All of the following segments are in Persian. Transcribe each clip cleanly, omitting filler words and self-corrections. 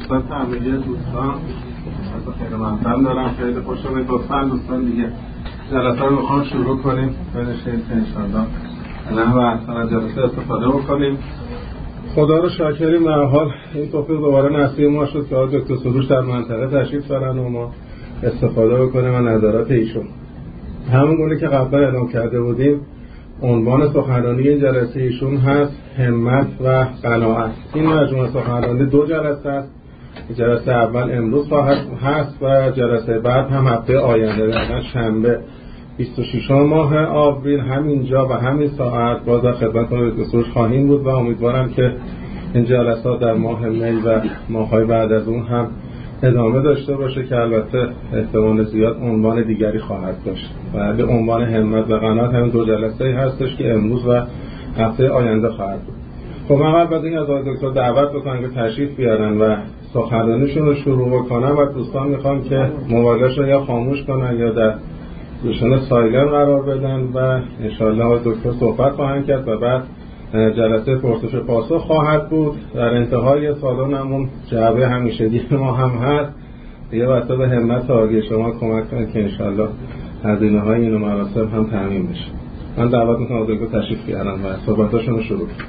خدمت همه دوستان از خیلی ممنون دارم. خیلی خوشحالم دوستان دیگه جلسه رو میخوام شروع کنیم. بنشینید که انشاءالله الان و احسن از جلسه استفاده بکنیم. خدا رو شاکریم. در حال این توفیق دوباره نصیب ما شد که آقای دکتر سروش در منطقه تشریف دارن و ما استفاده بکنیم از نظرات ایشون. همون گونه که قبلا اعلام کرده بودیم عنوان سخنرانی این جلسه ایشون هست همت و قناعت. این مجموعه سخنرانی 2 جلسه است. جلسه اول امروز هست و جلسه بعد هم هفته آینده در شنبه 26 ماه آوریل همینجا و همین ساعت باز در خدمت دکتر سروش خواهیم بود و امیدوارم که این جلسات در ماه می و ماه‌های بعد از اون هم ادامه داشته باشه که البته احتمال زیاد عنوان دیگری خواهد داشت و به عنوان همت و قناعت همین 2 جلسه هستش که امروز و هفته آینده خواهد بود. خب من قبل از این از آقای دکتر دعوت بکنم که تشریف بیارن و سخنرانیشون رو شروع بکنم و دوستان میخوام که موبایلش رو یا خاموش کنن یا در گوشان سایلنت قرار بدن و انشاءالله آقای دکتر صحبت خواهند کرد و بعد جلسه پرسش و پاسخ خواهد بود. در انتهای سالنمون جعبه همیشگی ما هم هست. یه وقتا به همت و آگهی شما کمک کنید که انشاءالله هزینه‌های این مراسم هم تامین بشه. من دعوت میکنم آقای دکتر تشریف بیارن و صحبتاشون رو شروع کنیم.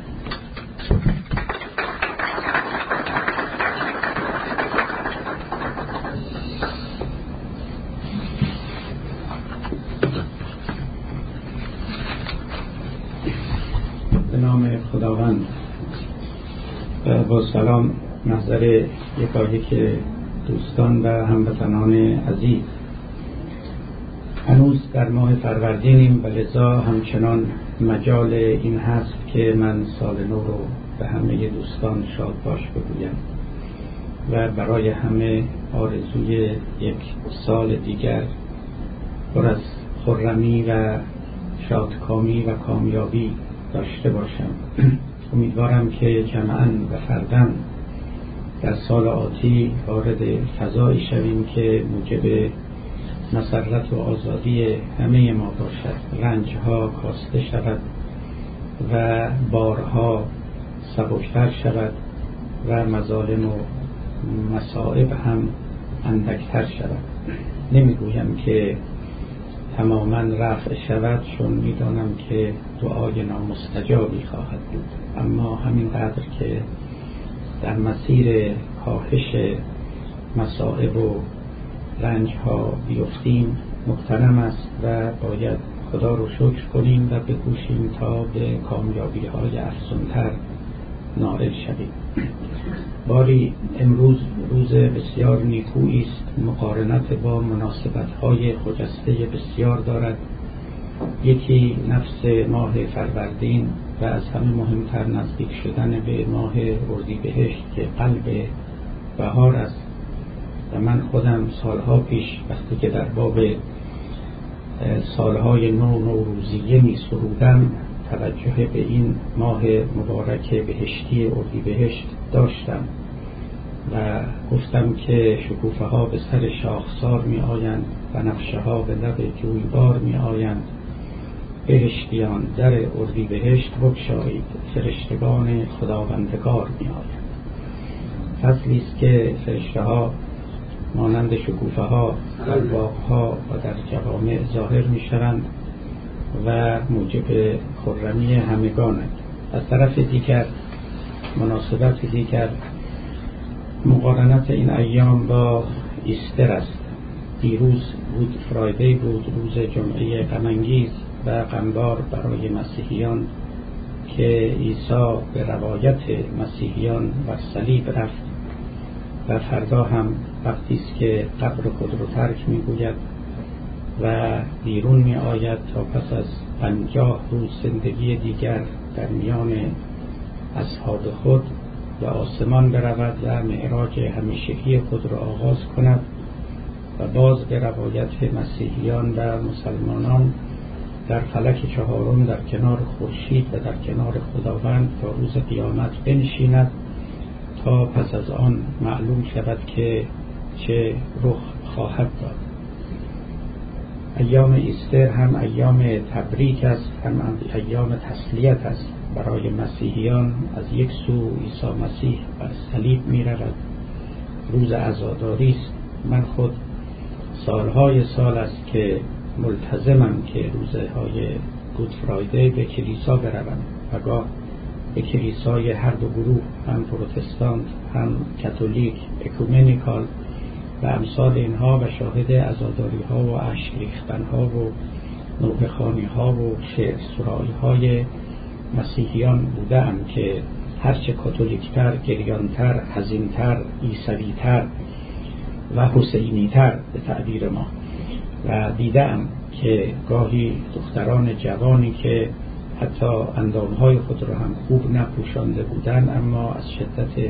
خداوند با سلام محضر یکایک دوستان و هموطنان عزیز. هنوز در ماه فروردینیم و لذا همچنان مجال این هست که من سال نو رو به همه دوستان شاد باش بگویم و برای همه آرزوی یک سال دیگر پر از خرمی و شادکامی و کامیابی داشته باشم. امیدوارم که جمعاً و فرداً در سال آتی وارد فضایی شویم که موجب مسرت و آزادی همه ما باشد، رنجها کاسته شود و بارها سبکتر شود و مظالم و مصائب هم اندکتر شود. نمیگویم که تماما رفع شود چون میدانم که دعای نامستجابی خواهد بود، اما همینقدر که در مسیر کاهش مصائب و رنج ها بیفتیم مغتنم است و باید خدا رو شکر کنیم و بکوشیم تا به کامیابی های افزونتر نائل شویم. باری امروز روز بسیار نیکویی است، مقارنت با مناسبت های خجسته بسیار دارد. یکی نفس ماه فروردین و از همه مهمتر نزدیک شدن به ماه اردیبهشت که قلب بهار است و من خودم سالها پیش وقتی که در باب سالهای نوروزیه می سرودم توجه به این ماه مبارک بهشتی اردیبهشت داشتم و گفتم که شکوفه ها به سر شاخسار می آیند و نقشه ها به لب جویبار می آیند. بهشتیان در اردیبهشت بگشایید، فرشتگان خداوندگار می آیند. فصلی است که فرشته ها مانند شکوفه ها در باغ ها و در جوامع ظاهر می شوند و موجب خرمی همگانند. از طرف دیگر مناسبت دیگر مقارنت این ایام با ایستر است. دیروز بود فرایدی بود، روز جمعه غم‌انگیز و غمبار برای مسیحیان که عیسی به روایت مسیحیان بر صلیب رفت و فردا هم وقتی است که قبر خود رو ترک می‌گوید و بیرون می آید تا پس از 50 روز زندگی دیگر در میان اصحاب خود به آسمان برود و معراج همیشگی خود را آغاز کند و باز به روایت مسیحیان و مسلمانان در فلک 4 در کنار خورشید و در کنار خداوند تا روز قیامت بنشیند تا پس از آن معلوم شود که چه رخ خواهد داد. ایام ایستر هم ایام تبریک است، هم ایام تسلیت است برای مسیحیان. از یک سو عیسی مسیح بر صلیب می رود روز عزاداری است. من خود سالهای سال است که ملتزمم که روزهای گود فرایدی به کلیسا بروم و گاه به کلیسای هر دو گروه، هم پروتستانت هم کاتولیک، اکومنیکال و امثال اینها، و شاهد عزاداری ها و اشک ریختن ها و نوحه خوانی ها و شعر سرایی های مسیحیان بودم که هرچه کاتولیکتر، گریانتر، حزینتر، عیسویتر و حسینیتر به تعبیر ما، و دیدم که گاهی دختران جوانی که حتی اندامهای خود را هم خوب نپوشانده بودند اما از شدت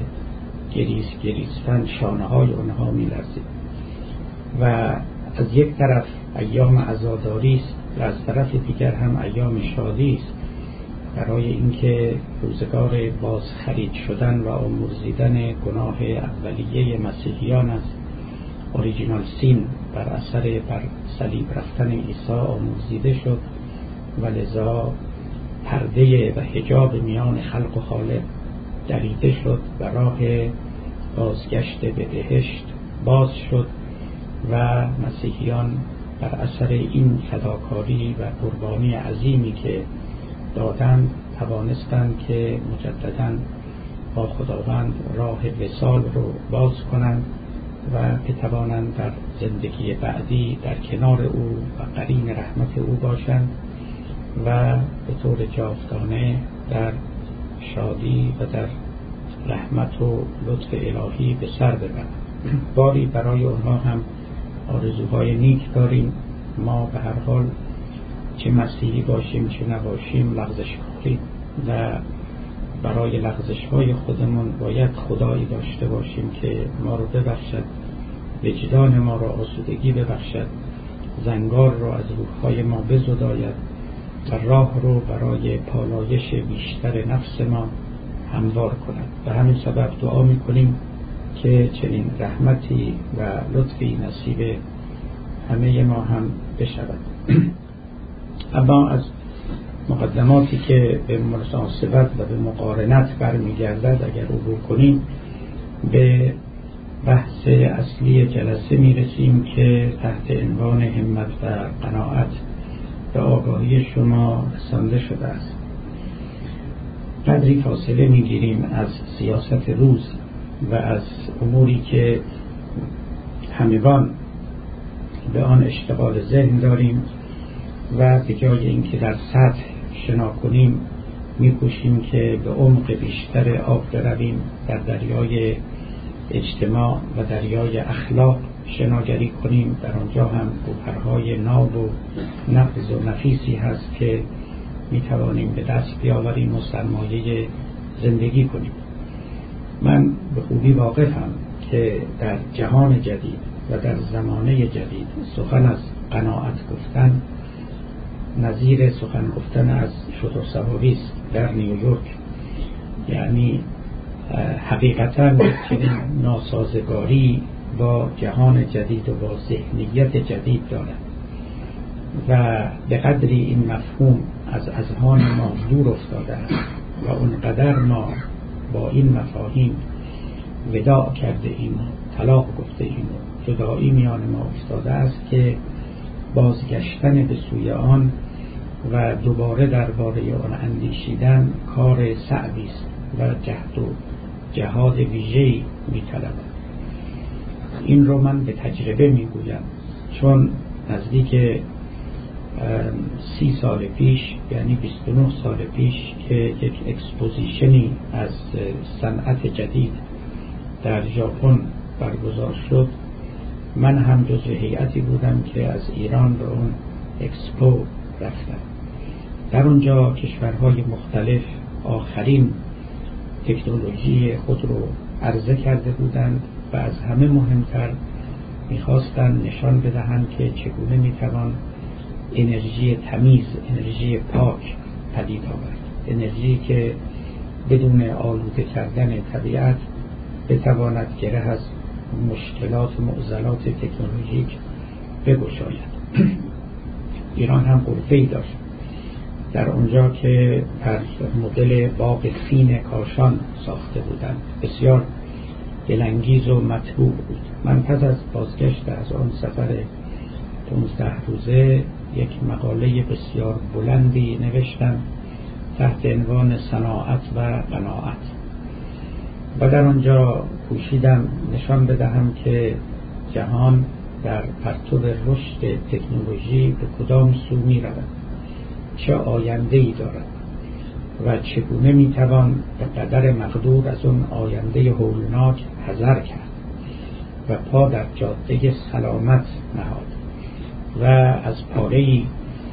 گریستن شانه های آنها می لرزید. و از یک طرف ایام عزاداری است و از طرف دیگر هم ایام شادی است، برای اینکه روزگار باز خرید شدن و آمرزیدن گناه اولیه مسیحیان است. اوریجینال سین بر اثر بر صلیب رفتن عیسی آمرزیده شد و لذا پرده و حجاب میان خلق و خالق دریده شد و راه بازگشت به بهشت باز شد و مسیحیان بر اثر این فداکاری و قربانی عظیمی که دادند توانستند که مجدداً با خداوند راه وصال رو باز کنند و بتوانند در زندگی بعدی در کنار او و قرین رحمت او باشند و به طور جاودانه در شادی و در رحمت و لطف الهی به سر ببرند. باری برای اونها هم آرزوهای نیک داریم. ما به هر حال چه مسیحی باشیم چه نباشیم لغزشکاری و برای لغزش‌های خودمون باید خدایی داشته باشیم که ما رو ببخشد، وجدان ما رو آسودگی ببخشد، زنگار رو از روح‌های ما بزداید و راه رو برای پالایش بیشتر نفس ما هموار کند. به همین سبب دعا می‌کنیم که چنین رحمتی و لطفی نصیب همه ما هم بشود. اما از مقدماتی که به مناسبت و به مقارنت برمیگردد اگر عبور کنیم به بحث اصلی جلسه میرسیم که تحت عنوان همت و قناعت به آگاهی شما رسانده شده است. قدری فاصله میگیریم از سیاست روز و از اموری که همگان به آن اشتغال ذهن داریم و به جای اینکه در سطح شنا کنیم می‌کوشیم که به عمق بیشتر آب برویم، در دریای اجتماع و دریای اخلاق شناگری کنیم. در آنجا هم گوهرهای ناب و نفس و نفیسی هست که می‌توانیم به دست بیاوریم و سرمایه زندگی کنیم. من به خوبی واقفم که در جهان جدید و در زمانه جدید سخن از قناعت گفتن نظیر سخن گفتن از شتر سواری است در نیویورک. یعنی حقیقتاً چنین ناسازگاری با جهان جدید و با ذهنیت جدید دارد و به قدری این مفهوم از اذهان ما دور افتاده است و اونقدر ما با این مفاهیم وداع کرده ایم، طلاق گفته ایم، جدایی میان ما افتاده است که بازگشتن به سوی آن و دوباره درباره آن اندیشیدن کار صعبی است و جهد و جهاد ویژه‌ای می‌طلبد. این رو من به تجربه میگویم، چون نزدیک 30 سال پیش، یعنی 29 سال پیش که یک اکسپوزیشنی از صنعت جدید در ژاپن برگزار شد، من هم جزو هیئتی بودم که از ایران به اون اکسپو رفتم. در اونجا کشورهای مختلف آخرین تکنولوژی خود رو عرضه کرده بودند و از همه مهمتر میخواستن نشان بدهند که چگونه میتوان انرژی تمیز، انرژی پاک پدید آورد، انرژی که بدون آلوده کردن طبیعت بتواند گره از مشکلات و معضلات تکنولوژیک بگشاید. ایران هم غرفه‌ای داشت در اونجا که در مدل باغ فین کاشان ساخته بودند. بسیار دلانگیز و مطبوع بود. من پس از بازگشت از آن سفر 15 روزه یک مقاله بسیار بلندی نوشتم تحت عنوان صناعت و قناعت و در آنجا کوشیدم نشان بدهم که جهان در پرتو رشد تکنولوژی به کدام سو می رود، چه آینده‌ای دارد و چگونه می توان به قدر مقدور از اون آینده هولناک حذر کرد و پا در جاده سلامت نهاد و از پاره‌ای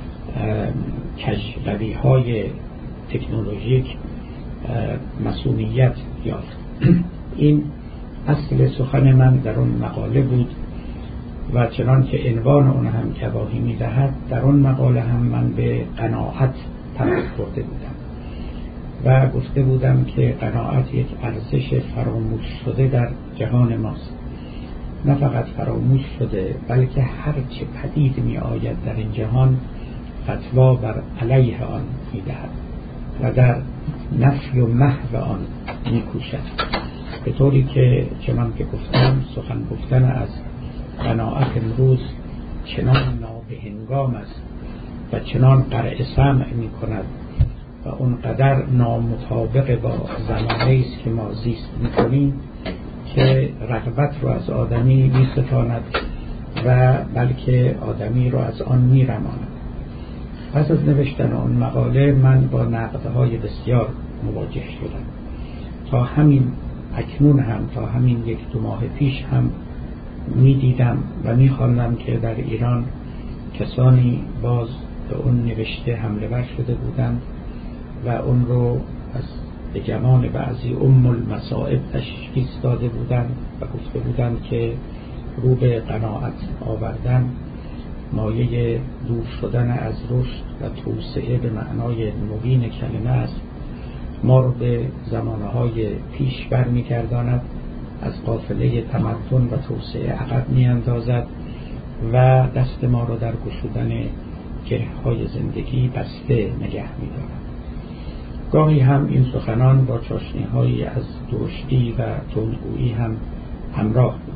کجروی‌های تکنولوژیک مسئولیت یافت. این اصل سخن من در اون مقاله بود و چنان که عنوان اون هم گواهی می‌دهد در اون مقاله هم من به قناعت تمرکز کرده بودم و گفته بودم که قناعت یک ارزش فراموش شده در جهان ماست. نه فقط فراموش شده بلکه هر چه پدید می آید در این جهان فتوا بر علیه آن می دهد و در نفی و محو آن می کوشد، به طوری که چنان که گفتم سخن گفتن از قناعت امروز چنان نابهنگام است و چنان قرع سمع می کند و اونقدر نامطابق با زمانه است که ما زیست می کنیم که رغبت رو از آدمی می ستاند و بلکه آدمی رو از آن می رماند. پس از نوشتن آن مقاله من با نقدهای بسیار مواجه شدم. تا همین اکنون هم، تا همین 1-2 ماه پیش هم می دیدم و می خواندم که در ایران کسانی باز به اون نوشته حمله ور شده بودند و اون رو از به گمان بعضی المصائب تشخیص داده بودند و گفته بودند که رو به قناعت آوردن مایه دور شدن از رشد و توسعه به معنای نوین کلمه است. ما رو به زمانهای پیش برمیگرداند، از قافله تمدن و توسعه عقب میاندازد و دست ما رو در گشودن گره‌های زندگی بسته نگه می‌دارد. گاهی هم این سخنان با چاشنی‌هایی از درشتی و تندگویی هم همراه بود.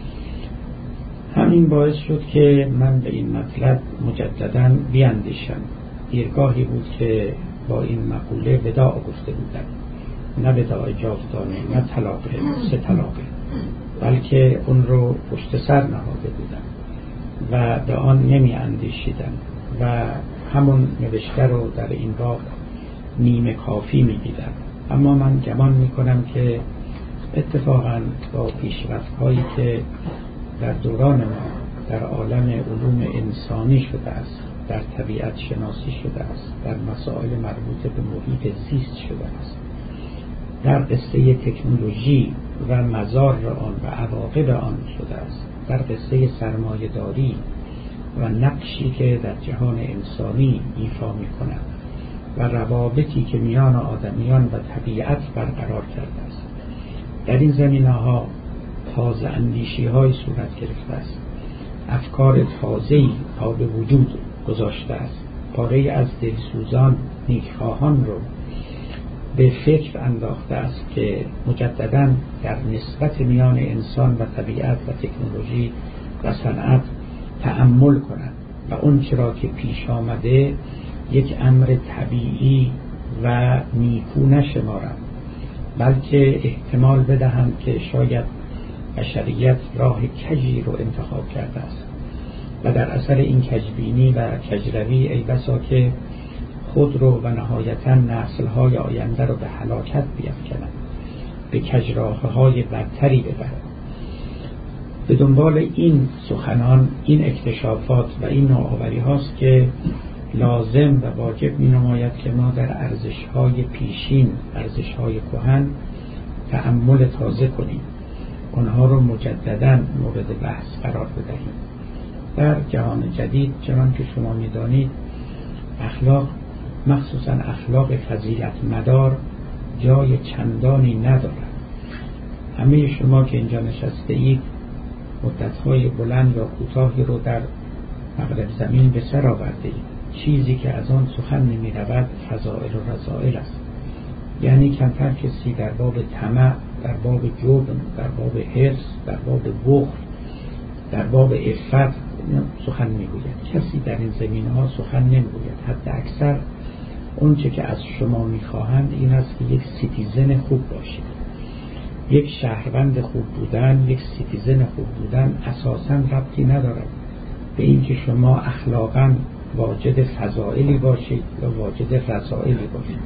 همین باعث شد که من به این مطلب مجدداً بیاندیشم. دیرگاهی بود که با این مقوله وداع گفته بودم، نه وداع جاودانه، نه طلاقه، 3 طلاقه، بلکه اون رو پشت سر نهاده بودم و به آن نمی اندیشیدم و همون نوشته رو در این باب نیمه کافی می دیدم. اما من گمان می کنم که اتفاقاً با پیشرفت‌هایی که در دوران ما در عالم علوم انسانی شده است، در طبیعت شناسی شده است، در مسائل مربوط به محیط زیست شده است، در قصه تکنولوژی و مضار آن و عواقب آن شده است، در قصه سرمایه‌داری و نقشی که در جهان انسانی ایفا می‌کند و روابطی که میان آدمیان و طبیعت برقرار کرده است. در این زمینه‌ها تازه اندیشی‌های صورت گرفته است، افکار تازه‌ای پا به وجود گذاشته است، پاره از دلسوزان نیکخواهان رو به فکر انداخته است که مجدداً در نسبت میان انسان و طبیعت و تکنولوژی و صنعت تأمل کنند و اون چرا که پیش آمده یک امر طبیعی و نیکو نشمارند، بلکه احتمال بدهند که شاید بشریت راه کجی رو انتخاب کرده است و در اثر این کجبینی و کجروی ای بسا که خود رو و نهایتاً نسل‌های آینده رو به هلاکت بیفکنند، به کجراه‌های بدتری ببرند. به دنبال این سخنان، این اکتشافات و این نوآوری هاست که لازم و واجب می نماید که ما در ارزش‌های پیشین، ارزش‌های کهن تأمل تازه کنیم، آنها رو مجدداً مورد بحث قرار بدهیم. در جهان جدید چنان که شما می دانید اخلاق، مخصوصاً اخلاق فضیلت مدار، جای چندانی ندارد. همه شما که اینجا نشسته اید مدت‌های بلند یا کوتاهی رو در مغرب زمین به سر آورده اید. چیزی که از آن سخن نمی رود فضائل و رذائل است. یعنی کمتر کسی در باب طمع در باب جبن، در باب حرص، در باب بخل، در باب عفت سخن میگوید. کسی در این زمینه ها سخن نمیگوید. حتی اکثر اون چه که از شما میخواهند این است که یک سیتیزن خوب باشید. یک شهروند خوب بودن، یک سیتیزن خوب بودن اساساً ربطی ندارد به اینکه شما اخلاقاً واجد فضائلی باشید یا واجد رذائلی باشید.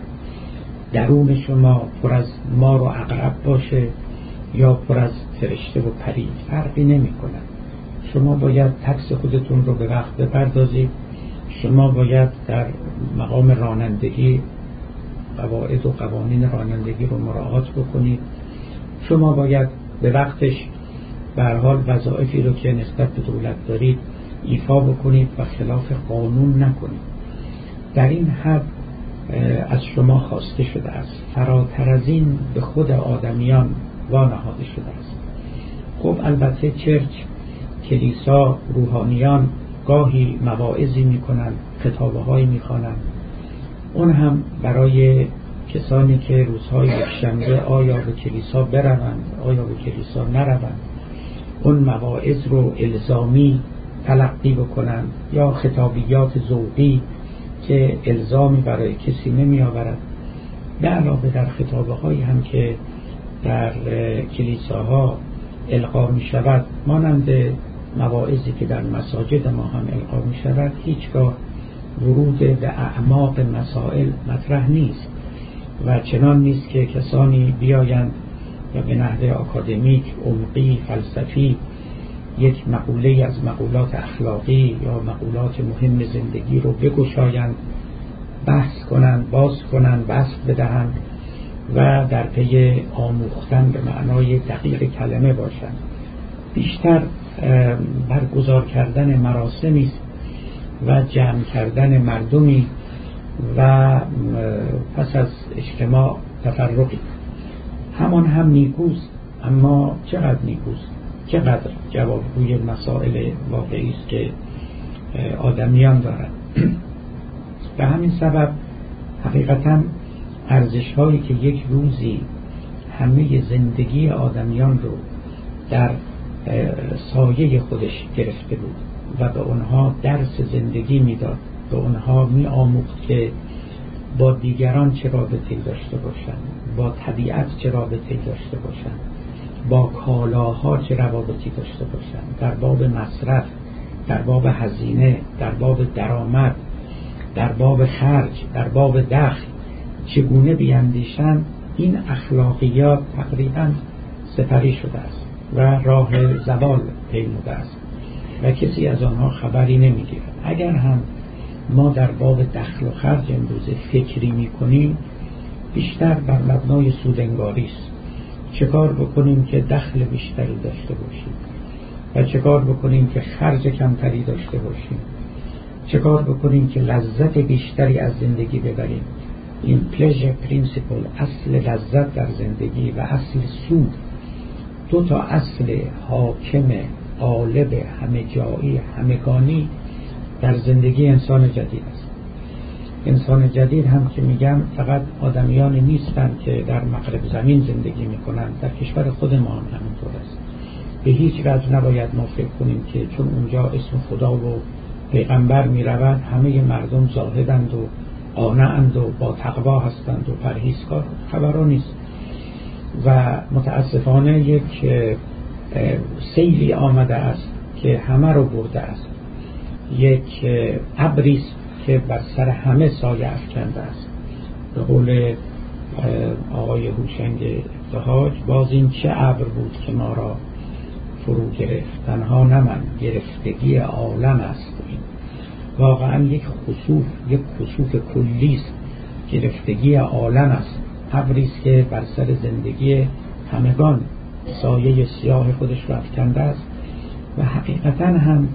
درون شما پر از مار و عقرب باشه یا پر از فرشته و پری، فرقی نمی کند. شما باید تکس خودتون رو به وقت بپردازید. شما باید در مقام رانندگی قواعد و قوانین رانندگی رو مراعات بکنید. شما باید به وقتش به هر حال وظایفی رو که نسبت به دولت دارید ایفا بکنید و خلاف قانون نکنید. در این حد از شما خواسته شده است. فراتر از این به خود آدمیان وانهاده شده است. خب البته چرچ، کلیسا، روحانیان گاهی مواعظی میکنند، خطابه هایی میخوانند. اون هم برای کسانی که روزهای یکشنبه آیا به کلیسا بروند، آیا به کلیسا نروند، اون مواعظ رو الزامی تلقی بکنند یا خطابیات ذوقی که الزامی برای کسی نمی آورد. به علاوه در خطابه هایی هم که در کلیساها القا می شود، مانند مواعظی که در مساجد ما هم القا می شود، هیچگاه ورود به اعماق مسائل مطرح نیست و چنان نیست که کسانی بیایند و به نحو آکادمیک، عمقی، فلسفی یک مقوله از مقولات اخلاقی یا مقولات مهم زندگی رو بگشایند، بحث کنند، باز کنند، بسط بدهند و در پی آموختن به معنای دقیق کلمه باشند. بیشتر برگزار کردن مراسمی است و جمع کردن مردمی و پس از اجتماع تفرقی. همان هم نیکوست، اما چقدر نیکوست، چقدر جوابگوی مسائل واقعی است که آدمیان دارند. به همین سبب حقیقتا ارزش هایی که یک روزی همه زندگی آدمیان رو در سایه خودش گرفته بود و به اونها درس زندگی میداد، به اونها می آموخت که با دیگران چه رابطه‌ای داشته باشند، با طبیعت چه رابطه‌ای داشته باشند، با کالاها چه روابطی داشته باشند، در باب مصرف، در باب هزینه، در باب درآمد، در باب خرج، در باب دخل چگونه بیاندیشند. این اخلاقیات تقریبا سپری شده است و راه زوال پیموده است و کسی از آنها خبری نمیگیرد. اگر هم ما در باب دخل و خرج امروز فکری میکنیم، بیشتر بر مبنای سودانگاری است. چه کار بکنیم که دخل بیشتری داشته باشیم و چه کار بکنیم که خرج کمتری داشته باشیم، چه کار بکنیم که لذت بیشتری از زندگی ببریم. این pleasure principle، اصل لذت در زندگی و اصل سود، دو تا اصل حاکم غالب همه جایی همگانی در زندگی انسان جدید است. انسان جدید هم که میگم فقط آدمیان نیستند که در مغرب زمین زندگی میکنند، در کشور خود ما هم همینطور است. به هیچ وجه نباید ما فکر کنیم که چون اونجا اسم خدا و پیغمبر میرود همه مردم زاهدند و قانعند و با تقوا هستند و پرهیزکار. خبرها نیست و متاسفانه یک سیلی آمده است که همه رو برده است. یک ابری است که بر سر همه سایه افکنده است. به قول آقای هوشنگ ابتهاج، باز این چه ابر بود که ما را فرو گرفت، تنها نه من، گرفتگی عالم است. این واقعا یک خسوف کلی است، گرفتگی عالم است. ابری است که بر سر زندگی همگان سایه سیاه خودش را افکنده است و حقیقتا هم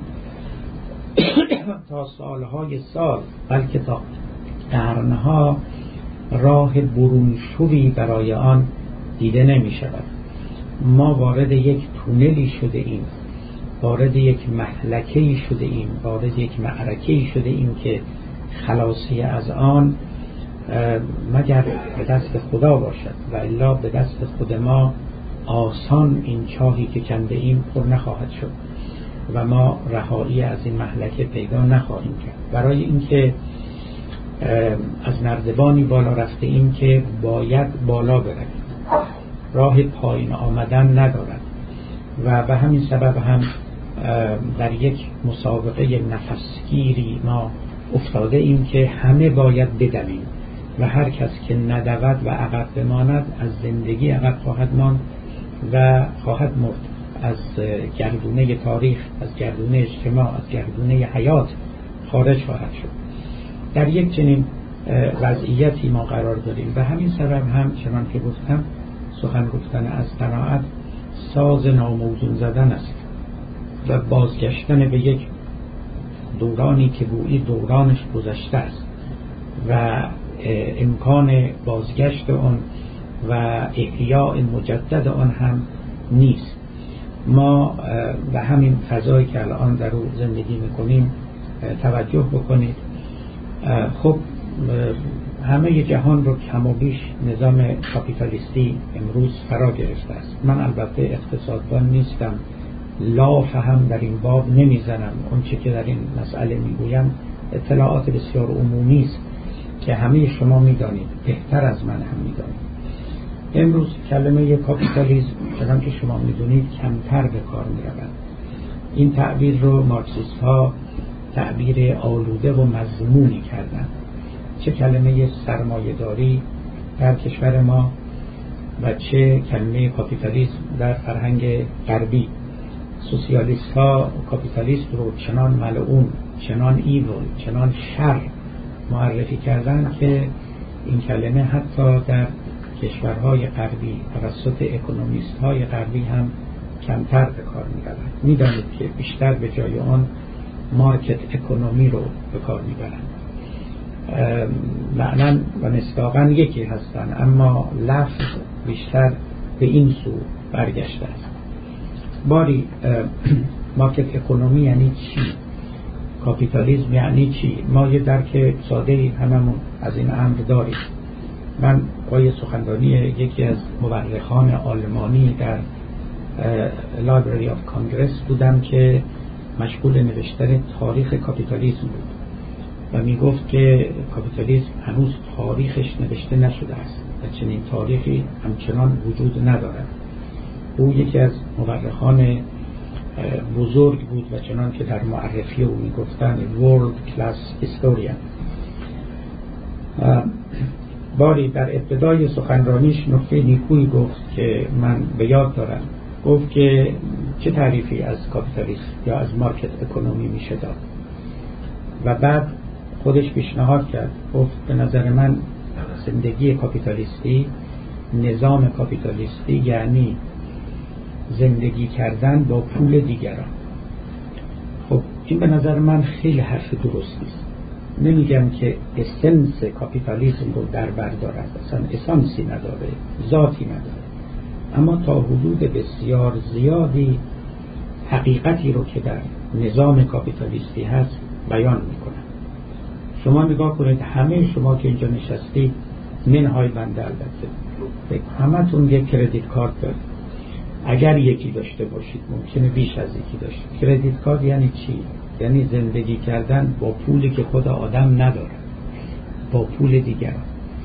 تا سالهای سال، بلکه تا قرنها راه برونشوی برای آن دیده نمی شود. ما وارد یک تونلی شده ایم، وارد یک مهلکه‌ای شده ایم، وارد یک معرکه‌ای شده ایم که خلاصی از آن مگر به دست خدا باشد و الا به دست خود ما آسان این چاهی که کنده ایم پر نخواهد شد و ما رهایی از این مهلکه پیدا نخواهیم کرد. برای اینکه از نردبانی بالا رفته ایم که باید بالا برویم، راه پایین آمدن ندارد و به همین سبب هم در یک مسابقه نفسگیری ما افتاده ایم که همه باید بدویم و هر کس که ندود و عقب بماند از زندگی عقب خواهد ماند و خواهد مرد، از گردونه تاریخ، از گردونه اجتماع، از گردونه حیات خارج خواهد شد. در یک چنین وضعیتی ما قرار داریم و همین سبب هم چنان که گفتم سخن گفتن از قناعت ساز ناموزون زدن است و بازگشتن به یک دورانی که گویی دورانش گذشته است و امکان بازگشت آن و احیاء مجدد آن هم نیست. ما به همین فضایی که الان در او زندگی میکنیم توجه بکنید. خب همه جهان رو کم و بیش نظام کاپیتالیستی امروز فرا گرفته است. من البته اقتصاددان نیستم، لاف هم در این باب نمیزنم. اون چه که در این مسئله میگویم اطلاعات بسیار عمومی است که همه شما میدانید، بهتر از من هم میدانید. امروز کلمه کاپیتالیسم چنان که شما میدونید کمتر به کار میرود. این تعبیر رو مارکسیست ها تعبیر آلوده و مذمومی کردند. چه کلمه سرمایه‌داری در کشور ما و چه کلمه کاپیتالیسم در فرهنگ غربی. سوسیالیست ها کاپیتالیسم رو چنان ملعون، چنان ایول، چنان شر معرفی کردن که این کلمه حتی در کشورهای غربی توسط اکونومیست های غربی هم کمتر به کار می‌رود. می‌دانید که بیشتر به جای آن مارکت اکونومی رو به کار می‌برند. معنی و مصداقاً یکی هستند اما لفظ بیشتر به این سو برگشته است. باری مارکت اکونومی یعنی چی؟ کاپیتالیسم یعنی چی؟ ما یه درک ساده هممون از این امر داریم. من پای سخنرانی یکی از مورخان آلمانی در لایبرری آف کانگرس بودم که مشغول نوشتن تاریخ کاپیتالیسم بود و می گفت که کاپیتالیسم هنوز تاریخش نوشته نشده است و چنین تاریخی همچنان وجود ندارد. او یکی از مورخان بزرگ بود و چنان که در معرفی او می گفتن World Class Historian. باری در ابتدای سخنرانیش نکته نیکویی گفت که من به یاد دارم. گفت که چه تعریفی از کاپیتالیسم یا از مارکت اکونومی میشه داد و بعد خودش پیشنهاد کرد. گفت به نظر من زندگی کاپیتالیستی، نظام کاپیتالیستی یعنی زندگی کردن با پول دیگران. خب این به نظر من خیلی حرف درستی است. نمیگم که اسنس کاپیتالیسم رو در بر دارد، اصلا اسانسی نداره، ذاتی نداره، اما تا حدود بسیار زیادی حقیقتی رو که در نظام کاپیتالیستی هست بیان میکنن. شما نگاه کنید، همه شما که اینجا نشستید، منهای بنده البته، همتون یک کردیت کارت دارید. اگر یکی داشته باشید، ممکنه بیش از یکی داشته. کردیت کارت یعنی چی؟ یعنی زندگی کردن با پولی که خود آدم نداره، با پول دیگران.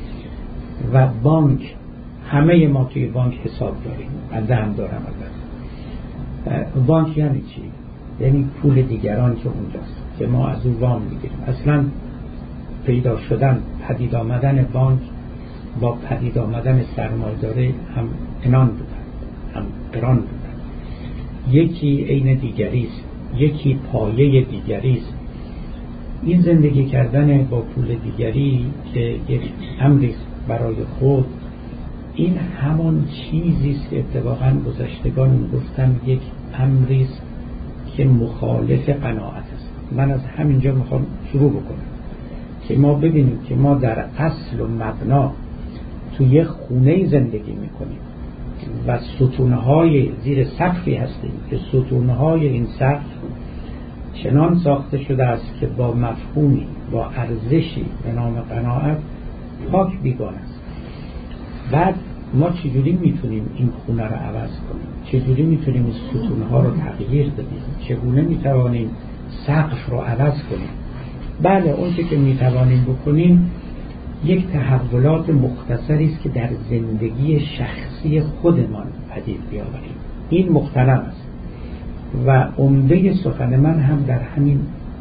و بانک، همه ما توی بانک حساب داریم، بنده هم دارم البته. بانک یعنی چی؟ یعنی پول دیگران که اونجاست که ما از او وام میگیریم. اصلا پیدا شدن، پدید آمدن بانک با پدید آمدن سرمایه‌داری هم انان بودن، هم قران بودن. یکی عین دیگری است، یکی پایه دیگری است. این زندگی کردن با پول دیگری که یک امری است برای خود، این همان چیزی است که اتفاقاً گذشتگان میگفتن یک امری است که مخالف قناعت است. من از همینجا میخوام شروع بکنم که ما ببینیم که ما در اصل و مبنا توی یک خونه زندگی میکنیم و ستونهای زیر سقفی هستیم که ستونهای این سقف چنان ساخته شده است که با مفهومی، با ارزشی به نام قناعت پاک بیگانه است. بعد ما چجوری میتونیم این خونه رو عوض کنیم؟ چجوری میتونیم این ستونها رو تغییر بدیم؟ چگونه میتوانیم سقف رو عوض کنیم؟ بله، اون که میتوانیم بکنیم یک تحولات مختصری است که در زندگی شخصی خودمان پدید بیاوریم. این مختلف است و عمده سخن من هم در همین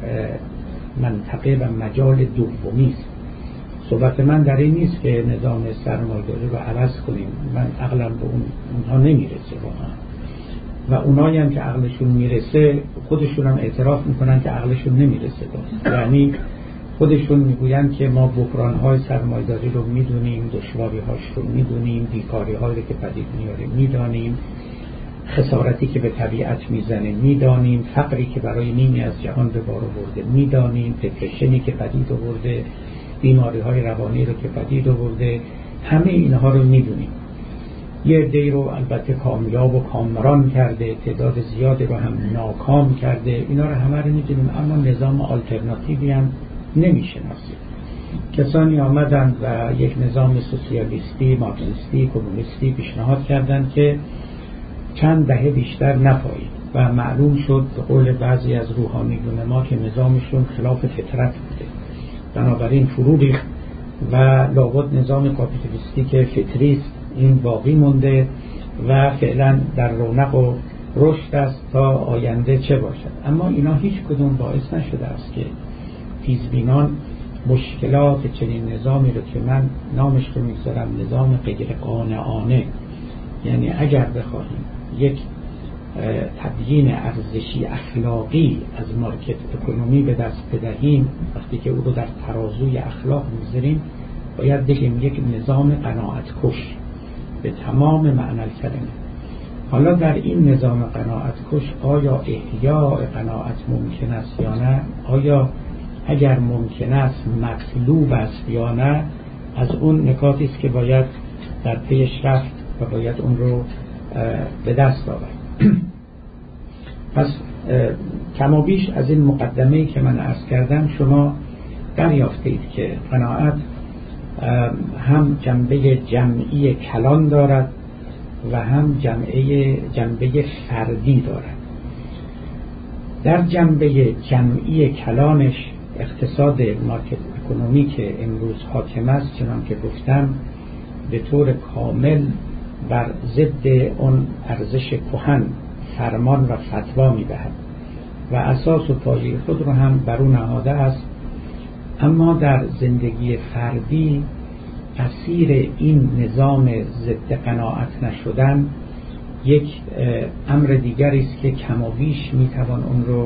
منطقه و مجال دومی است. صحبت من در این نیست که نظام سرمایه‌داری رو عوض کنیم. من عقلم به اونها نمیرسه واقعا، و اونایی هم که عقلشون میرسه خودشون هم اعتراف میکنن که عقلشون نمیرسه. یعنی خودشون میگوین که ما بحران‌های سرمایه‌داری رو میدونیم، دشواری‌هاش رو میدونیم، بیکاری‌هایی رو که پدید میاره میدانیم، خسارتی که به طبیعت میزنه میدانیم، فقری که برای نیمی از جهان به بار آورده میدانیم، دپرشنی که پدید آورده، بیماری‌های روانی رو که پدید آورده، همه اینها رو میدونیم. یه عده‌ای رو البته کامیاب و کامران کرده، تعداد زیادی رو هم ناکام کرده، اینا رو همه رو میدونیم، اما نظام آلترناتیوی هم نمیشناسیم. کسانی آمدن و یک نظام سوسیالیستی، مارکسیستی، کمونیستی پیشنهاد کردند که چند دهه بیشتر نپایید و معلوم شد به قول بعضی از روحانیون ما که نظامشون خلاف فطرت بوده، بنابراین فرو ریخت و لابد نظام کاپیتالیستی که فطریست این باقی مونده و فعلا در رونق و رشد است تا آینده چه باشد. اما اینا هیچ کدوم باعث نشده است که تیزبینان مشکلات چنین نظامی رو که من نامش رو میگذارم نظام غیر قانعانه، یعنی اگر بخواهیم یک تبیین ارزشی اخلاقی از مارکت اکونومی به دست بدهیم، وقتی که او رو در ترازوی اخلاق میذاریم باید بگیم یک نظام قناعت کش به تمام معنی کلمه. حالا در این نظام قناعت کش آیا احیاء قناعت ممکن است یا نه؟ آیا اگر ممکن است مطلوب است یا نه؟ از اون نکاتی است که باید در پیش رفت و باید اون رو به دست آورد. پس کم و بیش از این مقدمه‌ای که من عرض کردم شما دریافتید که قناعت هم جنبه جمعی کلان دارد و هم جنبه فردی دارد. در جنبه جمعی کلانش اقتصاد مارکت اکونومی که امروز حاکم است، چنان که گفتم، به طور کامل بر ضد اون ارزش کهن فرمان و فتوا می‌دهد و اساس و پایه خود رو هم بر اون نهاده است. اما در زندگی فردی تأثیر این نظام ضد قناعت نشدن یک امر دیگری است که کم و بیش میتوان اون رو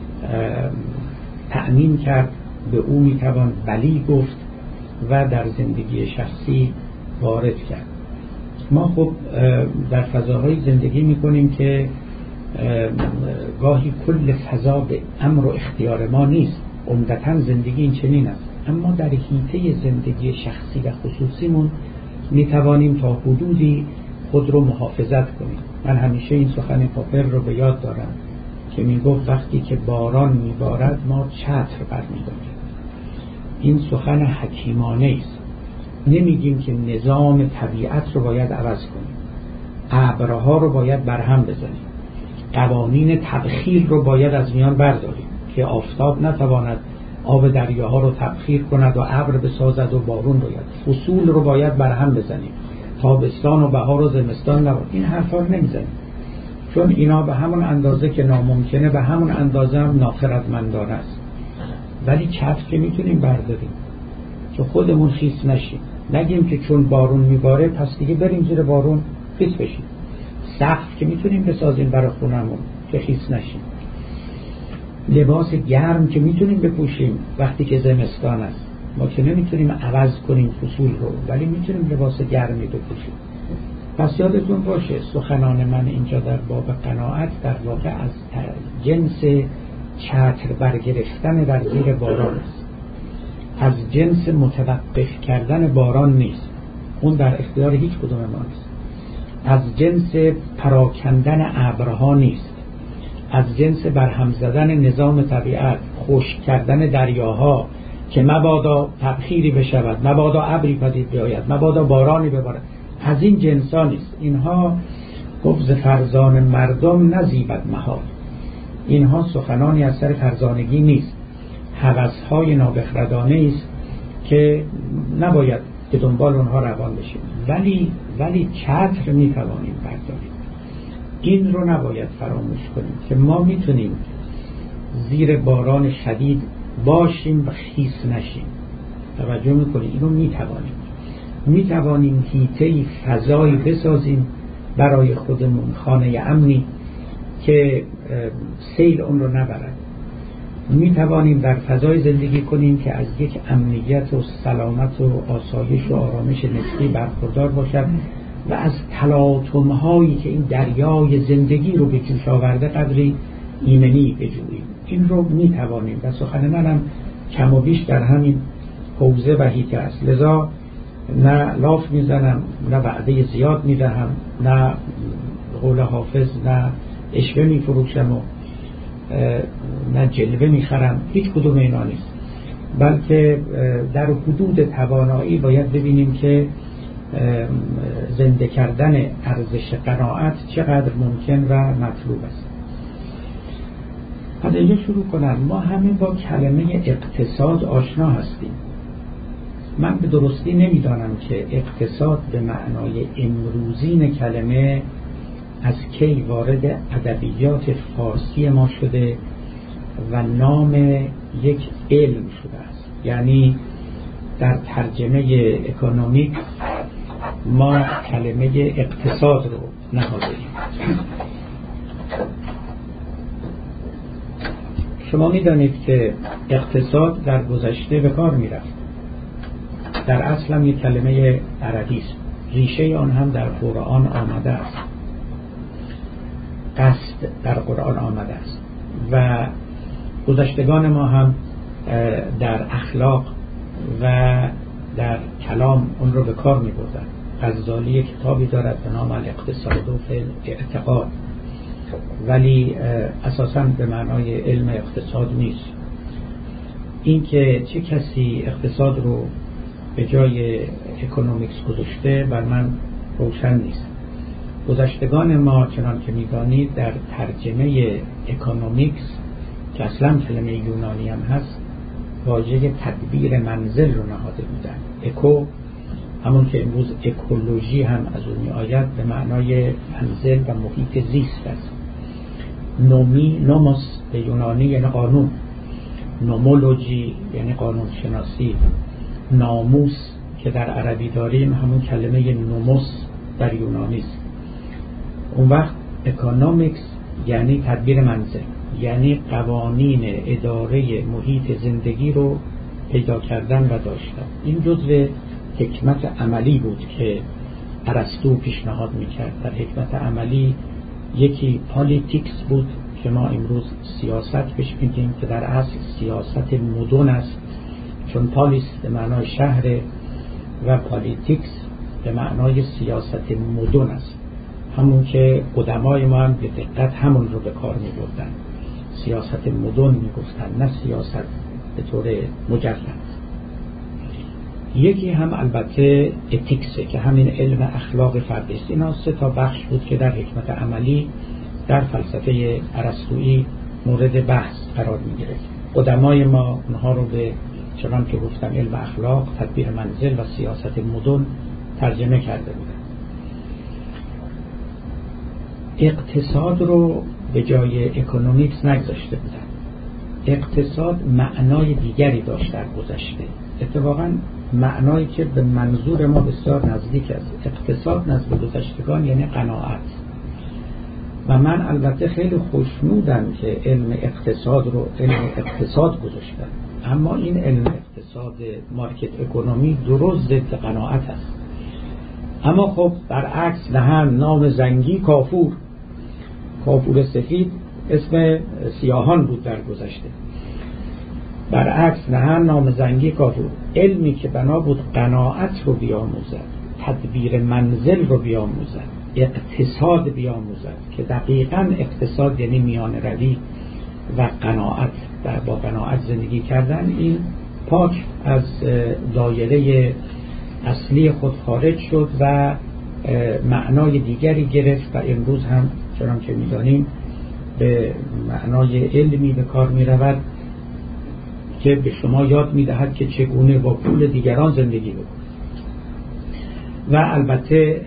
تأمین کرد، به او میتوان بلی گفت و در زندگی شخصی وارد کرد. ما خب در فضاهای زندگی میکنیم که گاهی کل فضا به امر و اختیار ما نیست، عمدتاً زندگی این چنین است، اما در حیطه زندگی شخصی و خصوصیمون میتوانیم تا حدودی خود رو محافظت کنیم. من همیشه این سخن پاپر رو به یاد دارم که میگفت وقتی که باران میبارد ما چتر برمی‌داریم. این سخن حکیمانه است. نمیگیم که نظام طبیعت رو باید عوض کنیم، ابرها رو باید برهم بزنیم، قوانین تبخیر رو باید از میان برداریم که آفتاب نتواند آب دریاها رو تبخیر کند و ابر بسازد و بارون بیاد، فصول رو باید برهم بزنیم، تابستان و بهار و زمستان نباید. این حرفا رو نمیزنیم، چون اینا به همون اندازه که ناممکنه به همون اندازه هم ناخردمندانه است. ولی چتر که میتونیم برداریم که خودمون خیس نشیم، نگیم که چون بارون میباره پس دیگه بریم زیر بارون خیس بشیم. سقف که میتونیم بسازیم برای خونمون که خیس نشیم. لباس گرم که میتونیم بپوشیم وقتی که زمستان است. ما که نمیتونیم عوض کنیم فصول رو، ولی میتونیم لباس گرمی بپوشیم. پس یادتون باشه سخنان من اینجا در باب قناعت در واقع از جنس چتر برگرفتن در زیر باران است، از جنس متوقف کردن باران نیست، اون در اختیار هیچ کدوم ما نیست. از جنس پراکندن ابرها نیست، از جنس برهم زدن نظام طبیعت، خشک کردن دریاها که مبادا تبخیری بشود، مبادا ابری پدید بیاید، مبادا بارانی ببارد. از این جنسا نیست. اینها گفت فرزان مردم نزیبد محال، اینها سخنانی از سر فرزانگی نیست، هوس‌های نابخردانه است که نباید به دنبال اونها روان بشیم. ولی چتر میتوانیم برداریم. این رو نباید فراموش کنیم که ما میتونیم زیر باران شدید باشیم و خیس نشیم. توجه میکنیم اینو میتوانیم هیته‌ای فضایی بسازیم برای خودمون، خانه امنی که سیل اون رو نبرد. میتوانیم در فضای زندگی کنیم که از یک امنیت و سلامت و آسایش و آرامش نسبی برخوردار باشد و از تلاطم‌هایی که این دریای زندگی رو به جوش آورده قدری ایمنی بجوییم. این رو میتوانیم و سخن منم کم و بیش در همین حوزه و حیطه است. لذا نه لاف میزنم، نه وعده زیاد میدهم، نه قول حافظ، نه اشوه میفروشم و نه جلوه میخرم. هیچ کدوم اینا نیست، بلکه در حدود توانایی باید ببینیم که زنده کردن ارزش قناعت چقدر ممکن و مطلوب است. از اینجا شروع کنم. ما همه با کلمه اقتصاد آشنا هستیم. من به درستی نمیدانم که اقتصاد به معنای امروزین کلمه از کی وارد ادبیات فارسی ما شده و نام یک علم شده است. یعنی در ترجمه اکونومیک ما کلمه اقتصاد رو نهادیم. شما میدانید که اقتصاد در گذشته به کار میرفت. در اصل هم یک کلمه عربی است. ریشه آن هم در قرآن آمده است. قصد در قرآن آمده است و گذشتگان ما هم در اخلاق و در کلام اون رو به کار می بردن. غزالی کتابی دارد به نام الاقتصاد و فی الاعتقاد، ولی اساساً به معنای علم اقتصاد نیست. این که چه کسی اقتصاد رو به جای اکونومیکس گذاشته بر من روشن نیست. گذشتگان ما چنان که می‌دانید در ترجمه اکونومیکس که اصلا کلمه یونانی هم هست واژه تدبیر منزل رو نهاده بودن. اکو همون که امروز اکولوژی هم از اون میآید به معنای منزل و محیط زیست است. نوموس به یونانی یعنی قانون، نومولوژی یعنی قانون شناسی، ناموس که در عربی داریم همون کلمه نوموس در یونانی است. اون وقت اکونومیکس یعنی تدبیر منزل، یعنی قوانین اداره محیط زندگی رو پیدا کردن و داشتن. این جزء حکمت عملی بود که ارسطو پیشنهاد میکرد. در حکمت عملی یکی پالیتیکس بود که ما امروز سیاست بهش میگیم، که در اصل سیاست مدن است، چون پالیس به معنای شهر و پالیتیکس به معنای سیاست مدن است. همون که قدمای ما هم به دقت همون رو به کار می‌بردن، سیاست مدن میگفتن، نه سیاست به طور مجرد. یکی هم البته اتیکسه که همین علم اخلاق فردی است. اینا 3 بخش بود که در حکمت عملی در فلسفه ارسطویی مورد بحث قرار می‌گرفت. قدمای ما اونها رو به چنان که گفتم علم اخلاق، تدبیر منزل و سیاست مدن ترجمه کرده بودن. اقتصاد رو به جای اکونومیکس نگذاشته بودن. اقتصاد معنای دیگری داشت در گذشته، اتفاقا معنایی که به منظور ما بسیار نزدیک است. اقتصاد نزد گذشتگان یعنی قناعت. و من البته خیلی خوشنودم که علم اقتصاد رو علم اقتصاد گذاشتن، اما این علم اقتصاد مارکت اکونومی درست ضد قناعت است. اما خب برعکس نهن نام زنگی کافور سفید اسم سیاهان بود در گذشته. برعکس نهن نام زنگی کافور، علمی که بنا بود قناعت رو بیاموزد، تدبیر منزل رو بیاموزد، اقتصاد بیاموزد که دقیقاً اقتصاد یعنی میان روی و قناعت و با قناعت زندگی کردن. این پاک از دایره اصلی خود خارج شد و معنای دیگری گرفت و امروز هم چنان که می‌دانیم به معنای علمی به کار می‌رود که به شما یاد می‌دهد که چگونه با پول دیگران زندگی بکنید و البته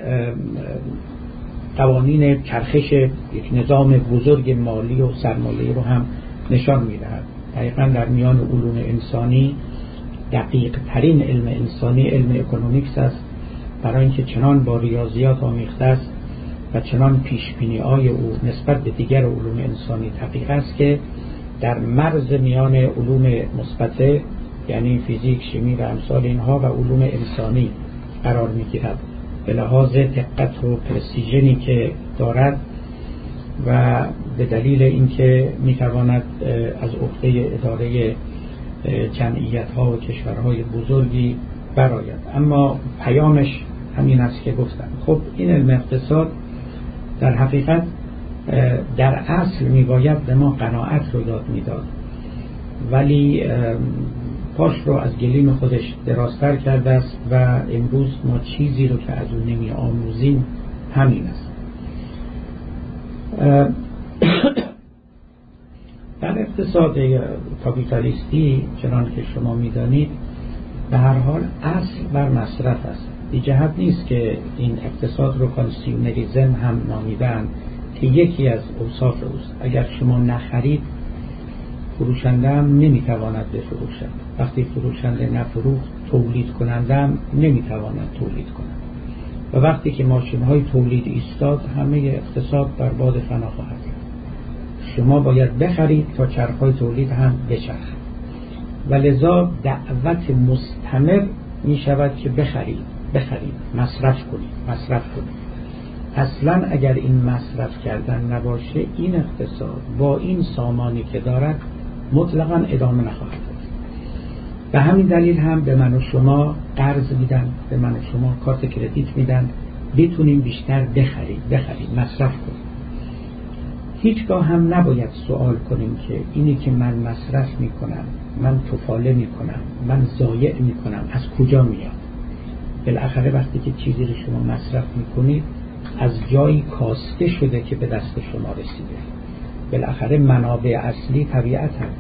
قوانین چرخش یک نظام بزرگ مالی و سرمایه‌ای رو هم نشان می‌دهد. دقیقاً در میان علوم انسانی دقیق ترین علم انسانی علم اکونومیکس است، برای اینکه چنان با ریاضیات آمیخته است و چنان پیشبینی‌های او نسبت به دیگر علوم انسانی دقیق است که در مرز میان علوم مثبته یعنی فیزیک، شیمی و امثال اینها و علوم انسانی قرار می‌گیرد به لحاظ دقت و پرسیژنی که دارد و به دلیل اینکه می‌تواند از عهده اداره جمعیت‌ها و کشورهای بزرگی برآید. اما پیامش همین است که گفتم. خب این علم اقتصاد در حقیقت در اصل میباید به ما قناعت رو یاد میداد، ولی پاش رو از گلیم خودش درازتر کرده است و امروز ما چیزی رو که از اون نمی آموزیم همین است. در اقتصاد کاپیتالیستی چنان که شما میدانید به هر حال اصل بر مصرف است. بی جهت نیست که این اقتصاد رو کانسیومریزم هم نامیدن که یکی از اوصاف اوست. اگر شما نخرید فروشنده هم نمیتواند بفروشد، وقتی فروشنده نفروخت تولید کننده هم نمیتواند تولید کند و وقتی که ماشین های تولید ایستاد همه اقتصاد بر باد فنا خواهد. شما باید بخرید تا چرخهای تولید هم بچرخد و لذا دعوت مستمر می شود که بخرید، مصرف کنید. اصلا اگر این مصرف کردن نباشه این اقتصاد با این سامانی که دارد مطلقا ادامه نخواهد داشت. به همین دلیل هم به من و شما قرض میدن، به من و شما کارت کردیت میدن بتونیم بیشتر بخرید، مصرف کنیم. هیچگاه هم نباید سوال کنیم که اینی که من مصرف میکنم، من تفاله میکنم، من ضایع میکنم از کجا میاد؟ بالاخره وقتی که چیزی رو شما مصرف میکنید از جایی کاسته شده که به دست شما رسیده. بالاخره منابع اصلی طبیعت هست.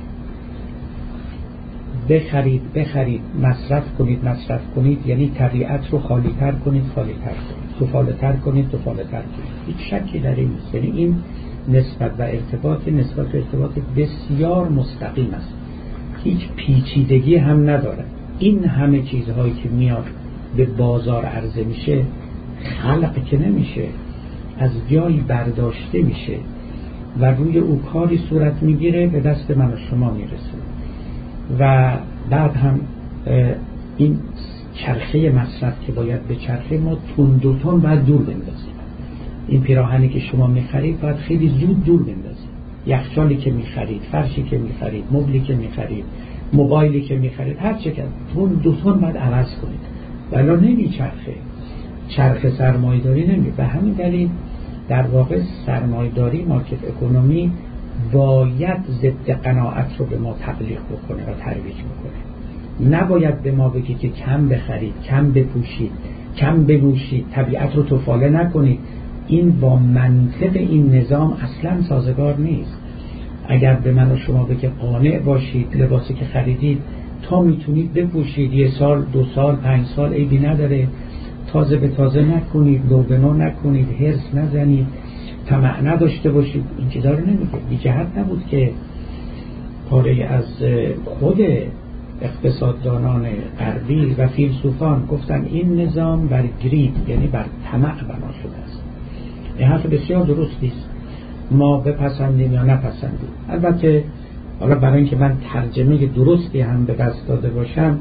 بخرید، مصرف کنید یعنی طبیعت رو خالی‌تر کنید، تفاله‌تر کنید. هیچ شکی در این نیست. یعنی این نسبت و ارتباط بسیار مستقیم است، هیچ پیچیدگی هم نداره. این همه چیزهایی که میاد به بازار عرضه میشه خلق که نمیشه، از جایی برداشته میشه و روی او کاری صورت میگیره به دست من و شما میرسه و بعد هم این چرخه مصرف که باید به چرخه ما تون باید دور بندازیم. این پیراهنی که شما میخرید باید خیلی زود دور بندازید، یخچالی که میخرید، فرشی که میخرید، مبلی که میخرید، موبایلی که میخرید، هر چه که تون باید عوض کنید ولی نمیچرخه. چرخ سرمایه‌داری نمی. به همین دلیل در واقع سرمایه‌داری، مارکت اکونومی باید ضد قناعت رو به ما تبلیغ بکنه و ترویج بکنه. نباید به ما بگید که کم بخرید، کم بپوشید، کم بنوشید، طبیعت رو تفاله نکنید. این با منطق این نظام اصلا سازگار نیست. اگر به من و شما بگه قانع باشید لباسی که خریدید تا میتونید بپوشید، 1 سال، 2 سال، 5 سال عیبی نداره، تازه به تازه نکنید، نو به نو نکنید، هرس نزنید، طمع نداشته باشید، این چیزا رو نمیگه. بی جهت نبود که پاره از خود اقتصاددانان غربی و فیلسوفان گفتن این نظام بر گرید یعنی بر طمع بنا شده است. این حرف بسیار درستی است، ما بپسندیم یا نپسندیم. البته حالا برای اینکه من ترجمه درستی هم به دست داده باشم،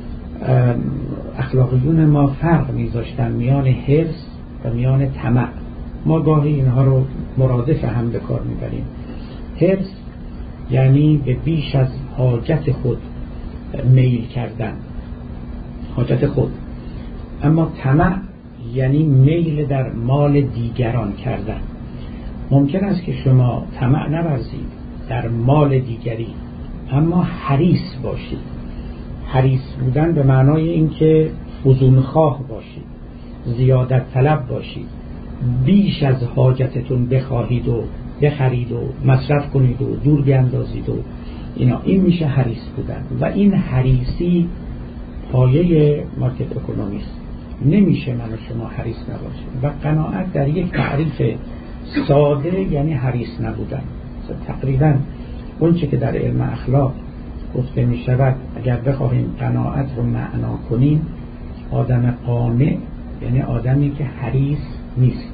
اخلاقیون ما فرق میذاشتن میان حرص و میان طمع. ما گاهی اینها رو مرادف هم به کار میبریم. حرص یعنی به بیش از حاجت خود میل کردن، حاجت خود. اما طمع یعنی میل در مال دیگران کردن. ممکن است که شما طمع نورزید در مال دیگری اما حریص باشید. حریص بودن به معنای اینکه فزونخواه باشید. زیادت طلب باشید، بیش از حاجتتون بخواهید و بخرید و مصرف کنید و دور بیاندازید و اینا، این میشه حریص بودن. و این حریصی پایه مارکت اکونومی است. نمیشه من و شما حریص نباشیم. و قناعت در یک تعریف ساده یعنی حریص نبودن. تقریبا اون چه که در علم اخلاق گفته می شود، اگر بخواهیم قناعت رو معنا کنیم، آدم قانع یعنی آدمی که حریص نیست.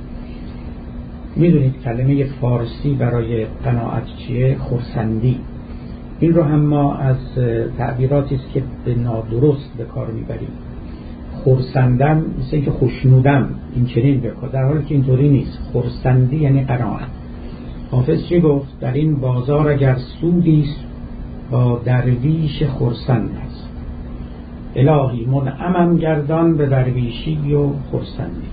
میدونید کلمه فارسی برای قناعت چیه؟ خرسندی. این رو هم ما از تعبیراتی است که به نادرست به کار میبریم. خرسندن مثل اینکه خوشنودم، این چنین بکن، در حالی که اینطوری نیست. خرسندی یعنی قناعت. حافظ چی گفت؟ در این بازار اگر سودی است با درویش خرسند است، الهی منعمم گردان به درویشی و خرسندی.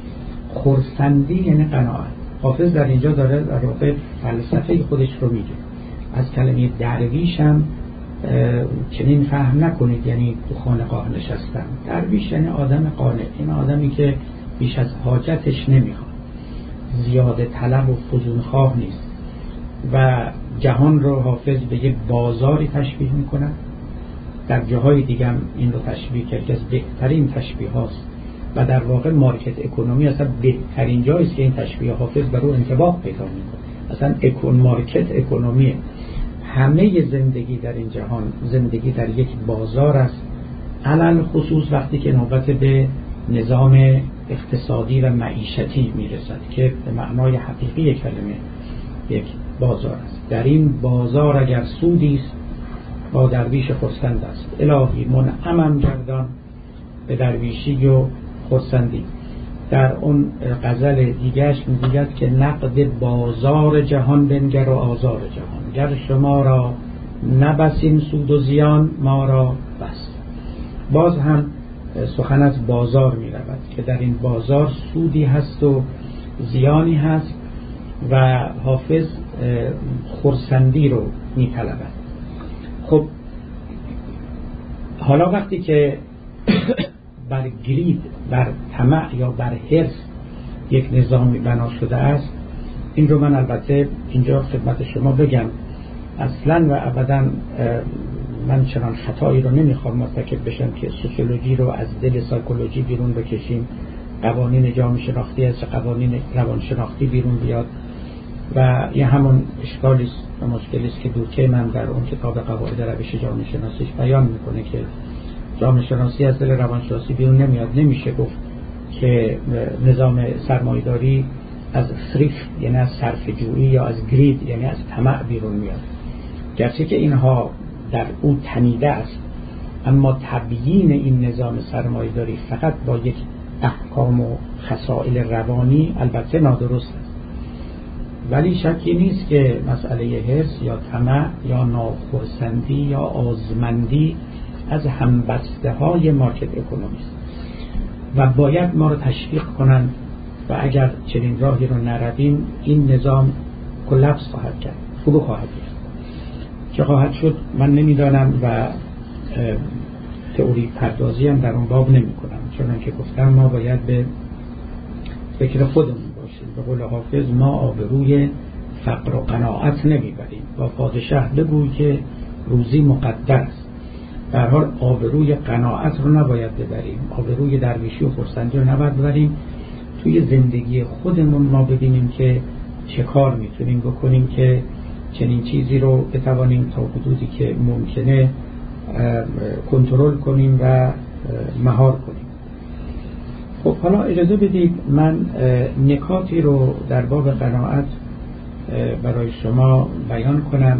خرسندی یعنی قناعت. حافظ در اینجا داره در واقع فلسفه خودش رو میگه. از کلمه درویش هم چنین فهم نکنید یعنی تو خانقاه نشستن. درویش یعنی آدم قانع، این آدمی که بیش از حاجتش نمیخواد، زیاده طلب و فزونخواه نیست. و جهان رو حافظ به یک بازاری تشبیه میکنه. در جاهای دیگه هم این رو تشبیه کرد که از بهترین تشبیه هاست و در واقع مارکت اکونومی اصلا بهترین جاییست که این تشبیه حافظ بر او انطباق پیدا میکنه. اصلا مارکت اکونومی، همه زندگی در این جهان زندگی در یک بازار است، علل خصوص وقتی که نوبت به نظام اقتصادی و معیشتی میرسد که به معنای حقیقی کلمه یک بازار است. در این بازار اگر سودی است با درویش خرسند است، الهی منعمم گردان به درویشی و خرسندی. در اون غزل دیگرش میگوید که نقد بازار جهان بنگر و آزار جهان، گر شما را نبسیم سود و زیان، ما را بس. باز هم سخن از بازار می رود که در این بازار سودی هست و زیانی هست و حافظ خرسندی رو می طلبد. خب حالا وقتی که بر گرید، بر طمع یا بر حرص یک نظامی بنا شده است، این رو من البته اینجا خدمت شما بگم، اصلا و ابدا من چنان خطایی رو نمیخوام مرتکب بشم که سوسیولوژی رو از دل سایکولوژی بیرون بکشیم، قوانین جامعه شناختی از قوانین روانشناختی بیرون بیاد و یه همون اشکالی و مشکلی است که دوکه من در اون کتاب قواعد روش جامعه شناسیش بیان میکنه که جامعه شناسی از دل روانشناسی بیرون نمیاد. نمیشه گفت که نظام سرمایه‌داری از ثریفت یعنی از صرفه‌جویی یا از گرید یعنی از طمع بیرون میاد، گرچه که اینها در او تنیده است، اما تبیین این نظام سرمایه‌داری فقط با یک احکام و خصائل روانی البته نادرست است. ولی شکی نیست که مسئله حرص یا طمع یا ناخرسندی یا آزمندی از همبسته های مارکت اکونومی است و باید ما رو تشویق کنند و اگر چنین راهی رو نرویم این نظام کلاپس خواهد کرد، فرو خواهد ریخت. چه خواهد شد من نمیدانم و تئوری پردازی هم در اون باب نمی کنم، چون که گفتم ما باید به فکر خودمون باشیم. به قول حافظ ما آبروی فقر و قناعت نمیبریم، با پادشاه بگوی که روزی مقدر است. در حال آبروی قناعت رو نباید ببریم، آبروی درویشی و خرسندی رو نباید ببریم. توی زندگی خودمون ما ببینیم که چه کار میتونیم بکنیم که چنین چیزی رو بتوانیم تا حدودی که ممکنه کنترل کنیم و مهار کنیم. خب حالا اجازه بدید من نکاتی رو در باب قناعت برای شما بیان کنم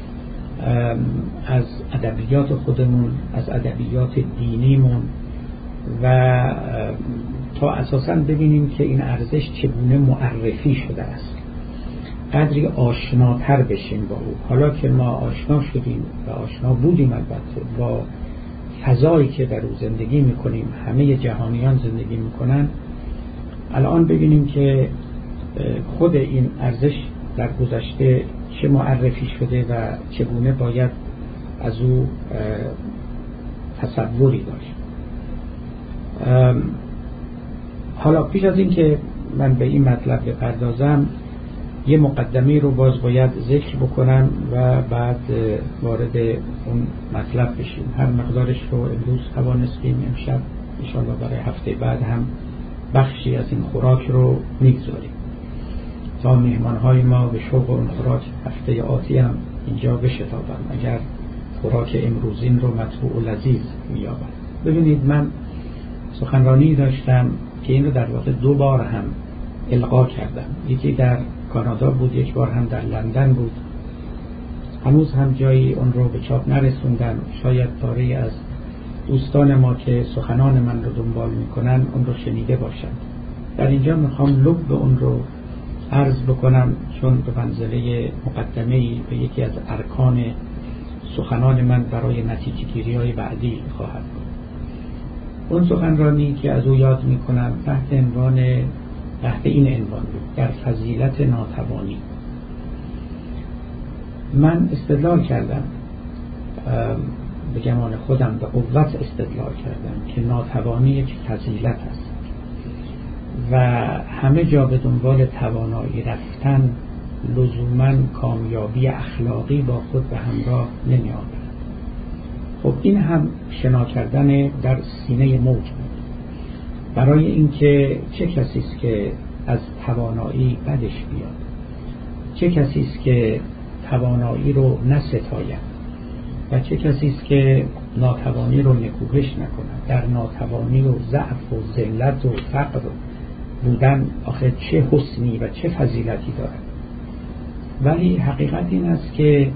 از ادبیات خودمون، از ادبیات دینیمون و تا اساساً ببینیم که این ارزش چگونه معرفی شده است، قدری آشناتر بشیم با او. حالا که ما آشنا شدیم و آشنا بودیم البته با فضایی که در او زندگی میکنیم، همه جهانیان زندگی میکنن، الان ببینیم که خود این ارزش در گذشته چه معرفی شده و چگونه باید از او تصوری داشت. حالا پیش از این که من به این مطلب بپردازم، یه مقدمه رو باز باید ذکر بکنم و بعد وارد اون مطلب بشیم. هر مقدارش رو امروز توانستیم، امشب انشاءالله برای هفته بعد هم بخشی از این خوراک رو میگذاریم تا مهمانهای ما به شوق اون خوراک هفته آتی هم اینجا بشتابن، اگر خوراک امروزین رو مطبوع و لذیذ میابن. ببینید، من سخنرانی داشتم که این رو در واقع 2 بار هم القا کردم. یکی در کانادا بود، یک بار هم در لندن بود. هنوز هم جایی اون رو به چاپ نرسوندن. شاید پاره‌ای از دوستان ما که سخنان من رو دنبال میکنن اون رو شنیده باشند. در اینجا میخوام لب اون رو عرض بکنم، چون به منزله مقدمه‌ای به یکی از ارکان سخنان من برای نتیجه گیری‌های بعدی خواهد بود. اون سخنرانی که از او یاد میکنم تحت این عنوان بود: در فضیلت ناتوانی. من استدلال کردم، به گمان خودم به قوت استدلال کردم که ناتوانی یک فضیلت است و همه جا به دنبال توانایی رفتن لزوماً کامیابی اخلاقی با خود به همراه نمی آورد. خب این هم شنا کردن در سینه موج بود، برای اینکه چه کسی است که از توانایی بدش بیاد، چه کسی است که توانایی رو نستاید و چه کسی است که ناتوانی رو نکوهش نکند. در ناتوانی و ضعف و ذلت و فقر بودن آخه چه حسنی و چه فضیلتی دارد. ولی حقیقت این است که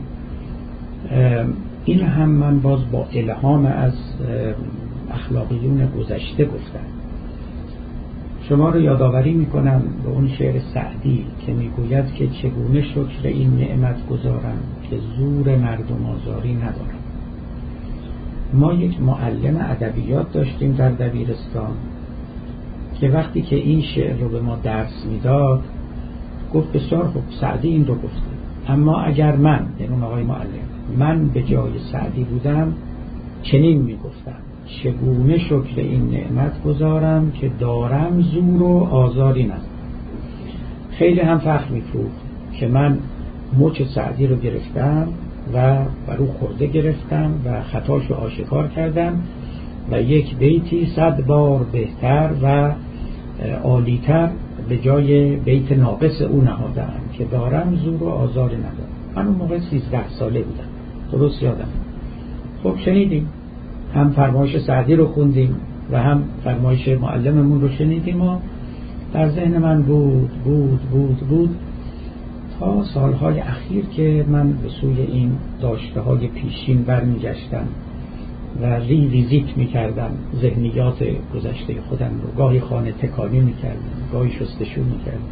این هم من باز با الهام از اخلاقیون گذشته گفتم. شما رو یادآوری میکنم به اون شعر سعدی که میگوید که چگونه شکر این نعمت گذارم که زور مردم آزاری ندارم. ما یک معلم ادبیات داشتیم در دبیرستان که وقتی که این شعر رو به ما درس میداد گفت بسیار خوب، سعدی این رو گفته، اما اگر من، یعنی اون آقای معلم، من به جای سعدی بودم چنین میگفتم: چگونه شکر این نعمت گذارم که دارم زور و آزاری ندارم. خیلی هم فخر می‌فروخت که من مچ سعدی رو گرفتم و برو خورده گرفتم و خطاشو آشکار کردم و یک بیتی 100 بار بهتر و عالی‌تر به جای بیت ناقص او نهادم که دارم زور و آزاری ندارم. من اون موقع 13 ساله بودم، درست یادم. خب شنیدیم، هم فرمایش سعدی رو خوندیم و هم فرمایش معلممون رو شنیدیم و در ذهن من بود تا سالهای اخیر که من به سوی این داشته های پیشین برمی گشتم و ریویزیت می کردم ذهنیات گذشته خودم رو. گاهی خانه تکانی می کردم، گاهی شستشو می کردم،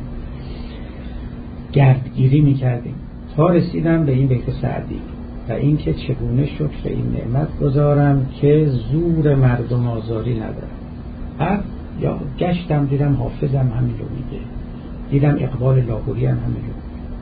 گردگیری می کردیم تا رسیدم به این بیت سعدی و این که چگونه شکر این نعمت گذارم که زور مردم آزاری ندارم. یا گشتم دیدم حافظم همین رو میگه، دیدم اقبال لاهوری هم همین رو،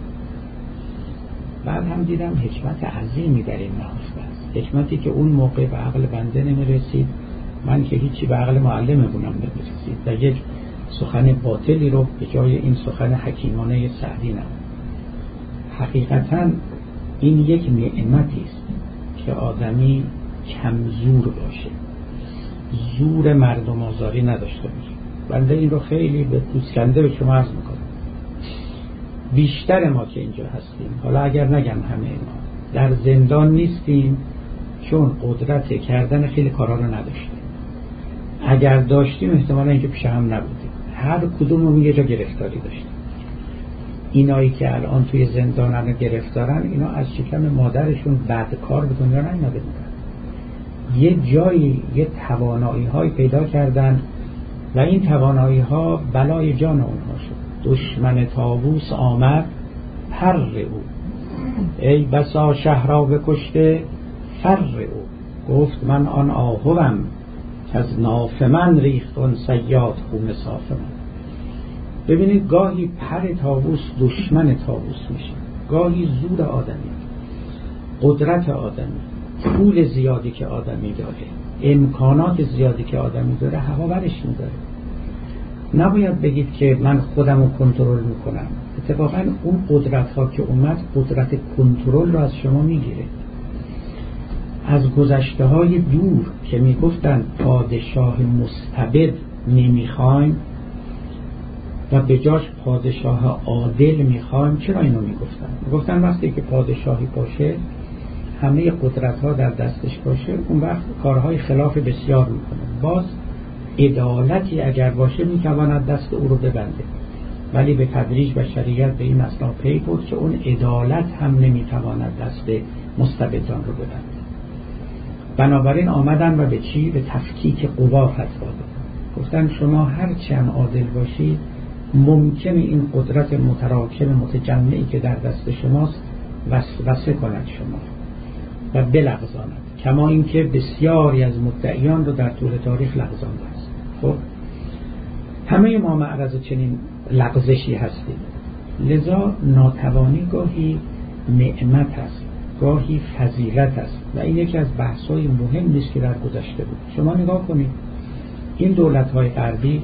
بعد هم دیدم حکمت عظیمی در این نهفته است، حکمتی که اون موقع به عقل بنده نمی رسید. من که هیچی به عقل معلممونم نمی رسید و یک سخن باطلی رو به جای این سخن حکیمانه سعدی نمود. حقیقتاً این یک نعمتی است که آدمی کمزور باشه، زور مردم آزاری نداشته باشه. بنده این رو خیلی به پوسکنده به شما عرض میکنم. بیشتر ما که اینجا هستیم، حالا اگر نگم همه ما، در زندان نیستیم چون قدرت کردن خیلی کارا رو نداشتیم. اگر داشتیم احتمالا اینجا پیش هم نبودیم. هر کدوممون یه جا گرفتاری داشتیم. اینایی که الان توی زندانن گرفتارن، اینا از شکم مادرشون بعد کار به دنیا نیامده بودن. یه جایی یه توانایی های پیدا کردن و این توانایی ها بلای جان اونها شد. دشمن طاووس آمد پر او، ای بسا شهر را بکشته فر او. گفت من آن آهوم که از ناف من ریخت اون صیاد خون صاف من. ببینید گاهی پر طاووس دشمن طاووس میشه، گاهی زور آدمی، قدرت آدمی، پول زیادی که آدمی داره، امکانات زیادی که آدمی داره هوا برش میداره. نباید بگید که من خودم رو کنترل میکنم. اتفاقا اون قدرت ها که اومد قدرت کنترل رو از شما میگیره. از گذشته های دور که میگفتن پادشاه مستبد نمیخوایم و به جاش پادشاه عادل میخوایم، چرا اینو میگفتن؟ میگفتن وقتی که پادشاهی باشه، همه قدرت ها در دستش باشه، اون وقت کارهای خلاف بسیار میکنه. باز عدالتی اگر باشه میتواند دست او رو ببنده، ولی به تدریج بشریت به این اصلا پی برد که اون عدالت هم نمیتواند دست مستبدان رو ببنده. بنابراین آمدن و به چی؟ به تفکیک قوا فتوا دادن. گفتن شما هرچی هم عادل باشی، ممکنه این قدرت متراکم متجمعی که در دست شماست وسوسه کند شما و بلغزاند، کما اینکه بسیاری از مدعیان رو در طول تاریخ لغزانده است. خب همه ما معرض چنین لغزشی هستیم. لذا ناتوانی گاهی نعمت است، گاهی فضیلت است و این یکی از بحث‌های مهمی است که در گذشته بود. شما نگاه کنید، این دولت‌های غربی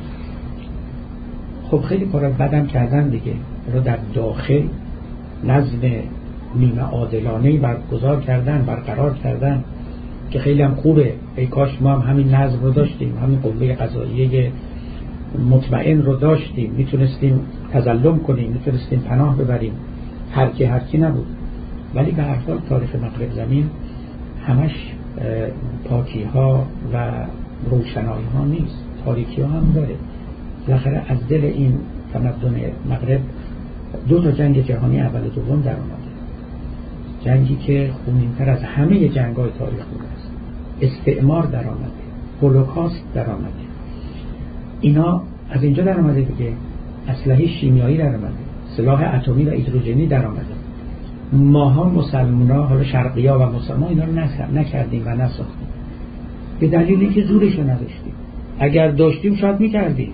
خب خیلی کارا بدم کردن دیگه، رو در داخل نظم نیمه عادلانه‌ای برقرار کردن که خیلی هم خوبه. ای کاش ما هم همین نظم رو داشتیم، همین قوه قضاییه مطمئن رو داشتیم، میتونستیم تظلم کنیم، میتونستیم پناه ببریم، هر کی نبود. ولی به هر حال تاریخ مغرب زمین همش پاکی ها و روشنایی ها نیست، تاریکی ها هم داره. بالاخره از دل این تمدن مغرب 2 جنگ جهانی اول و دوم در اومده، جنگی که خونین‌تر از همه جنگ‌های تاریخ بوده است. استعمار در آمده، هولوکاست در آمده، اینا از اینجا در آمده دیگه. اسلحه شیمیایی در آمده، سلاح اتمی و هیدروژنی در آمده. ماها مسلمان‌ها، حالا شرقی‌ها و مسلمان، اینا رو نکردیم و نساختیم به دلیلی که زورش رو نداشتیم. اگر داشتیم شاید می‌کردیم.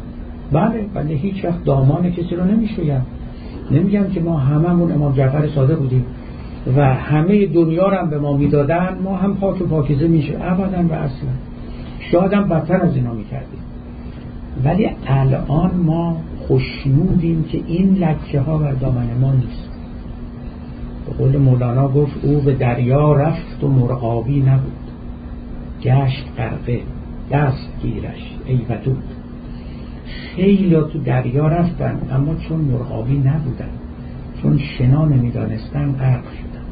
بله هیچ وقت دامان کسی رو نمی‌شویم. نمیگم که ما هممون امام جعفر صادق بودیم و همه دنیا رو هم به ما میدادن، ما هم پاک و پاکیزه میشه، ابدا و اصلا. شاید هم بدتر از اینا میکردیم. ولی الان ما خوشنودیم که این لکه ها بر دامن ما نیست. به قول مولانا گفت او به دریا رفت و مرغابی نبود، گشت غرقه دست گیرش ای ودود. خیلی تو دریا رفتن اما چون مرغابی نبودن، چون شنا نمیدانستن، غرق شدن.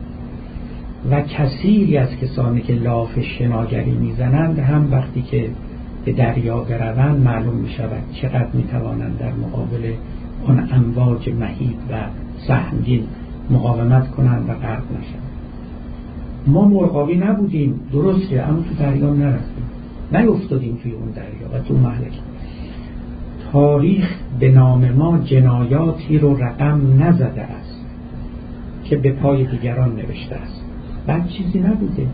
و کثیری از کسانی که لاف شناگری میزنند هم وقتی که به دریا بروند معلوم میشود چقدر میتوانند در مقابل آن امواج مهیب و سهمگین مقاومت کنند و غرق نشوند. ما مرغابی نبودیم درسته، اما تو دریا نرفتیم، نیفتادیم توی اون دریا و تو مهلک. تاریخ به نام ما جنایاتی رو رقم نزده است که به پای دیگران نوشته است. بعد چیزی نبوده.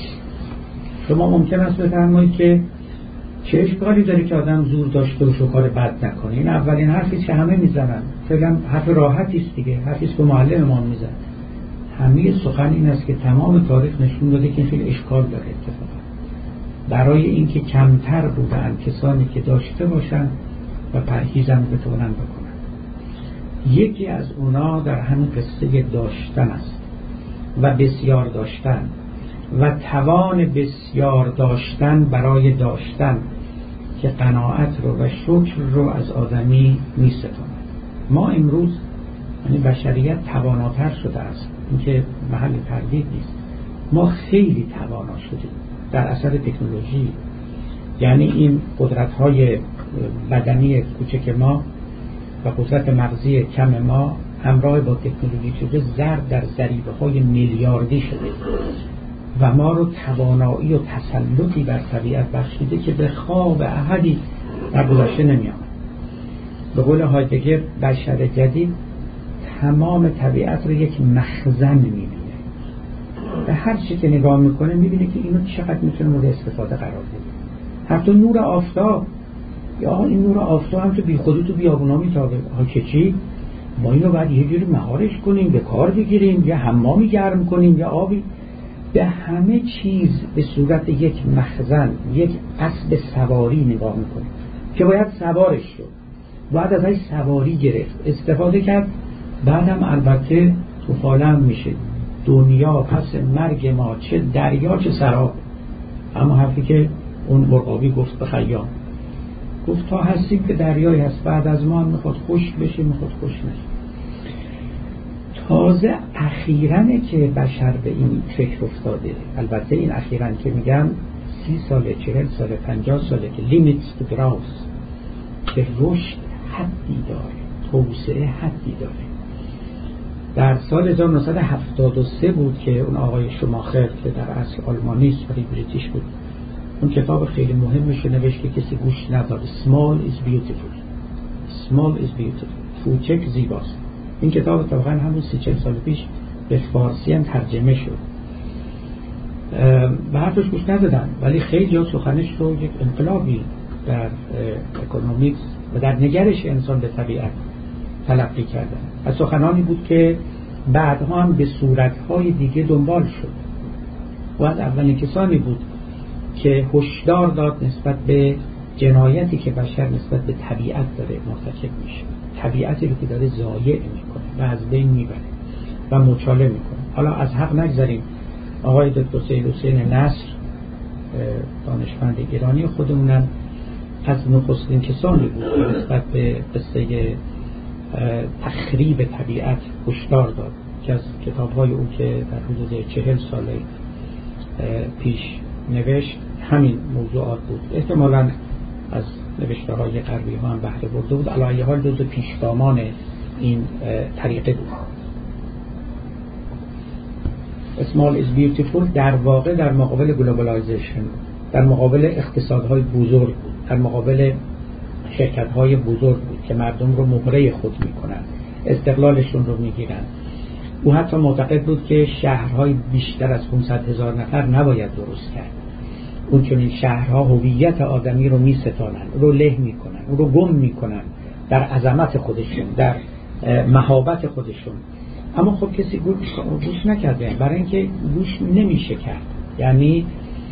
شما ممکن است بفرمایید که چه اشکالی داره که آدم زور داشته و کار بد نکنه. این اولین حرفی که همه میزنن، فعلا حرف راحتی است دیگه، حرفی است که معلم ما میزنه. همه سخن این است که تمام تاریخ نشون داده که خیلی اشکال داره. اتفاقا برای اینکه کمتر بودن کسانی که داشته باشن و پرهیزم بتونن بکنن. یکی از اونا در همین قصه داشتن است و بسیار داشتن و توان بسیار داشتن برای داشتن که قناعت رو و شکر رو از آدمی می‌ستاند. ما امروز یعنی بشریت تواناتر شده است، اینکه محل تردید نیست. ما خیلی توانا شدیم در اثر تکنولوژی. یعنی این قدرت‌های بدنی کوچک ما و قدرت مغزی کم ما همراه با تکنولوژی شده ضرب در ضریبه‌های میلیاردی شده و ما رو توانایی و تسلطی بر طبیعت بخشیده که به خواب احدی در گذشته نمی‌آمد. به قول هایدگر بشر جدید تمام طبیعت رو یک مخزن می‌بینه. به هر چی که نگاه می‌کنه می‌بینه که اینو چقدر می‌تونه مورد استفاده قرار بده. حتی نور آفتاب، یا این نور آفتاب هم تو بی خودی تو بیابونا میتابه. ها که چی؟ ما اینو باید یه جوری مهارش کنیم، به کار بگیریم، یا حمامی گرم کنیم یا آبی. به همه چیز به صورت یک مخزن، یک اسب سواری نگاه میکنیم. که باید سوارش شد، باید ازش سواری گرفت، استفاده کرد. بعدم البته تو فالم میشه دنیا پس مرگ ما چه دریا چه سراب. اما حرفی که اون مرغابی گفت به خیام، گفت تا هستیم که دریایی هست، بعد از ما هم میخواد خشک بشه، میخواد خشک نشه. تازه اخیرانه که بشر به این فکر افتاده. البته این اخیران که میگم 30 ساله 40 ساله 50 ساله که لیمیتس تو گراوس، که رشد حدی داره، توسعه حدی داره. در سال 1973 بود که اون آقای شوماخر که در اصل آلمانیست ولی بریتیش بود، اون کتاب خیلی مهمش نوشت که کسی گوش نداره، Small is beautiful. Small is beautiful. کوچک زیباست. این کتاب طبعا همون 30-40 سال پیش به فارسی هم ترجمه شد. به حرفش گوش ندادن، ولی خیلی ها سخنش رو یک انقلابی در اکونومیکس و در نگرش انسان به طبیعت تلقی کردن. از سخنانی بود که بعدها هم به صورتهای دیگه دنبال شد و از اولین کسانی بود که هشدار داد نسبت به جنایتی که بشر نسبت به طبیعت داره مرتکب میشه، طبیعتی رو که داره ضایع میکنه و از بین میبره و مچاله میکنه. حالا از حق نگذاریم، آقای دکتر سید حسین نصر دانشمند ایرانی خودمونم از نخستین کسانی بود نسبت به قصه تخریب طبیعت هشدار داد، که از کتاب‌های او که در حدود 40 سال پیش نوشت همین موضوعات بود. احتمالاً از نوشته‌های غربی ها هم بهره برده بود. علی حال جزو پیشگامان این طریقه بود. Small is beautiful در واقع در مقابل گلوبالایزیشن، در مقابل اقتصادهای بزرگ بود، در مقابل شرکت‌های بزرگ بود که مردم رو مهره خود میکنن، استقلالشون رو میگیرن. او حتی معتقد بود که شهرهای بیشتر از 500,000 نفر نباید درست کرد. اون چون این شهرها هویت آدمی رو میستانن، رو له میکنن، رو گم میکنن در عظمت خودشون، در مهابت خودشون. اما خب کسی گوش نکرده، برای اینکه گوش نمیشه کرد. یعنی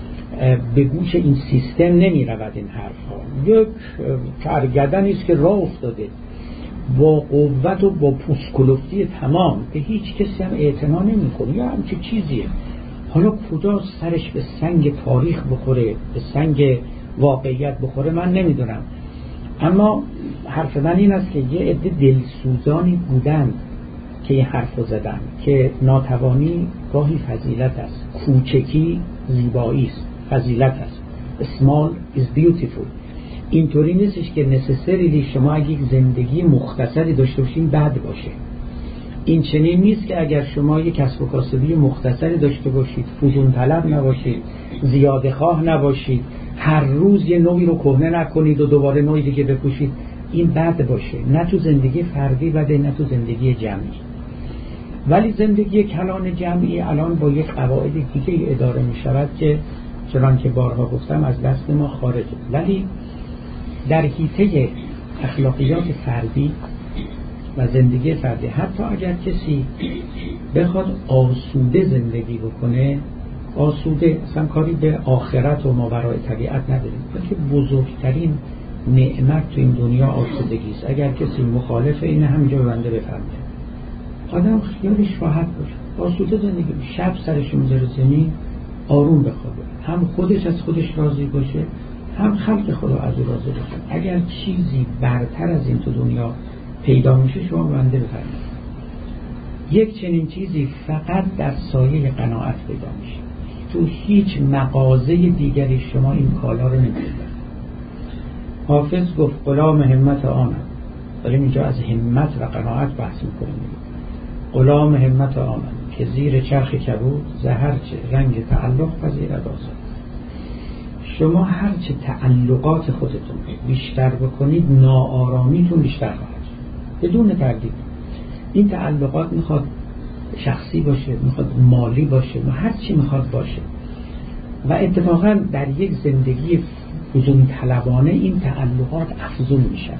به گوش این سیستم نمی رود این حرف ها. یک کرگدنی است که راه افتاده با قوت و با پوسکلفتی تمام، به هیچ کسی هم اعتنا نمی کنه یا همچه چیزیه. حالا کجا سرش به سنگ تاریخ بخوره، به سنگ واقعیت بخوره، من نمیدونم. اما حرف من این است که یه عده دلسوزانی بودن که این حرف رو زدن که ناتوانی گاهی فضیلت است، کوچکی زیبایی است، فضیلت است. Small is beautiful. اینطوری نیستش که necessarily شما اگه یک زندگی مختصری داشته باشین بد باشه. این چنین نیست که اگر شما یک کسب و کاسبی مختصری داشته باشید، فزون طلب نباشید، زیاده خواه نباشید، هر روز یه نوعی رو کهنه نکنید و دوباره نوعی دیگه بپوشید، این بد باشه. نه تو زندگی فردی بده، نه تو زندگی جمعی. ولی زندگی کلان جمعی الان با یک قواعد دیگه اداره می شود که چنان که بارها گفتم از دست ما خارجه. ولی در حیطه اخلاقیات فردی و زندگی فردی، حتی اگر کسی بخواد آسوده زندگی بکنه، آسوده اصلا کاری به آخرت و ماورای طبیعت نداریم، بلکه بزرگترین نعمت تو این دنیا آسودگی است. اگر کسی مخالف اینه همینجا به بنده بفرمایید. آدم خیالش راحت باشه، آسوده زندگی، شب سرش میذاره زمین، آروم بخوابه، هم خودش از خودش راضی باشه، هم خلق خدا از او راضی باشه. اگر چیزی برتر از این تو دنیا پیدا میشه شما بنده بفرمایید. یک چنین چیزی فقط در سایه قناعت پیدا میشه. تو هیچ مغازه دیگری شما این کالا رو نمی‌بینید. حافظ گفت غلام همت آنم، داریم اینجا از همت و قناعت بحث میکنیم. غلام همت آنم که زیر چرخ کبود زهرچه رنگ تعلق پذیرد آزاد. شما هرچه تعلقات خودتون بیشتر بکنید ناآرامیتون بیشتر خواهد بدون تردید. این تعلقات میخواد شخصی باشه، میخواد مالی باشه، هر چی میخواد باشه. و اتفاقا در یک زندگی فزون طلبانه این تعلقات افزون میشن.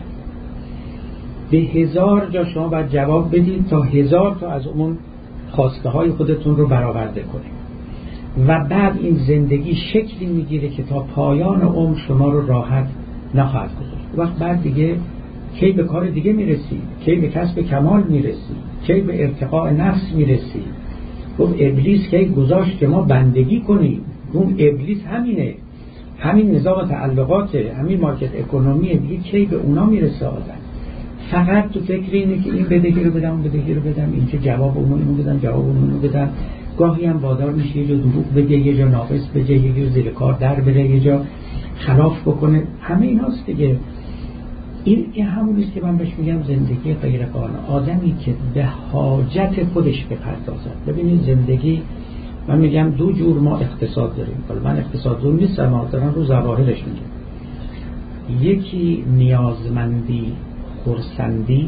به 1000 جا شما باید جواب بدید تا 1000 تا از اون خواسته های خودتون رو برآورده کنید. و بعد این زندگی شکلی میگیره که تا پایان عمر شما رو راحت نخواهد گذاشت. وقت بعد دیگه کی به کار دیگه میرسی، کی به کسب کمال میرسی، کی به ارتقاء نفس میرسی. گفت ابلیس کی گذاشت که ما بندگی کنیم. اون ابلیس همینه، همین نظام تعلقاته، همین مارکت اکونومیه دیگه، کی به اونا میرسه آدم. فقط تو فکر اینه که این بدهی رو بدم، اون بدهی رو بدم، این چه جواب اونو بدم، جواب اونو بدم. گاهی هم وادار میشه یه جا دروغ بگه، یه جا ناقص بگه، یه جا زیر کار در بره، یه جا خلاف بکنه. همه ایناست دیگه. این همونیست که من بهش میگم زندگی غیر قانع. آدمی که به حاجت خودش بپردازد. ببینید زندگی، من میگم دو جور ما اقتصاد داریم. من اقتصاددون نیستم، ما دارم رو ظواهرش میگم. یکی نیازمندی خرسندی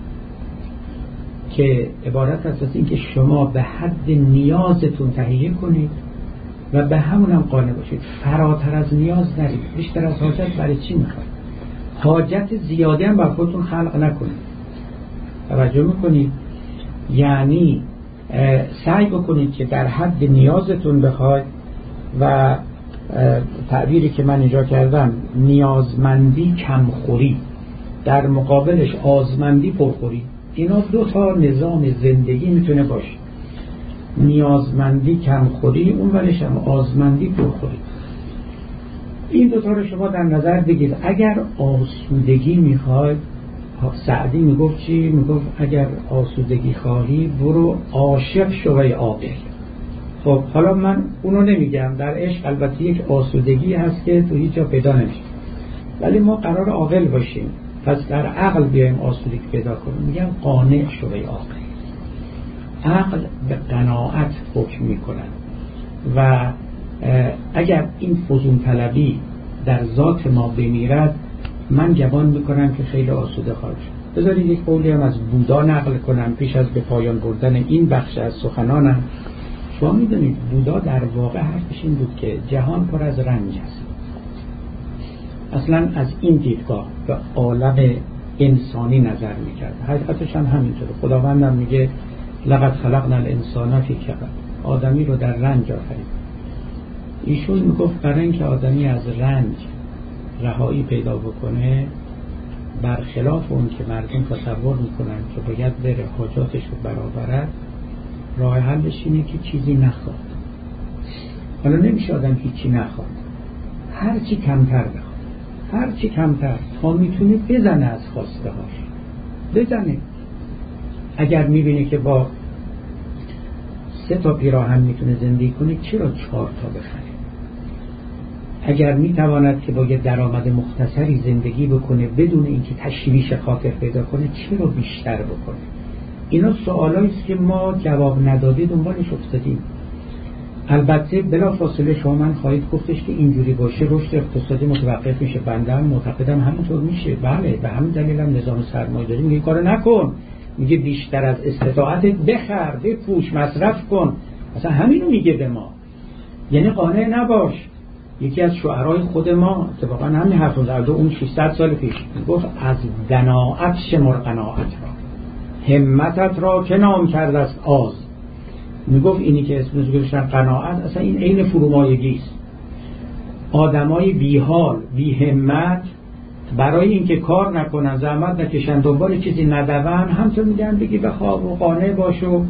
که عبارت است از این که شما به حد نیازتون تهیه کنید و به همون هم قانع باشید، فراتر از نیاز نرید. بیشتر از حاجت برای چی میخواید؟ حاجت زیاده هم بر خودتون خلق نکنید. توجه میکنید؟ یعنی سعی بکنید که در حد نیازتون بخواید و تعبیری که من اینجا کردم نیازمندی کمخوری، در مقابلش آزمندی پرخوری. اینا دو تا نظام زندگی میتونه باشه. نیازمندی کمخوری، اون ورش هم آزمندی پرخوری. این دو تا رو شما در نظر بگیرید. اگر آسودگی میخواید، سعدی میگفت چی؟ میگفت اگر آسودگی خواهی برو عاشق شو ای عاقل. خب حالا من اونو نمیگم، در عشق البته یک آسودگی هست که تو هیچ جا پیدا نمیشه، ولی ما قرار عاقل باشیم، پس در عقل بیایم آسودگی پیدا کنیم. میگم قانع شو ای عاقل. عقل به قناعت حکم میکنن و اگر این فزون طلبی در ذات ما بمیرد، من گمان میکنم که خیلی آسوده خواهد شد. بذارید یک قولی هم از بودا نقل کنم پیش از به پایان بردن این بخش از سخنانم. شما میدونید بودا در واقع حرفش این بود که جهان پر از رنج است. اصلا از این دیدگاه به عالم انسانی نظر میکرد. حقیقتش هم همینطوره. خداوندم میگه لقد خلقنا الانسان فی کبد، آدمی رو در رنج آفرید. ایشون میگفت برای اینکه آدمی از رنج رهایی پیدا بکنه، برخلاف اون که مردم تصور میکنن که باید بره حاجاتش رو برآورد، راه حلش اینه که چیزی نخواد. حالا نمیشه آدم هیچی نخواد، هرچی کمتر بخواد، هرچی کمتر تا میتونه بزنه از خواسته هاش، بزنه. اگر میبینه که با 3 تا پیراهن میتونه زندگی کنه، چرا 4 تا بخره؟ اگر میتواند که با یه درآمد مختصری زندگی بکنه بدون اینکه تشویش خاطر پیدا کنه، چرا بیشتر بکنه؟ اینا سوالایی است که ما جواب ندادی دنبالش افتادیم. البته بلا فاصله شما من خواهید گفتش که اینجوری باشه رشد اقتصادی متوقف میشه. بنده هم معتقدم همینطور میشه. بله، به همین دلیل هم نظام سرمایه‌داری میگه کارو نکن، میگه بیشتر از استطاعتت بخر، بپوش، مصرف کن. اصلا همینو میگه به ما، یعنی قانع نباش. یکی از شعرهای خود ما اتفاقا همین حرف رو زد اون 600 سال پیش، میگفت از دناعت شمر قناعت را، همتت را که نام کرده است آز. میگفت اینی که اسمش گذاشتن قناعت، اصلا این عین فرومایگی است. آدمای بیحال، بی همت، برای اینکه کار نکنن، زحمت نکشن، دنبال چیزی ندون، همطور میگن بگی بخواب و قانع باش و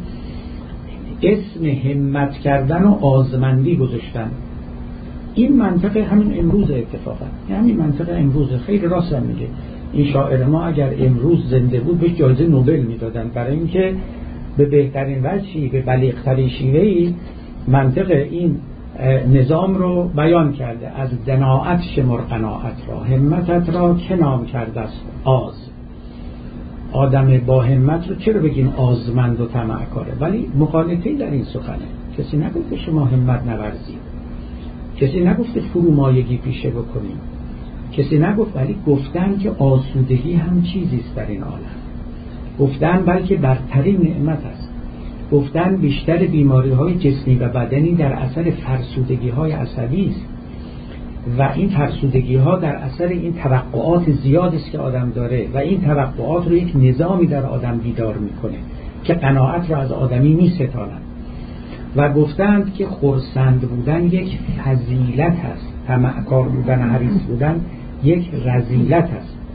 اسم همت کردن و آزمندی گذاشتن. این منطقه همین امروز اتفاقا، همین منطقه امروز. خیلی راست هم میگه این شاعر ما، اگر امروز زنده بود بهش جایزه نوبل میدادن، برای اینکه به بهترین وجهی، به بلیغ‌ترین شیوهی منطق این نظام رو بیان کرده. از دناعت شمر قناعت را، همتت را که نام کرده است آز. آدم با همت رو چرا بگیم آزمند و طمعکاره؟ ولی مخالفتی در این سخنه. کسی نگفته شما همت نورزید، کسی نگفته فرومایگی پیشه بکنیم، کسی نگفت، ولی گفتن که آسودگی هم چیزی است در این عالم. گفتن بلکه برترین نعمت است. گفتن بیشتر بیماری‌های جسمی و بدنی در اثر فرسودگی‌های عصبی است و این فرسودگی‌ها در اثر این توقعات زیادی است که آدم داره و این توقعات رو یک نظامی در آدم بیدار می‌کنه که قناعت را از آدمی می‌ستاند. و گفتند که خرسند بودن یک فضیلت است، طمعکار بودن، حریص بودن یک رذیلت است.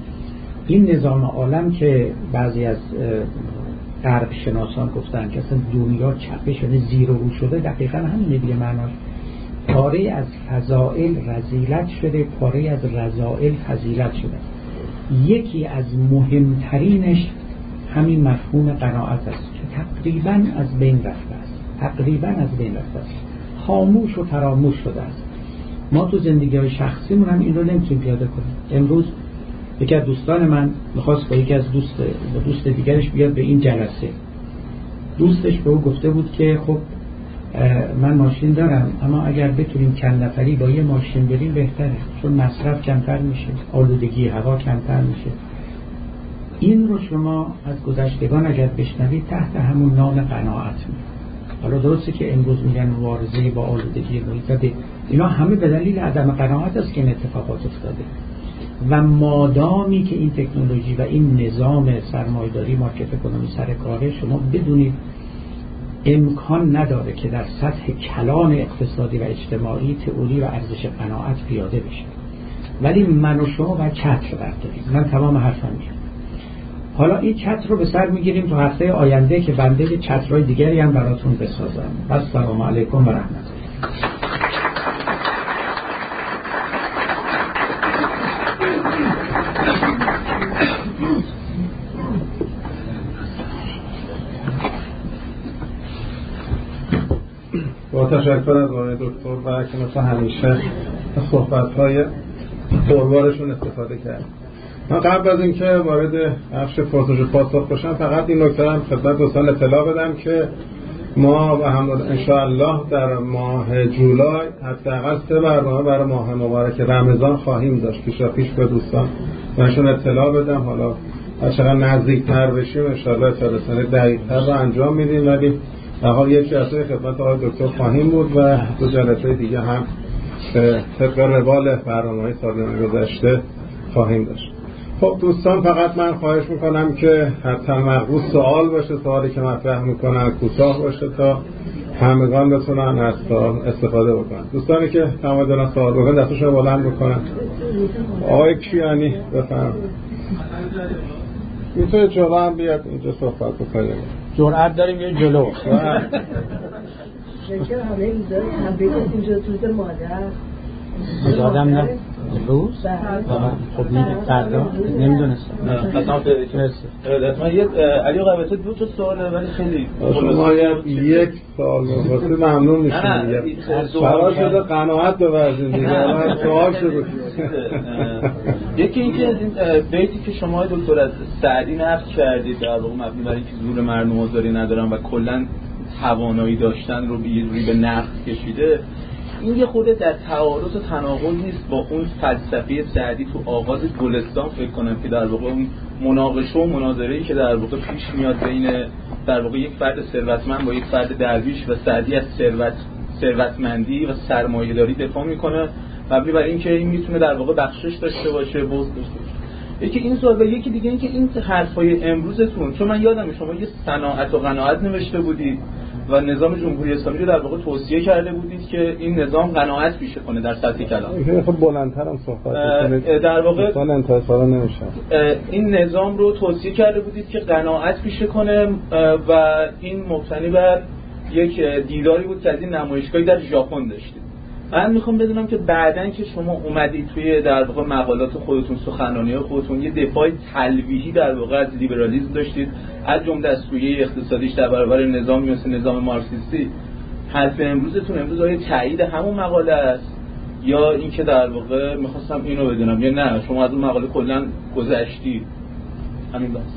این نظام عالم که بعضی از غرب شناسان گفتن که اصلا دنیا چپه شده، زیر و رو شده، دقیقا همینه دیگه معناش. پاره از فضائل رذیلت شده، پاره از رذائل فضیلت شده. یکی از مهمترینش همین مفهوم قناعت است که تقریبا از بین رفته است، خاموش و فراموش شده است. ما تو زندگی‌های شخصیمون هم این رو نمیتونیم پیاده کنیم. امروز یکی از دوستان من می‌خواست با یکی از دوست دیگرش بیاد به این جلسه. دوستش به او گفته بود که خب من ماشین دارم، اما اگر بتونیم چند نفری با یه ماشین بریم بهتره، چون مصرف کمتر میشه، آلودگی هوا کمتر میشه. این رو شما از گذشتگان اگر بشنوید تحت همون نام قناعت میاد. حالا درسته که امروز میگن مبارزه با آلودگی محیط، اینا همه به دلیل عدم قناعت است که این اتفاقات افتاده. و مادامی که این تکنولوژی و این نظام سرمایه‌داری مارکت اکونومی سر کاره، شما بدونید امکان نداره که در سطح کلان اقتصادی و اجتماعی تئوری و ارزش قناعت پیاده بشه. ولی من و شما باید چتر برداریم. من تمام حرفم میگم. حالا این چتر رو به سر میگیریم تو هفته آینده که بنده چترهای دیگری هم براتون بسازم. السلام علیکم و رحمت الله. با تشکر از آقای دکتر و که مثل همیشه از صحبت‌های پربارشون استفاده کرد. من قبل از اینکه وارد بخش پرسش و پاسخ بشم فقط این نکته رو خدمت دوستان اطلاع بدم که ما و هم انشاءالله در ماه جولای حداقل 3 برنامه برای ماه مبارک رمضان خواهیم داشت. پیش به دوستان منشون اطلاع بدم. حالا هرچقدر نزدیک‌تر بشیم انشاءالله اطلاع دقیق‌تر رو انجام میدیم، ولی در حال یک جلسه خدمت آقای دکتر خواهیم بود و 2 جلسه دیگه هم طبق روال برنامه‌های سال گذشته خواهیم داشت. خب دوستان، فقط من خواهش میکنم که حتی مقبول سوال باشه، سوالی که مطرح میکنن کوتاه باشه تا همگان بتونن از سوال استفاده بکنن. دوستانی که تمام دارن سوال بکنن دستشون رو بلند بکنن. آقای کیانی بفرمایید. میتونه جلو هم بیاد اینجا صحبت بکنیم. جرأت داریم یه جلو. شکر همه ایزای هم بگید اینجا توی مادر آدم نه روز خب فردا نمیدونستم. من یه علی قبطه 2 تا سواله ولی خیلی شما یک سوال می‌خواستید ممنون میشم دیگه. فرار شده قناعت بورزید دیگه. سوال شده. یکی اینکه از این بیتی که شما دکتر از سعدی نقل کردید در واقع مبنی بر اینکه زور مردم‌آزاری ندارن و کلا توانایی داشتن رو به نقد کشیده، این یه خورده در تعارض و تناقض نیست با اون فلسفه سعدی تو آغاز گلستان فکر کنم که در واقع اون مناقشه و مناظره‌ای که در واقع پیش میاد بین در واقع یک فرد ثروتمند با یک فرد درویش و سعدی از ثروتمندی و سرمایه‌داری دفاع میکنه مبنی بر اینکه این میتونه در واقع بخشش داشته باشه، بوز داشته باشه. یکی این سوال و یکی دیگه این که این حرفای امروزتون، چون من یادمه شما یه صناعت و قناعت نوشته بودید و نظام جمهوری اسلامی رو در واقع توصیه کرده بودید که این نظام قناعت پیشه کنه در سطح کلام. خب بلندتر هم صحبت کنید. در واقع مثلا انتظار نمیشه. این نظام رو توصیه کرده بودید که قناعت پیشه کنه و این مبتنی بر یک دیداری بود که از این نمایشگاهی در ژاپن داشتید. من میخوام بدونم که بعدن که شما اومدید توی در واقع مقالات خودتون، سخنرانی‌های خودتون یه دفاع تلویحی در واقع از لیبرالیسم داشتید، از جمله از سویه اقتصادیش در برابر نظامی مثل نظام مارکسیستی. حرف امروزتون امروز آیا تایید همون مقاله است یا اینکه در واقع میخواستم اینو بدونم یا نه شما از اون مقاله کلا گذشتید؟ همین بس.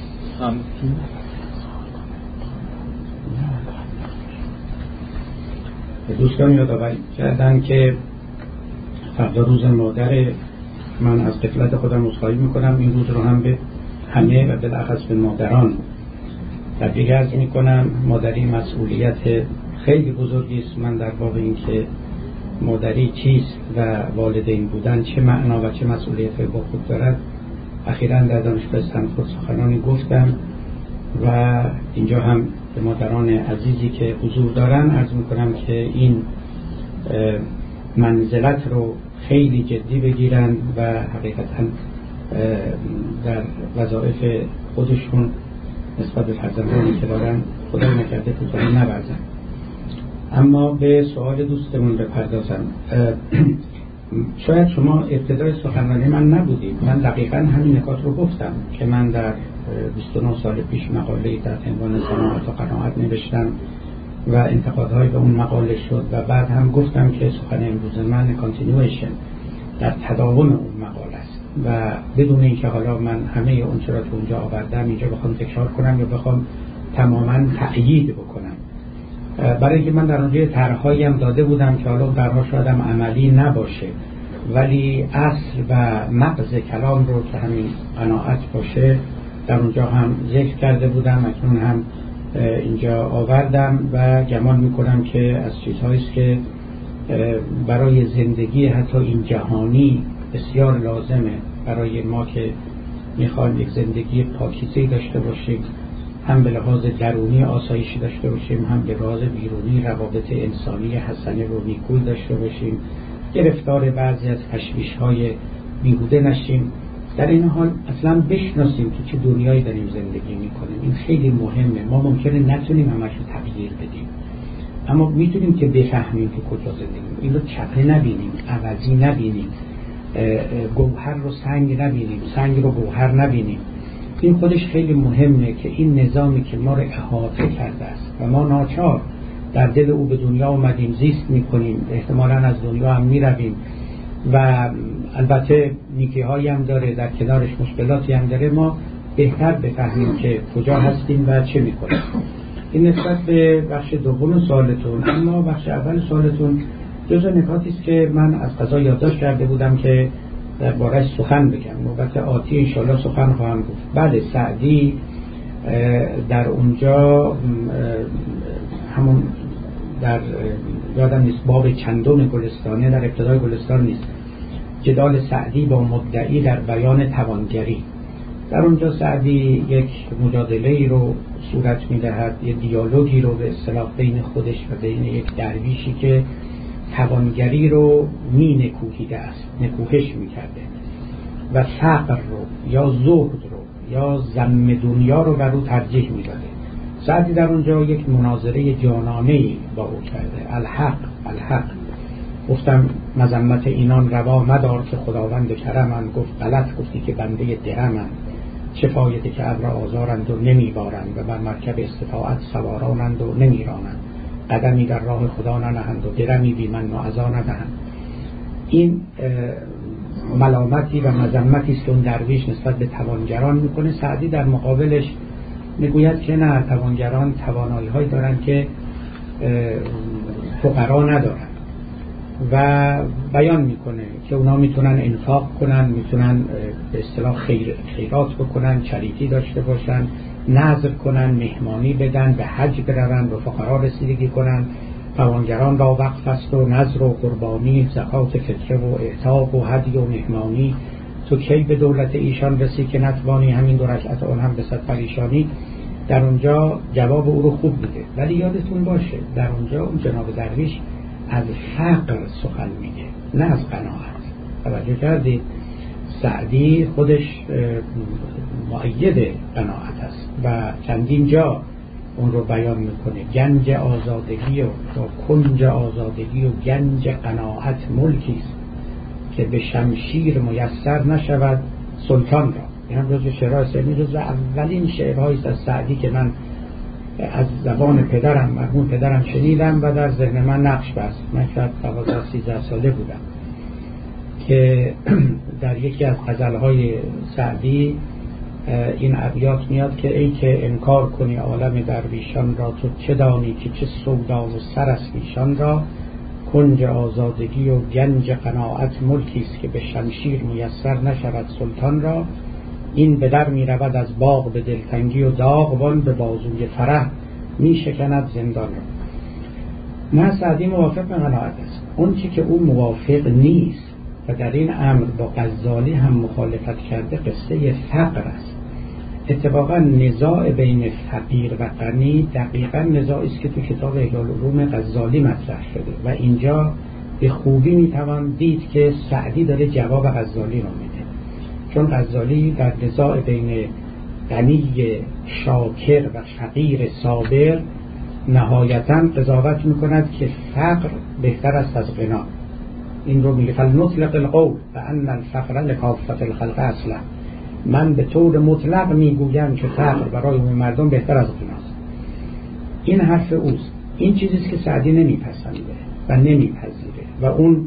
دوستان یادآوری کردن که فردا روز مادر، من از غفلت خودم عذرخواهی میکنم. این روز رو هم به همه و بالاخص به مادران تبریک عرض میکنم. مادری مسئولیت خیلی بزرگی است. من در واقع این که مادری چیست و والدین بودن چه معنا و چه مسئولیتی با خود دارد اخیراً در دانشگاه استنفورد سخنرانی گفتم و اینجا هم به مادران عزیزی که حضور دارن عرض میکنم که این منزلت رو خیلی جدی بگیرن و حقیقتاً در وظایف خودشون نسبت به فرزندانی که دارن خدا نکرده کوتاهی نبرزن. اما به سوال دوستمون بپردازم. شاید شما ابتدای سخنرانی من نبودید، من دقیقاً همین نکات رو گفتم که من در 29 سال پیش مقاله‌ای تحت عنوان صناعت و قناعت نوشتم و انتقادهای به اون مقاله شد و بعد هم گفتم که سخن امروز من کانتینویشن در تداوم اون مقاله است و بدون اینکه حالا من همه اون چرا تو اونجا آوردم اینجا بخوام تکرار کنم یا بخوام تماماً تأیید بکنم. برای اینکه من در اونجا طرح‌هایی هم داده بودم که حالا طرح‌ها شاید هم عملی نباشه، ولی اصل و مغز کلام رو که همین قناعت باشه در اونجا هم ذکر کرده بودم، اکنون هم اینجا آوردم و گمان میکنم که از چیزهایی است که برای زندگی حتی این جهانی بسیار لازمه برای ما که میخوایم یک زندگی پاکیزه‌ای داشته باشیم، هم به لحاظ درونی آسایشی داشته باشیم، هم به لحاظ بیرونی روابط انسانی حسنه و نیکویی داشته باشیم، گرفتار بعضی از تشویش‌های بیهوده نشیم، در این حال اصلا بشناسیم که چه دنیایی داریم زندگی میکنیم. این خیلی مهمه. ما ممکنه نتونیم همش رو تغییر بدیم، اما میتونیم که بفهمیم که کجا زندگی میکنیم. این رو چپه نبینیم، عوضی نبینیم، گوهر رو سنگ نبینیم، سنگ رو گوهر نبینیم. این خودش خیلی مهمه که این نظامی که ما رو احاطه کرده است و ما ناچار در دل او به دنیا اومدیم، زیست میکنیم، احتمالاً از دنیا هم میرویم و البته نیکی هایی هم داره، در کنارش مشکلاتی هم داره، ما بهتر بفهمیم که کجا هستیم و چه میکنیم. این نسبت به بخش دوم سوالتون. اما بخش اول سوالتون جزء نکاتی است که من از قضا یادداشت کرده بودم که درباره‌اش سخن بگم. نوبت آتی انشاءالله سخن خواهم گفت. بله، سعدی در اونجا همون در یادم نیست باب چندم گلستانه، در ابتدای گلستان نیست، جدال سعدی با مدعی در بیان توانگری. در اونجا سعدی یک مجادله‌ای رو صورت می‌دهد، یک دیالوگی رو به اصطلاح بین خودش و بین یک درویشی که توانگری رو نکوهیده است، نکوهش می‌کرده و فقر رو یا زهد رو یا ذم دنیا رو بر او ترجیح می‌داده. سعدی در اونجا یک مناظره جانانه‌ای با او کرده. الحق گفتم مذمت اینان روا مدار که خداوند کرمند، گفت غلط گفتی که بنده درمند، چه فایده که ابر آزارند و نمیبارند و بر مرکب استطاعت سوارانند و نمیرانند، قدمی در راه خدا ننهند و درمی بی من و عزا ندهند. این ملامتی و مذمتی است که اون درویش نسبت به توانگران میکنه. سعدی در مقابلش میگوید که نه، توانگران توانایی هایی دارن که فقرا ندارن و بیان میکنه که اونا میتونن انفاق کنن، میتونن به اصطلاح خیرات بکنن، چریتی داشته باشن، نذر کنن، مهمانی بدن، به حج برون، به فقرا رسیدگی کنن. توانگران را وقف است و نذر و قربانی، زکات فطره و اعتاق و هدی و مهمانی، تو کی به دولت ایشان رسی که نتوانی همین 2 رکعت آن هم به صد پریشانی. در اونجا جواب او رو خوب میده، ولی یادتون باشه در اونجا اون جناب درویش از فقر سخن میگه، نه از قناعت. توجه کردید؟ سعدی خودش مؤید قناعت است و چندین جا اون رو بیان میکنه. گنج آزادگی و کنج آزادگی و گنج قناعت ملکی است که به شمشیر میسر نشود سلطان را. این هم جزو شعرهای سعدی، جزو اولین شعرهایی است از سعدی که من از زبان پدرم، مرحوم پدرم شنیدم و در ذهن من نقش بست. من شاید 12-13 ساله بودم که در یکی از غزلهای سعدی این ابیات میاد که ای که انکار کنی عالم درویشان را، تو چه دانی که چه سودا و سر است ایشان را، کنج آزادگی و گنج قناعت ملکی است که به شمشیر میسر نشود سلطان را، این به در می رود از باغ به دلتنگی و داغبان، به بازوی فرح می شکند زندان را. نه، سعدی موافق به قناعت است. اون چی که او موافق نیست و در این امر با غزالی هم مخالفت کرده قصه فقر است. اتفاقا نزاع بین فقیر و غنی دقیقا نزاعی است که تو کتاب احیاء العلوم غزالی مطرح شده و اینجا به خوبی میتوان دید که سعدی داره جواب غزالی رو میده. چون غزالی در نزاع بین غنی شاکر و فقیر صابر نهایتاً قضاوت میکند که فقر بهتر است از غنا. این رو میگه فلنطلق القول فان الفقر لکافة الخلق اصلا. من به طور مطلق میگویم که فقر برای عموم مردم بهتر از غناست. این حرف اوست. این چیزیست که سعدی نمیپسنده و نمیپذیره و اون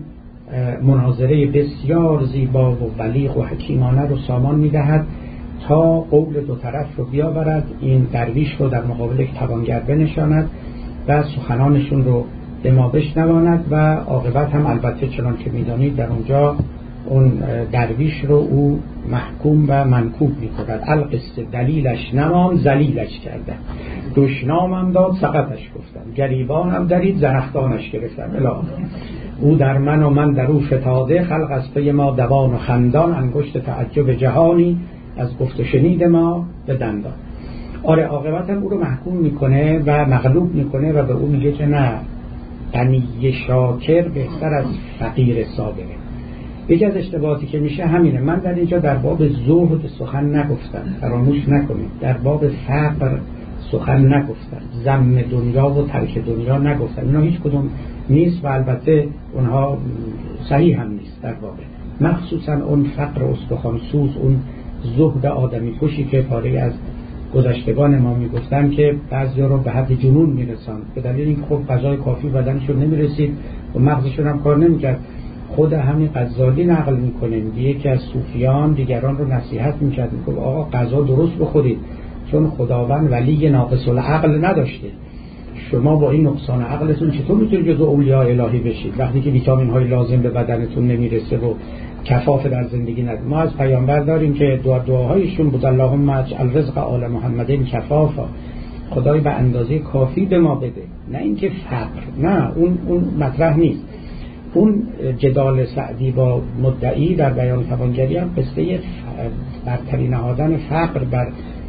مناظره بسیار زیبا و بلیغ و حکیمانه رو سامان میدهد تا قول دو طرف رو بیاورد، این درویش رو در مقابل یک توانگر بنشاند و سخنانشون رو به ما بشنواند و عاقبت هم البته چنان که میدانید در اونجا اون درویش رو او محکوم و منکوب میکند. القصه دلیلش نمام ذلیلش کرده، دشنامم داد سقطش گفتم، گریبانم درید زنخدانش گرفتم الا او در من و من در او فتاده، خلق از پی ما دوان و خندان، انگشت تعجب جهانی از گفت و شنید ما به دندان. آره عاقبت هم او رو محکوم میکنه و مغلوب میکنه و به او میگه که نه، غنی شاکر بهتر از فقیر صابره. یکی از اشتباهاتی که میشه همینه. من در اینجا در باب زهد سخن نگفتم، فراموش نکنید، در باب فقر سخن نگفتم، ذم دنیا و ترک دنیا نگفتم، اینا هیچ کدوم نیست و البته اونها صحیح هم نیست در واقع. مخصوصا اون فقر استخوانسوز، اون زهد آدمی کشی که پاره از گذشتگان ما میگفتن که بعضی رو به حد جنون میرساند به دلیل اینکه خب غذای کافی بدنشون نمیرسید و مغزشون هم کار نمیکرد. خود همین غزالی نقل میکنه، یکی از صوفیان دیگران رو نصیحت میکرد، میگه آقا غذا درست بخورید چون خداوند ولی ناقص العقل نداشته. شما با این نقصان عقلتون چطور میتونید جزو اولیاء الهی بشید وقتی که ویتامین های لازم به بدنتون نمیرسه و کفاف در زندگی ندید؟ ما از پیامبر داریم که دعاهایشون بود اللهم اجعل رزق آل محمد کفافا، خدای به اندازه کافی به ما بده، نه اینکه فقر. نه، اون مطرح نیست. اون جدال سعدی با مدعی در بیان توانگری هم قصه برتری نهادن فقر بر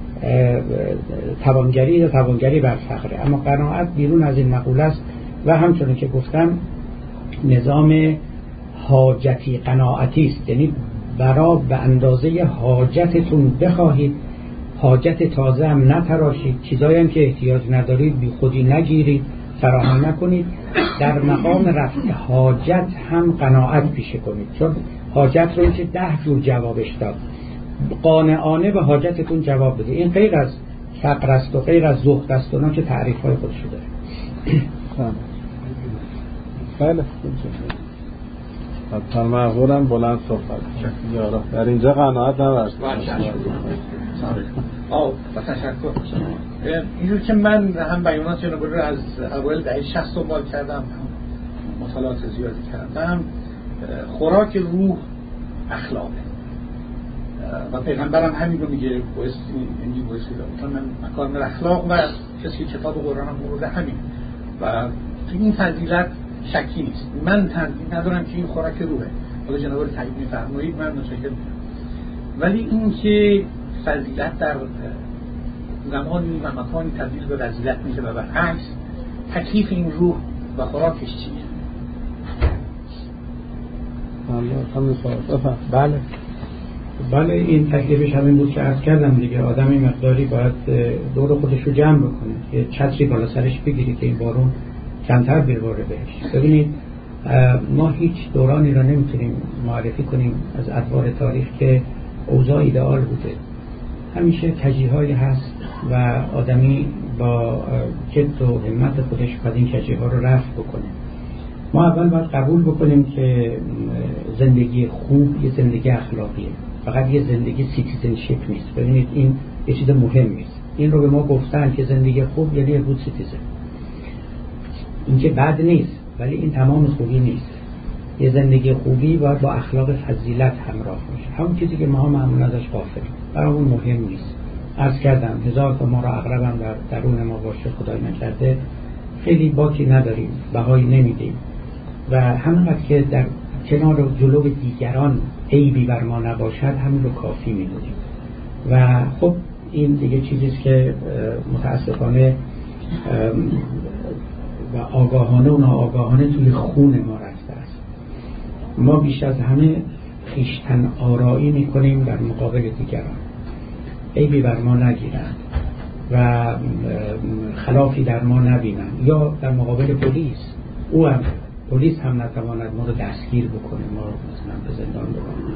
توانگری و توانگری بر فقره، اما قناعت بیرون از این مقوله است و همچنین که گفتم نظام حاجتی قناعتی است، یعنی برای به اندازه حاجتتون بخواهید، حاجت تازه هم نتراشید، چیزایی هم که احتیاج ندارید بی خودی نگیرید، فراهم نکنید، در مقام رفع حاجت هم قناعت پیشه کنید، چون حاجت رو اینکه 10 جور جوابش داد، قانعانه به حاجتتون جواب بده. این غیر از فقر است و غیر از زهد است، اونا که تعریف های خودشو داره. بله حتی مغفورم بلند صحبت یارا در اینجا قناعت نداشت. با تشکر. اینجور که من هم بیانات جناب رو از اوایل دهه 60 دنبال کردم، مطالعات زیادی کردم، خوراک روح اخلاقه و پیغمبرم همین رو میگه بایستی دارم من مکارم الاخلاق و کسی کتاب قرآن هم مورد همین و این فضیلت شکی نیست. من تردید ندارم که این خوراک روحه، حالا جناب رو تایید می‌فرمایید من متشکر میشم، ولی این که فضیلت در زمانی و مکانی تبدیل به رذیلت میشه و برعکس، تکلیف این روح و خوراکش چیه؟ بله این تکلیفش همین بود که عرض کردم دیگه. آدمی مقداری باید دور خودش رو جمع بکنه، یه چتری بالا سرش بگیری که این بارون کمتر بباره بهش. ببینید ما هیچ دورانی را نمیتونیم معرفی کنیم از ادوار تاریخ که اوضاع ایدئال بوده. همیشه کجی‌هایی هست و آدمی با جد و همت خودش باید این کجی‌ها رو رفع بکنه. ما اول باید قبول بکنیم که زندگی خوب یه زندگی اخلاقیه، فقط یه زندگی سیتیزنشیپ نیست. ببینید این یه چیز مهم نیست. این رو به ما گفتن که زندگی خوب یعنی گود سیتیزن، این که بد نیست ولی این تمام خوبی نیست. یه زندگی خوبی باید با اخلاق فضیلت همراه باشه، همون چیزی که ما معمولا ازش غافلیم، برامون مهم نیست. عرض کردم 1000 تا ما را عقربم در درون ما باشه، خدای نکرده خیلی باکی نداریم، بهایی نمیدیم و همینقدر که در کنار جلو دیگران عیبی بر ما نباشد همین رو کافی میدونیم و خب این دیگه چیزیست که متاسفانه و آگاهانه و ناآگاهانه توی خون ما رفته است. ما بیش از همه خویشتن آرایی میکنیم در مقابل دیگران، عیبی بر ما نگیرند و خلافی در ما نبینند، یا در مقابل پلیس، او هم پلیس هم نتواند ما رو دستگیر بکنه، ما رو مثلا به زندان بکنه.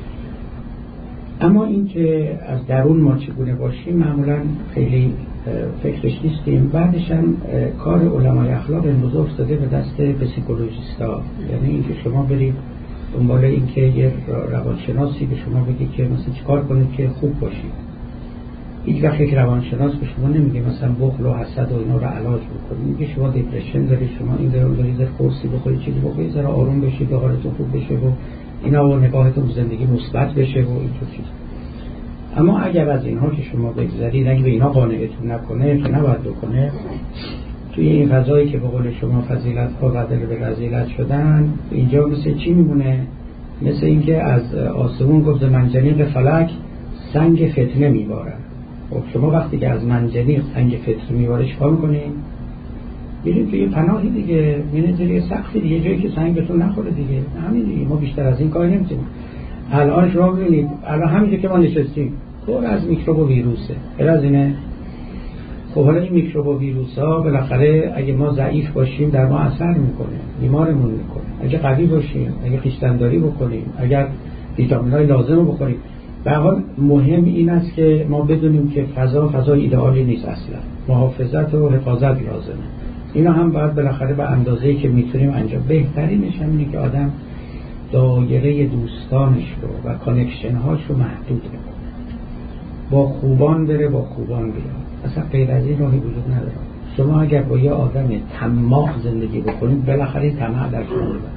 اما این که از درون ما چگونه باشیم معمولا خیلی فکرش نیستیم. بعدش هم کار علمای اخلاق امروز افتاده به دست پسیکولوژیستا، یعنی اینکه شما برید دنبال اینکه یه روانشناسی به شما بگه که مثلا چیکار کنید که خوب باشید. هیچ وقت یک روانشناس به شما نمیگه مثلا بخل و حسد و اینا رو علاج بکنید، میگه شما دیپرشن دارید، شما این دارید قرصی بخورید، چیزی بخورید، ذره آروم بشید و حالتون خوب بشه و اینا و نگاهتون زندگی مثبت بشه و اینجور چیز. اما اگر از اینها که شما بگذرید، اگه به اینا قانعتون نکنه که نباید بکنه، توی این فضایی که به قول شما فضیلت ها بدل به رذیلت شدن، اینجا مثل چی میمونه؟ مثل اینکه از آسمون گفت منجنیق فلک سنگ فتنه میبارن. خب شما وقتی که از منجنیق سنگ فتنه میباره چیکار میکنین؟ میرین توی پناهی دیگه، میرین زیر سقفی دیگه، جایی که سنگ بهتون نخوره دیگه. همین دیگه، ما بیشتر از این کار نمیتونیم. الان شما ببینید، الان همینجا که ما نشستیم پر از میکروب و ویروسه، غیر از اینه. خب حالا این میکروب و ویروس ها بالاخره اگه ما ضعیف باشیم در ما اثر میکنه، بیمارمون میکنه. اگه قوی باشیم، اگه خویشتن‌داری بکنیم، اگر ویتامین‌های لازم رو بخوریم. به هر حال مهم این است که ما بدونیم که فضای ایدئالی نیست اصلا. محافظت و حفاظت لازمه. اینا هم باید بالاخره به اندازه‌ای که میتونیم انجام. بهترینش هم اینه که آدم دایره دوستانش رو و کانکشن هاش رو محدود بکنه. با خوبان بره، با خوبان بیاد. اصلا غیر از این راهی وجود نداره. شما اگر با یه آدم طماع زندگی بکنید، بالاخره طمع در شما میبره.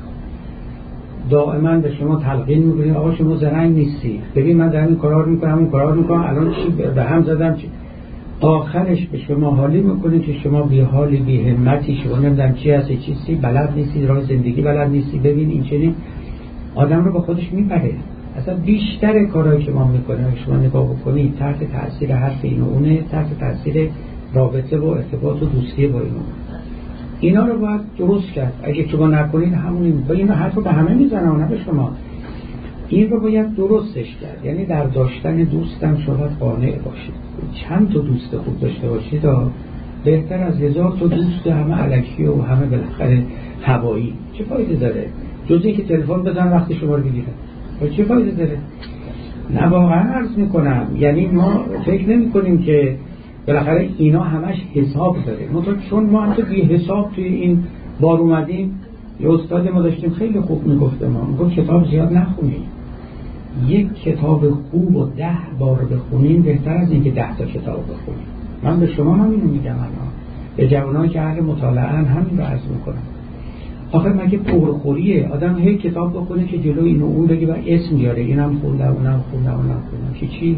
دائما به شما تلقین میکنید آقا شما زرنگ نیستی، ببین من در این کارا رو میکنم، اون کارا رو میکنم، الان چی به هم زدم چی. آخرش به شما حالی میکنه که شما بی حالی، بی همتی، شما نمیدونم چی هستی، چیزی بلد نیستی، راه زندگی بلد نیستی. ببین این چنین آدم رو به خودش میبره. اصلا بیشتر کارهایی که ما میکنیم اگه شما نگاه بکنید تحت تاثیر حرف این و اونه، تحت تاثیر رابطه و ارتباط و دوستی با این و اینا رو باید درست کرد. اگه شما نکنید همون اینو حتی به همه میزنه و نه به شما. این رو باید درستش کرد. یعنی در داشتن دوستم شما قانع باشید. چند تا دوست خوب داشته باشید بهتر از 1000 تا دوست همه الکی و همه بالاخره هوایی. چه فایده داره؟ جز اینکه تلفن بزن وقتی شما رو بگیرن. چه فایده داره؟ نه واقعا عرض میکنم، یعنی ما فکر نمی کنیم که بالاخره اینا همش حساب داره. چون ما هم بی حساب توی این بار اومدیم، یه استاد ما داشتیم خیلی خوب میگفت، ما میگفت کتاب زیاد نخونیم، یک کتاب خوب و 10 بار بخونیم بهتر از این که 10 تا کتاب بخونیم. من به شما همینو میگم، الان به جوانایی که اهل مطالعه‌ان همین رو عرض میکنم. آخه مگه پرخوریه آدم هی کتاب بخونه که جلو اینو اون بگی و اسم بیاره، اینم خوندم اونم خوندم چی؟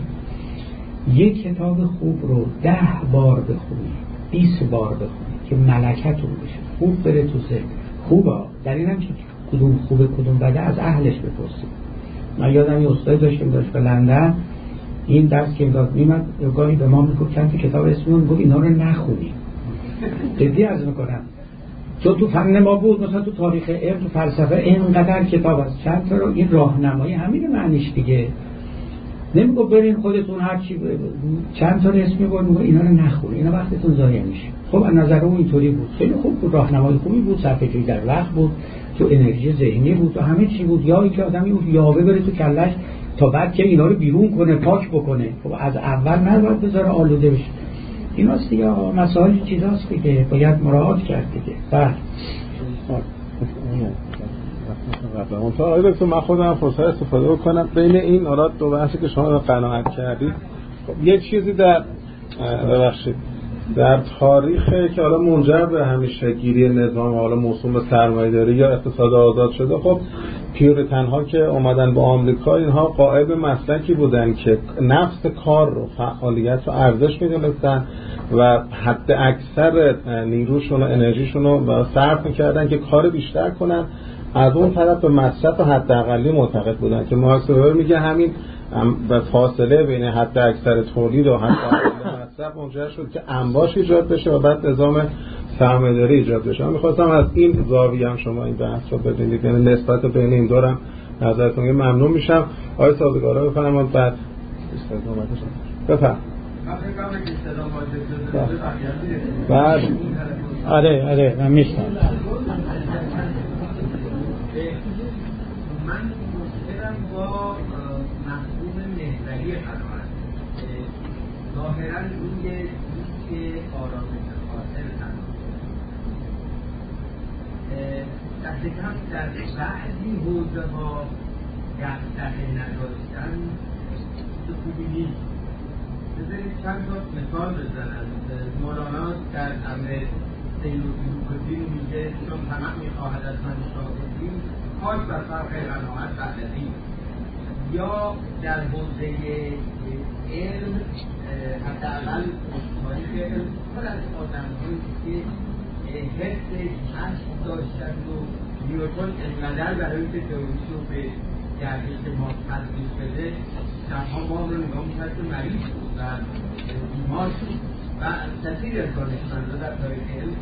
یک کتاب خوب رو 10 بار بخونی، 20 بار بخونی که ملکتون بشه، خوب بره تو ذهن. خوبه در اینم که کدوم خوبه کدوم بده از اهلش بپرسید. من یادم یه استاد داشتیم داشت به لندن، این درس که داد میمد گاهی به ما میگفت چند تا کتاب اسمون، گفت اینا رو نخونی. جدی عرض میکنم، چون تو فن ما بود، مثلا تو تاریخ علم، تو فلسفه اینقدر کتاب هست، چند تا رو این راهنمایی همین معنیش دیگه. نمیگو برین خودتون هر چی چند تا اسم میگن اینا رو نخونید، اینا وقتتون ضایع میشه. خب از نظر اون اینطوری بود، خیلی خوب بود، راهنمای خوبی بود، صرفه‌جویی در وقت بود، تو انرژی ذهنی بود، تو همه چی بود. یا اینکه آدمی اون یاوه بره تو کلش تا بعد که اینا رو بیرون کنه، پاک بکنه. خب از اول نباید بذاره آلوده بشه. ایناست دیگه، مسائل چیزاست دیگه، باید مراعات کرد دیگه. بعد آقای دکتر من خودم فرصت استفاده بکنم بین این آراد دو بحثی که شما قناعت کردید. خب یک چیزی در تاریخ که حالا منجر به همیشگیری نظام حالا موسوم به سرمایه‌داری یا اقتصاد آزاد شده، خب پیوریتن ها که اومدن با آمریکا، اینها قائل به مسلکی بودن که نفس کار رو، فعالیت رو ارزش می‌دونستن و حد اکثر نیروشون و انرژیشون رو صرف می‌کردن که کار بیشتر کنن. از اون طرف به مصرف حداقلی معتقد بودن که مارکس میگه همین به فاصله بین حد اکثر تولید و حد اکثر مصرف منجر شد که انباش ایجاد بشه و بعد نظام سرمایه‌داری ایجاد بشه. من می‌خواستم از این زاویه هم شما این بحث رو بدونید، یعنی نسبت بین این دو هم نظرتون ممنون میشم. آقای سازگارا بفرمایید. بعد بفرمایید. بعد آره من میشنم. من مشکلم با مفهوم محوری قناعت ظاهرا روی که آرامش خاطر قناعت دست کم در بعضی حوزه ها دغدغه نداشتن خوبی نیست. بذارید چند تا مثال بزنم. مولانا در امر سیلوکین میگه چون طمع میخواهد از من شاهدین کاش بر فرق قناعت بعدی. یا در حوزه علم حداقل تاریخ علم پر از آدم‌هایی که حس کشف داشتن و نیوتن انقدر برای که تئوریش رو به گردش ما تطبیق بده شبها ما رو نگاه می‌کرد که مریض بود و بیمار شد و کثیر از دانشمندان در تاریخ علم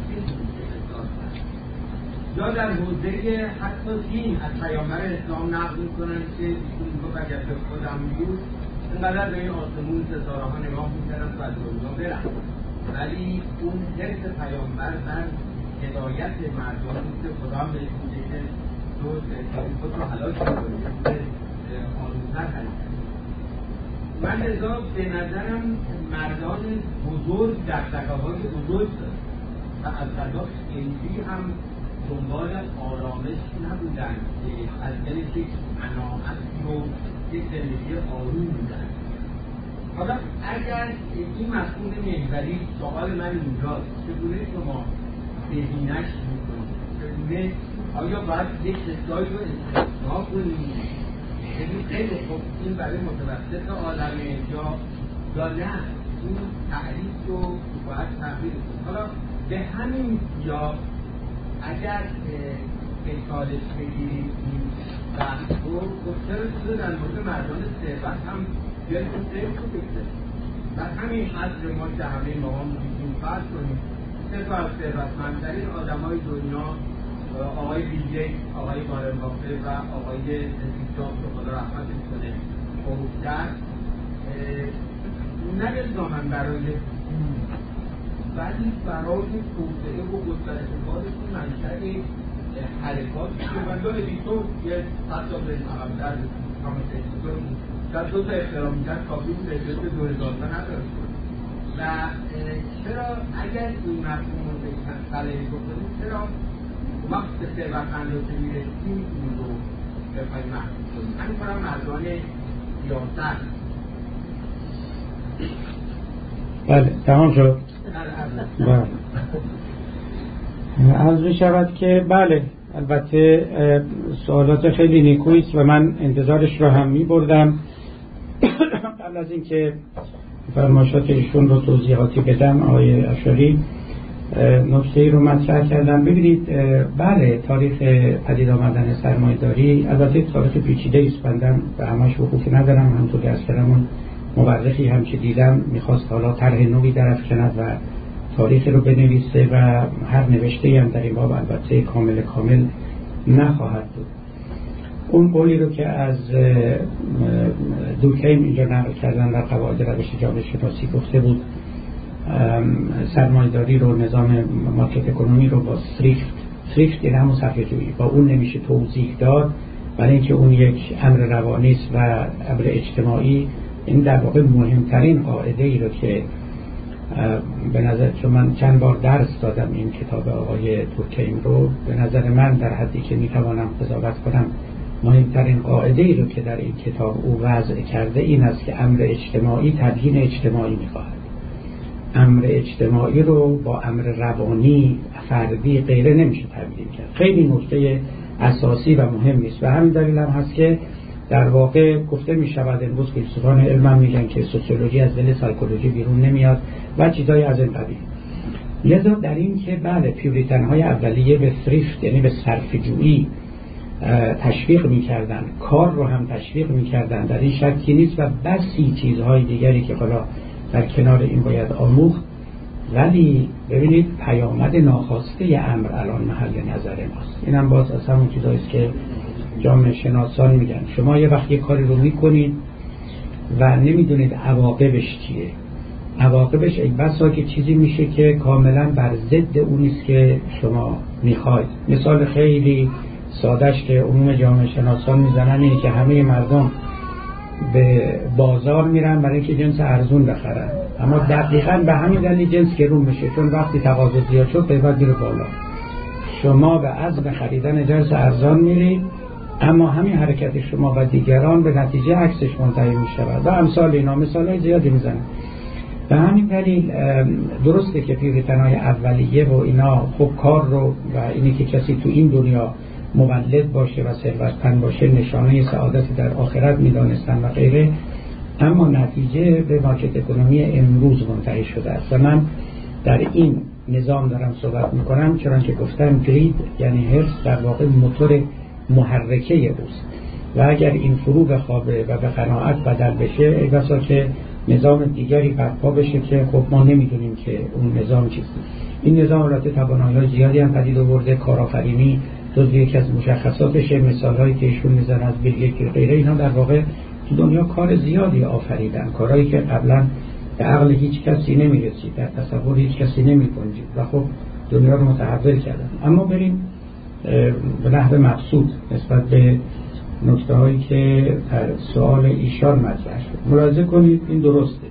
یا در حوزه حتی دین از پیامبر اسلام نقل می‌کنن که ایشون گفت اگر به خودم بود اینقدر به این آسمون ستاره ها نگاه می‌کردم و از دنیا برم، ولی اون حس پیامبر بر هدایت مردم بود که خدا هم بهش میگه که تو خود رو هلاک می‌کنی، آروم‌تر حرکت. من لذا به نظرم مردان بزرگ دغدغه‌های بزرگ دارن و از قضا خیلی هم دنبال آرامش نبودن که از دلش یک قناعت رو یک زندگی آروم بودن. حالا اگر این مفهوم محوری سوال من اینجاست چگونه شما بهینش میکنید؟ چگونه آیا باید یک چیزایی رو استثناء کنید؟ یعنی خیلی خوب این برای متوسط عالمه یا نه این تعریف رو باید تغییر کنید؟ حالا به همین یا اگر مثالش بگیریم این بحث رو گفتر شده در مورد مردان ثروت هم جلد سیف رو بگذاریم و همین حضر ما که همه ما هم میگیم فرض کنیم سه تا از ثروتمندترین آدمای دنیا آقای بیل گیتس، آقای وارن بافت و آقای استیو جابز که خدا رحمتش کنه فروختن نه الزاماً برای ولی برای توسعه و گسترش کارشون منشأ حرکات شدن. ادیسون یه 100 سال عقب‌تر تاماس ادیسون در 2 تا اختراع می‌کرد کافی بود اجازه 2000 تا نداشت و چرا اگر این مفهوم رو تغییر بکنیم چرا وقت به ثروتمندان که می‌رسیم این رو بخوایم محدود کنیم؟ همین‌طور هم مردان سیاست. بله تمام شد. عرض می شود که بله البته سوالات خیلی نیکویی است و من انتظارش رو هم می بردم. قبل از اینکه فرمایشات ایشون رو توضیحاتی بدم آقای اشاری نکته‌ای رو مطرح کردم. ببینید بله تاریخ پدید آمدن سرمایه‌داری البته تاریخ پیچیده است، بندم به همش وقوفی ندارم. همونطور که از کلمون مورخی هم که دیدم میخواست حالا طرح نوعی درافکند و تاریخی رو بنویسه و هر نوشته‌ای هم در این باب البته کامل نخواهد بود. اون قولی رو که از دورکهیم اینجا نقل کردن در قواعد روش جامعه شناسی گفته بود سرمایه‌داری رو نظام مارکت اکونومی رو با ثریفت یعنی همون صرفه‌جویی با اون نمیشه توضیح داد، برای اینکه اون یک امر روانی است و امر اجتماعی. این در واقع مهمترین قاعده ای رو که به نظر چون من چند بار درس دادم این کتاب آقای دورکهیم رو، به نظر من در حدی که میتوانم قضاوت کنم مهمترین قاعده ای رو که در این کتاب او وضع کرده این است که امر اجتماعی تبیین اجتماعی میخواهد. امر اجتماعی رو با امر روانی فردی غیره نمیشه تبیین کرد. خیلی نکته اساسی و مهم است و همین دلیل هم هست که در واقع گفته می شود امروز فیلسوفان علم هم میگن که سوسیولوژی از دل سایکولوژی بیرون نمیاد و چیزای از این قبیل. لذا در این که بله پیوریتن های اولیه به ثریفت یعنی به صرفه‌جویی تشویق میکردن، کار رو هم تشویق میکردن، در این شکی نیست و بسی چیزهای دیگری که حالا در کنار این باید آموخت. ولی ببینید پیامد ناخواسته امر الان محل نظر ماست. اینم باز از همون چیزاییست که جامعه شناسان میگن شما یه وقت یه کاری رو میکنید و نمیدونید عواقبش چیه. عواقبش ای بسا که چیزی میشه که کاملا بر ضد اونیست که شما میخواید. مثال خیلی سادهش که عموم جامعه شناسان میزنن اینه که همه مردم به بازار میرن برای اینکه جنس ارزون بخرن، اما دقیقاً به همین دلیل جنس گرون میشه، چون وقتی تقاضا زیاد شد قیمت میره بالا. شما به عزم خریدن جنس ارزان میرید، اما همین حرکت شما و دیگران به نتیجه عکسش منتهی میشود و امثال اینا مثالای زیادی میزنن. به همین دلیل درسته که پیرتنای اولیه و اینا خب کار رو و اینی که کسی تو این دنیا مولد باشه و ثروتمند باشه نشانه سعادت در آخرت میدانستن و غیره، اما نتیجه به مارکت اکونومی امروز منتهی شده است و من در این نظام دارم صحبت میکنم، چون که گفتم گرید یعنی حرص در واقع موتور محرکه اوست و اگر این فرو بخوابه و به قناعت بدل بشه ای بسا که نظام دیگری برپا بشه که خب ما نمیدونیم که اون نظام چیست. این نظام البته توانایی‌های زیادی هم پدید آورده، کارآفرینی جزو یکی از مشخصاتشه، مثال‌هایی که ایشون میزنن از بیل گیتس و غیره، اینا در واقع تو دنیا کار زیادی آفریدن، کارهایی که قبلا به عقل هیچ کسی نمیرسید، در تصور هیچ کسی نمی‌کنید و خب دنیا رو متحول کردن. اما بریم به نحو مقصود نسبت به نکته‌هایی که در سوال ایشان مطرح شد. ملاحظه کنید این درسته.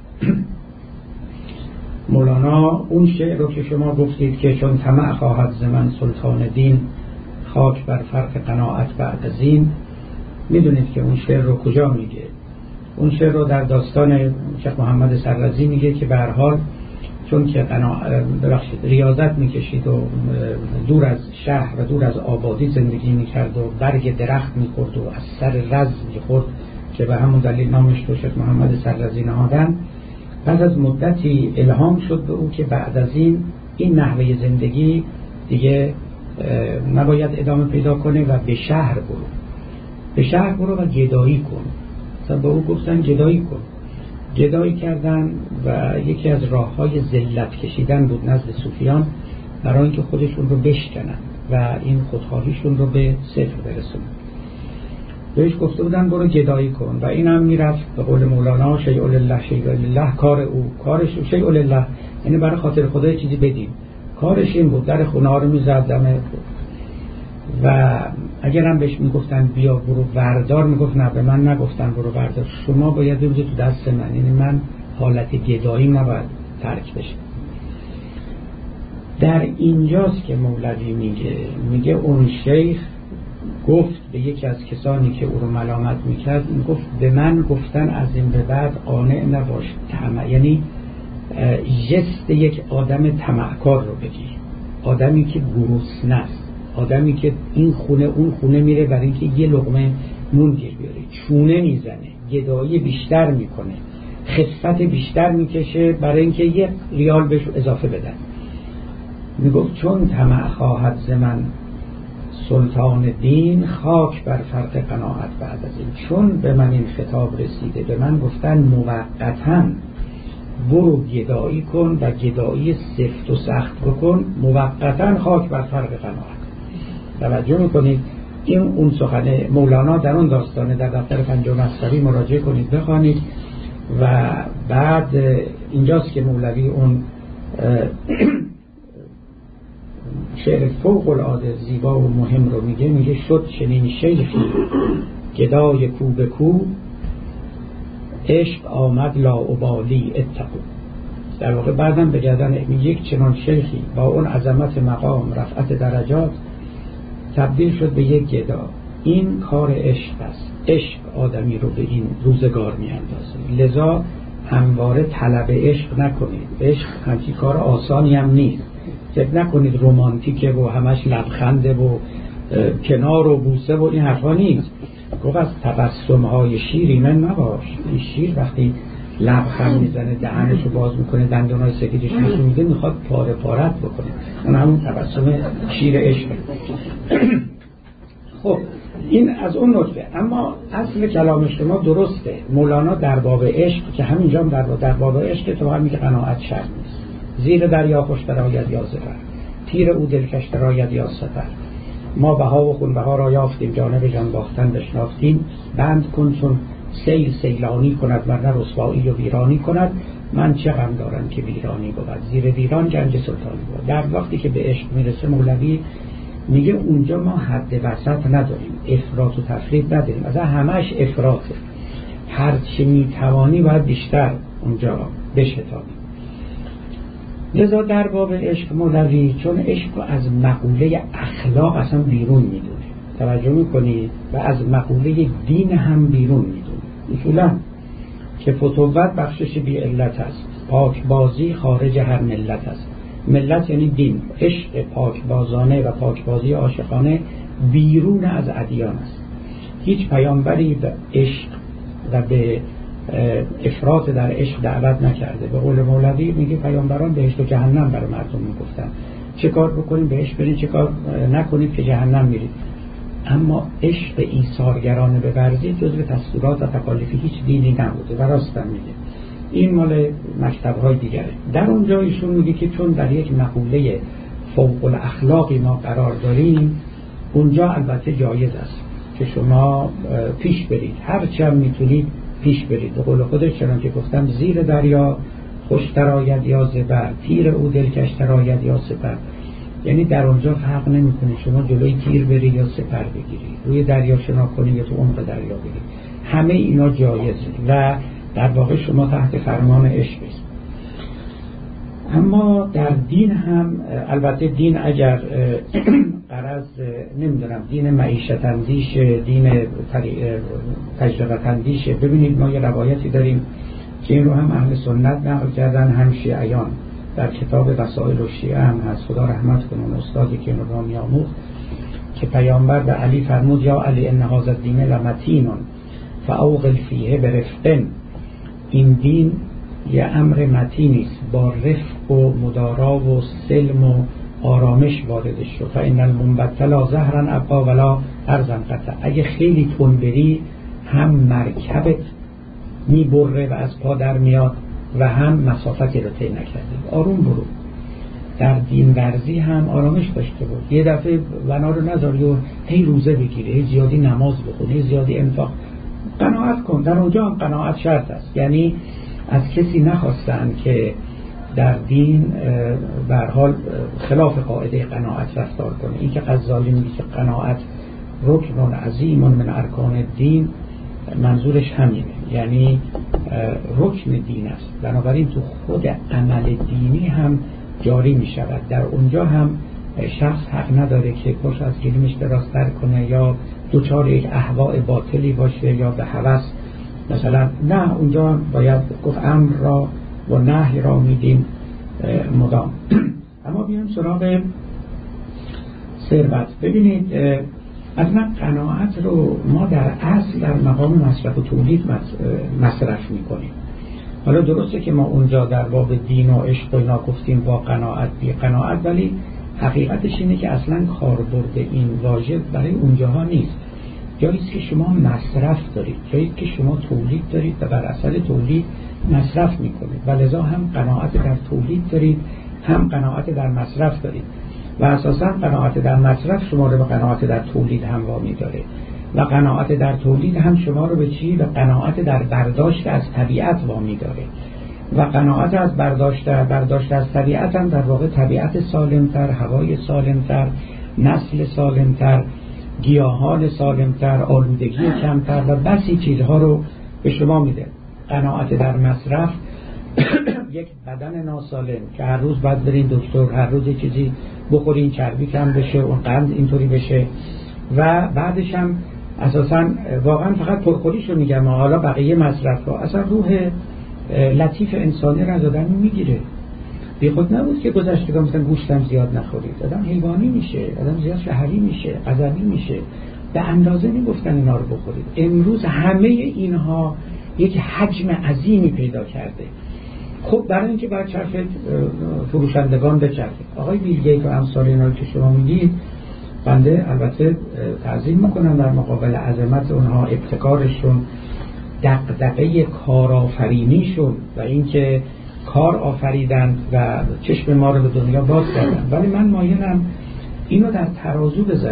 مولانا اون شعر رو که شما گفتید که چون طمع خواهد ز من سلطان دین، خاک بر فرق قناعت بعد از این، میدونید که اون شعر رو کجا میگه؟ اون شعر رو در داستان شیخ محمد سررزی میگه که به هر حال چون که ریاضت میکشید و دور از شهر و دور از آبادی زندگی میکرد و برگ درخت میخورد و از سر رز میخورد که به همون دلیل نامش رو شیخ محمد سررزی نهادن، بعد از مدتی الهام شد به او که بعد از این نحوه زندگی دیگه نباید ادامه پیدا کنه و به شهر برو، به شهر برو و گدایی کن. مثلا به او گفتن گدایی کن، گدایی کردن و یکی از راه‌های ذلت کشیدن بود نزد صوفیان برای اینکه خودشون رو بشکنن و این خودخواهیشون رو به صفر برسونن. بهش گفته بودن برو گدایی کن و این هم میرفت به قول مولانا شیء لله شیء لله، کار او کارش شیء لله یعنی برای خاطر خدا چیزی بدیم، کارش این بود در خونه ها رو میزد دمه و اگر هم بهش میگفتن بیا برو وردار میگفت نه به من نگفتن برو وردار، شما باید ببینید تو دست من، یعنی من حالت گدایی نباید ترک بشه. در اینجاست که مولوی میگه اون شیخ گفت به یکی از کسانی که او رو ملامت میکرد، گفت به من گفتن از این به بعد قانع نباش، طمع یعنی جست یک آدم طمعکار رو بگیر، آدمی که گرسنه است، آدمی که این خونه اون خونه میره برای اینکه یه لقمه نون گیر بیاره، چونه میزنه، گدایی بیشتر میکنه، خفت بیشتر میکشه برای اینکه یه ریال بهش اضافه بدن. میگفت چون طمع خواهد ز من سلطان دین، خاک بر فرق قناعت بعد از این. چون به من این خطاب رسیده، به من گفتن موقتاً برو گدایی کن و گدایی سفت و سخت بکن، موقتاً خاک بر فرق قناعت. توجه میکنید این اون سخن مولانا در اون داستانه، در دفتر پنجم مصنوی مراجعه کنید بخوانید و بعد اینجاست که مولوی اون شعر فوق العاده زیبا و مهم رو میگه شد چنین شیخی گدای کو به کو، عشق آمد لاابالی اتقو. در واقع بعدم به گردن یک چنان شیخی با اون عظمت مقام رفعت درجات تبدیل شد به یک گدا. این کار عشق است، عشق آدمی رو به این روزگار میاندازه، لذا همواره طلب عشق نکنید، عشق همچین کار آسانی هم نیست، فکر نکنید رمانتیکه و همش لبخنده و کنار و بوسه و این حرفا نیست. گفت از تبسم‌های شیر ایمن نباش، این شیر وقتی لبخند میزنه دهنشو باز میکنه دندونای سفیدش نشون میده میخواد پاره پارت بکنه، اون همون تبسم شیر عشقه. خب این از اون نکته. اما اصل کلام شما درسته، مولانا در باب عشق که همینجا در باب عشق تو هم میگه قناعت شرط نیست، زیر دریا خوش درآید یا زفر، تیر او دلکش درآید یا سفر. ما بها و خونبها را یافتیم، جانب جان باختن بشناختیم. بند کن چون سیل سیلانی کند، ورنه رسوایی و ویرانی کند. من چه غم دارم که ویرانی بود، زیر ویران گنج سلطانی بود. در وقتی که به عشق میرسه مولوی میگه اونجا ما حد وسط نداریم، افراط و تفریط نداریم، از همش افراطه. هر چی میتوانی باید بیشتر اونجا بشتابی. لذا در باب عشق مولوی چون عشق رو از مقوله اخلاق اصلا بیرون میدونه، توجه میکنی، و از مقوله دین هم بیرون میدونه. اصولا که فتوت بخشش بی علت است، پاکبازی خارج هر ملت است. ملت یعنی دین. عشق پاکبازانه و پاکبازی عاشقانه بیرون از ادیان است. هیچ پیامبری به عشق و به افراط در عشق دعوت نکرده. به قول مولوی میگه پیامبران بهشت و جهنم برای مردم میگفتن، چه کار بکنید بهشت برید، چه کار نکنید که جهنم میرید. اما عشق ایثارگرانه بورزید جزو دستورات و تکالیف هیچ دینی نبوده و راستم میگه. این مال مکتب‌های دیگره. در اونجا ایشون میگه که چون در یک مقوله فوق الاخلاقی ما قرار داریم، اونجا البته جایز است که شما پیش برید، هر چه میتونید پیش برید. به قول خودش چنان که گفتم زیر دریا خوشتر آید یا زبر، تیر او دلکشتر آید یا سپر. یعنی در اونجا فرق نمیکنه شما جلوی تیر برید یا سپر بگیرید، روی دریا شنا کنید یا تو عمق دریا برید، همه اینا جایزه و در واقع شما تحت فرمان عشق است. اما در دین هم البته دین اگر غرض نمیدونم دین معیشت اندیش، دین تجربت اندیشه. ببینید ما یه روایتی داریم که این رو هم اهل سنت نقل کردن، هم شیعیان، در کتاب وسائل الشیعه هم هست، خدا رحمت کنه استادی که این رو میآموخت، که پیامبر به علی فرمود یا علی ان هذا الدین لمتین فاوغل فیه برفق. این دین یه امر متینی است، با رفق و مدارا و سلم و آرامش وارد شو. فان المنبتلا زهرا ابقا ولا ارضا قطع. اگه خیلی تون بری هم مرکبت میبره و از پا در میاد و هم مسافتی رو طی نکردی. آروم برو. در دین ورزی هم آرامش داشته بود. یه دفعه بنا رو نذاری و هی روزه بگیری، هی زیادی نماز بخونی، هی زیادی انفاق. قناعت کن. در اونجا هم قناعت شرط است. یعنی از کسی نخواستن که در دین به هر حال خلاف قاعده قناعت رفتار کنه. این که غزالی میگه که قناعت رکن عظیم من ارکان دین، منظورش همینه، یعنی رکن دین است. بنابراین تو خود عمل دینی هم جاری می شود. در اونجا هم شخص حق نداره که پشت از گلیمش درازتر کنه یا دوچار یک اهواء باطلی باشه یا به هوس مثلا. نه، اونجا باید گفت امر را و نهی را میدیم مدام. اما بیایم سراغ ثروت. ببینید اصلا قناعت رو ما در اصل در مقام مصرف و تولید مصرف میکنیم. حالا درسته که ما اونجا در باب دین و عشق و اینا گفتیم با قناعت بی قناعت، ولی حقیقتش اینه که اصلا کاربرد این واژه برای اونجاها نیست. جاییست که شما مصرف دارید، جاییست که شما تولید دارید و بر اثر تولید مصرف میکنید و لذا هم قناعت در تولید دارید هم قناعت در مصرف دارید و اساسا قناعت در مصرف شما رو به قناعت در تولید هم وامی داره و قناعت در تولید هم شما رو به چی؟ به قناعت در برداشت از طبیعت وامی داره و قناعت از برداشت از طبیعت هم در واقع طبیعت سالمتر، هوای سالمتر، نسل سالمتر، گیاهان سالمتر، آلودگی کمتر و بسی چیزها رو به شما میده. قناعت در مصرف یک بدن ناسالم که هر روز باید برین دکتر، هر روز چیزی بخورین چربی کم بشه، اون قند اینطوری بشه و بعدش هم اساسا واقعا فقط پرخوریشو میگم، حالا بقیه مصرف ها اصلا روح لطیف انسانی رو از آدم میگیره. بی خود نبود که گذشتگان مثلا گوشتم زیاد نخورید، آدم حیوانی میشه، آدم زیاد شهری میشه، غضبی میشه، به اندازه میگفتن اینا رو بخورید. امروز همه اینها یک حجم عظیمی پیدا کرده. خب برای اینکه باید چرخ فروشندگان بچرخه. آقای بیل گیت و امثال اینا که شما میگید، بنده البته تعظیم میکنم در مقابل عظمت اونها، ابتکارشون، دغدغه کارآفرینیشون و اینکه کار آفریدن و چشم ما رو به دنیا باز کردن. ولی من مایلم اینو در ترازو بذارم.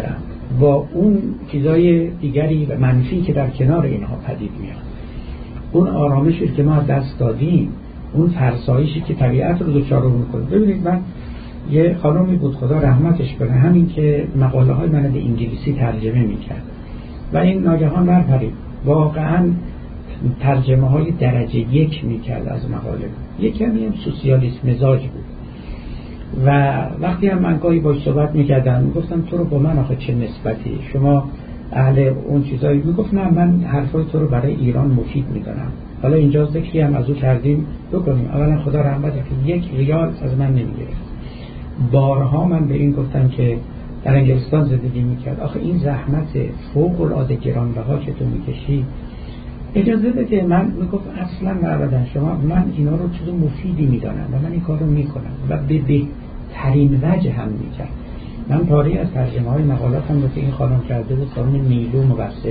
با اون چیزای دیگری و منفی که در کنار اینها پدید میاد، اون آرامشی که ما از دست دادیم، اون فرسایشی که طبیعت رو دچار میکنه. ببینید من یه خانمی بود خدا رحمتش کنه، همین که مقاله های من به انگلیسی ترجمه میکرد و این ناگهان برپرید، واقعا ترجمه های درجه 1 میکرد از مقاله. یک کمی هم سوسیالیست مزاج بود و وقتی هم من گاهی باش صحبت میکردم میگفتم تو رو با من آخه چه نسبتی، شما اهل اون چیزایی؟ میگفت نه من حرفای تو رو برای ایران مفید میدونم. حالا اینجا ذکری هم از او کردیم بکنیم. اولا خدا رحمت کنه 1 ریال از من نمیگرفت. بارها من به این گفتم که در انگلستان زندگی میکرد، آخه این زحمت فوق العاده گرانبها که تو میکشی اجازه بده. من میگفت اصلا نبودن شما، من اینا رو چیز مفیدی میدانم و من این کار رو میکنم و به بهترین وجه هم میکرد. من پاره از ترجمه های مقالات هم رو که این خانم کرده بود، خانم نیلو مبصر،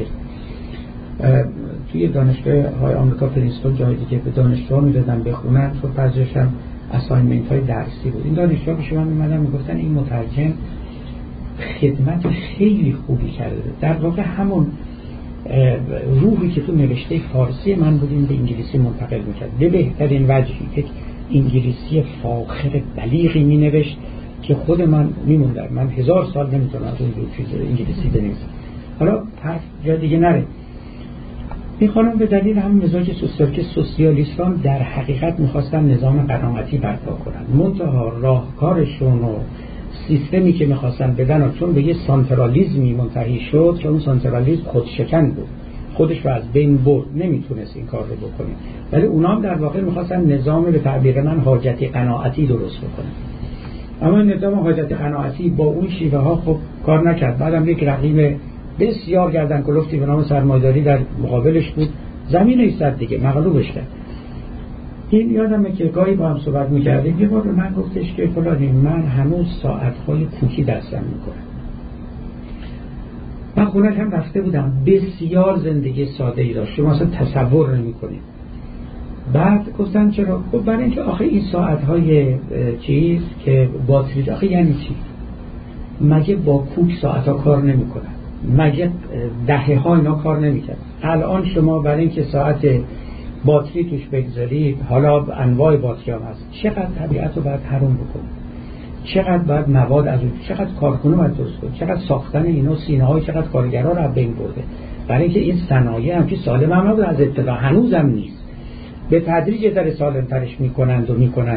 توی دانشگاه های آمریکا پرینستون جای دیگه به دانشجوها میدادن بخونن، چون بعضیش هم اساینمنت های درسی بود. این دانشجوها پیش من میمدن میگفتن این مترجم خدمت خیلی خوبی کرده. در واقع همون روحی که تو نوشته فارسی من بودیم به انگلیسی منتقل میکرد به بهترین وجهی. یک انگلیسی فاخر بلیغی مینوشت که خود من میموندم، من 1000 سال نمیتونم از اون چیز انگلیسی بنویسم. حالا حرف جای دیگه نره. این خانم به دلیل هم مزاج سوسیالیستان در حقیقت میخواستن نظام قناعتی برپا کنن، منتها راهکارشون و سیستمی که میخواستن بدن و چون به یه سانترالیزمی منتهی شد که اون سانترالیزم خودشکن بود، خودش رو از بین برد، نمیتونست این کار رو بکنه. ولی اونا هم در واقع میخواستن نظام به تعبیر من حاجت قناعتی درست بکنه. اما نظام حاجت قناعتی با اون شیوه ها خب کار نکرد. بعدم یک رقیب بسیار گردن کلفتی به نام سرمایه‌داری در مقابلش بود، زمین ایستاد دیگه، مغلوبش کرد. این یادمه که گاهی با هم صحبت می‌کردیم، یه بار به من گفتش که فلانی من هنوز ساعت‌های کوکی دستم می‌کنم. من خونه‌ش هم رفته بودم، بسیار زندگی ساده‌ای داشت، شما اصلا تصور نمی‌کنید. بعد گفتن چرا؟ خب برای اینکه آخه این ساعت‌های چیز که باتری آخه یعنی چی؟ مگه با کوک ساعت‌ها کار نمی‌کنن؟ مگه دهه‌ها اینا کار نمی‌کرد؟ الان شما برای اینکه ساعت باتری توش بگذارید، حالا انواع باتری هم هست، چقدر طبیعت رو باید حروم بکنید، چقدر باید مواد از اون، چقدر کارکنه باید درست کنید، چقدر ساختن اینا سینه‌های چقدر کارگرا رو بین برده. برای اینکه این صنایع هم که سالم هم نبود از ابتدا، هنوزم نیست، به تدریج در سالم‌ترش میکنند.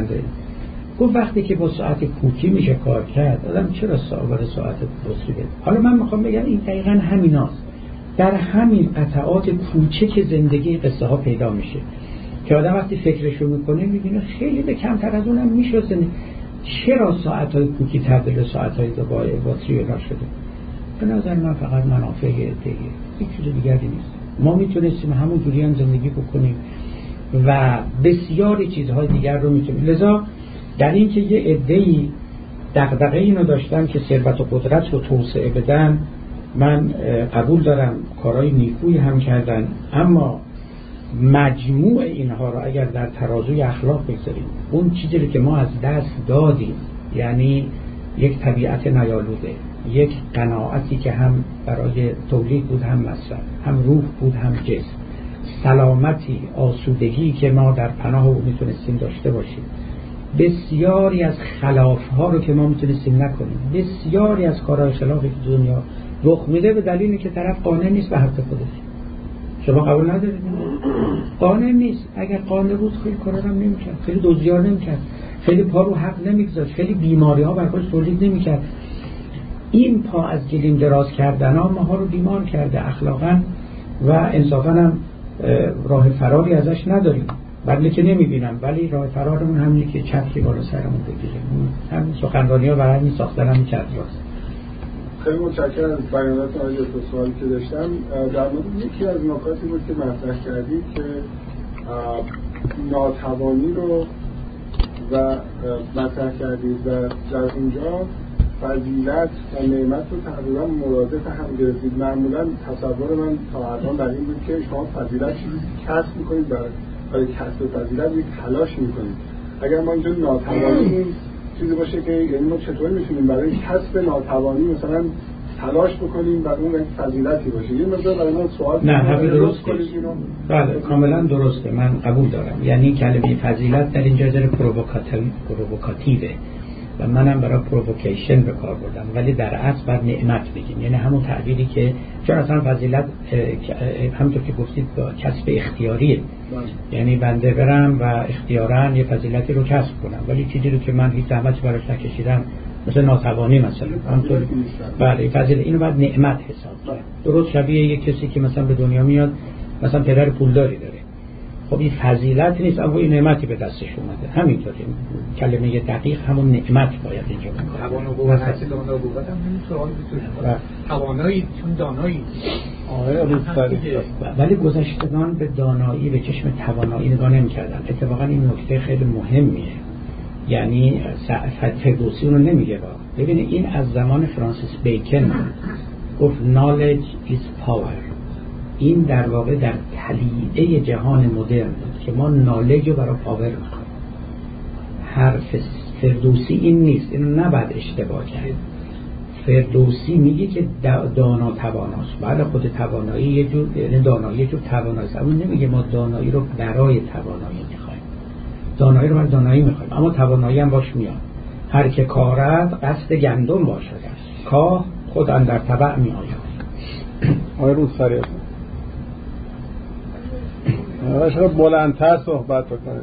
گفت وقتی که با ساعت کوکی میشه کار کرد، آدم چرا ساعت بطری بده؟ حالا من میخوام بگم این دقیقاً همیناست. در همین قطعات کوچک زندگی قصه ها پیدا میشه که آدم وقتی فکرشو میکنه میبینه خیلی به کمتر از اونم میشه. چرا ساعت‌های کوکی تبدیل به ساعت‌های باتری شده؟ به نظر من فقط منافع دیگه، هیچ چیز دیگری نیست. ما میتونستیم همون جوری هم زندگی بکنیم و بسیاری چیزهای دیگر رو میتونیم. لذا در این که یه عده‌ای دغدغه اینو داشتن که ثروت و قدرت رو توسعه بدن، من قبول دارم کارهای نیکویی هم کردن، اما مجموع اینها رو اگر در ترازوی اخلاق بگذاریم، اون چیزی که ما از دست دادیم، یعنی یک طبیعت نیالوده، یک قناعتی که هم برای تولید بود هم مصرف، هم روح بود هم جسم، سلامتی، آسودگی که ما در پناه او میتونستیم داشته باشیم، بسیاری از خلافها رو که ما میتونستیم نکنیم، بسیاری از کارهای خلافی که دنیا رخ میده به دلیلی که طرف قانع نیست به حق خودش. شما قبول ندارید؟ قانع نیست. اگر قانع بود خیلی کارا هم نمیکرد، خیلی دزدیار نمیکرد، خیلی پا رو حق نمیگذاشت، خیلی بیماری ها برای خودش تولید نمیکرد. این پا از گلیم دراز کردن ها ما ها رو بیمار کرده اخلاقا و انصافا هم راه فراری ازش نداریم. بله که نمیبینم، ولی راه فرارمون همینه که چتری بالا سرمون بگیریم. همین سخنرانی ها برای همین ساختن همین چتر هست. خیلی متشکرم از بیانات آقای دکتر. سوالی که داشتم در مورد یکی از نکاتی بود که مطرح کردید که ناتوانی رو و مطرح کردید و در اونجا فضیلت و نعمت رو تقریبا مرادف هم گرفتید. معمولا تصور من تا الان در این بود که شما فضیلت چیزی کسب میکنید، برای کسب فضیلت یک تلاش میکنید. اگر ما اینجا ناتوانی چیزی باشه که یعنی ما چطور میتونیم برای کسب ناتوانی مثلا تلاش بکنیم و اون فضیلتی باشه. یه مقدار برای من سوال نه همین درسته. بله کاملا درسته، من قبول دارم. یعنی کلمه فضیلت در اینجا در پرووکاتیوه و منم برای پرووکیشن به کار بردم، ولی در اصل باید نعمت بگیم. یعنی همون تعبیری که چون اصلا فضیلت همونطور که گفتید با کسب اختیاریه، یعنی بنده برم و اختیاراً یه فضیلتی رو کسب کنم، ولی چیزی رو که من هیچ زحمتی براش نکشیدم، مثل ناتوانی مثلا، همونطور بله فضیلت اینو باید نعمت حساب کنیم. درست شبیه یک کسی که مثلا به دنیا میاد، مثلا پدر پولداری داره، خب این فضیلت نیست اما این نعمتی به دستش اومده. همینطوری کلمه دقیق همون نعمت باید اینجا بکنه. توان و قوت حاصل اون قوت هم سوال بتونه توانایی چون دانایی ولی گذشتگان به دانایی به چشم توانایی نگاه نمی‌کردن. اتفاقا این نکته خیلی مهمیه، یعنی فردوسی اونو نمیگه با. ببینید این از زمان فرانسیس بیکن گفت knowledge is power. این در واقع در تلیعه جهان مدرن بود که ما نالج رو برای پاور میکنیم. حرف فردوسی این نیست، اینو نباید اشتباه کرد. فردوسی میگه که دانا تواناست. بله خود توانایی یه جور، یعنی دانایی یه جور توانایی، اما نمیگه ما دانایی رو برای توانایی میخوایم. دانایی رو برای دانایی میخوایم، اما توانایی هم باش میاد. هر که کارد قصد گندم باشد، کاه خود اندر تبع میآید. آقای روسری شما بلندتر صحبت بکنید.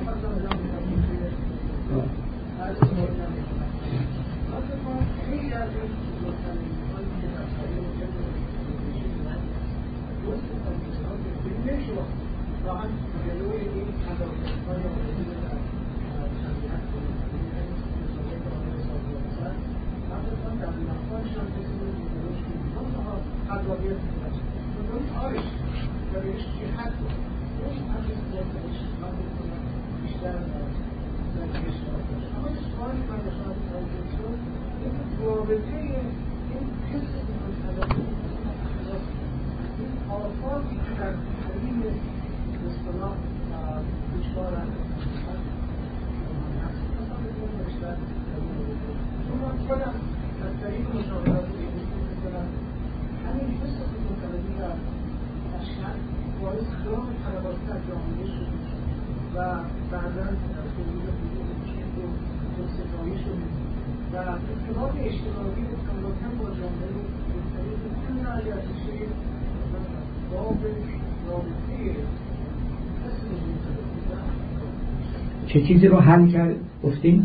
چه چیزی رو حل کرد گفتیم؟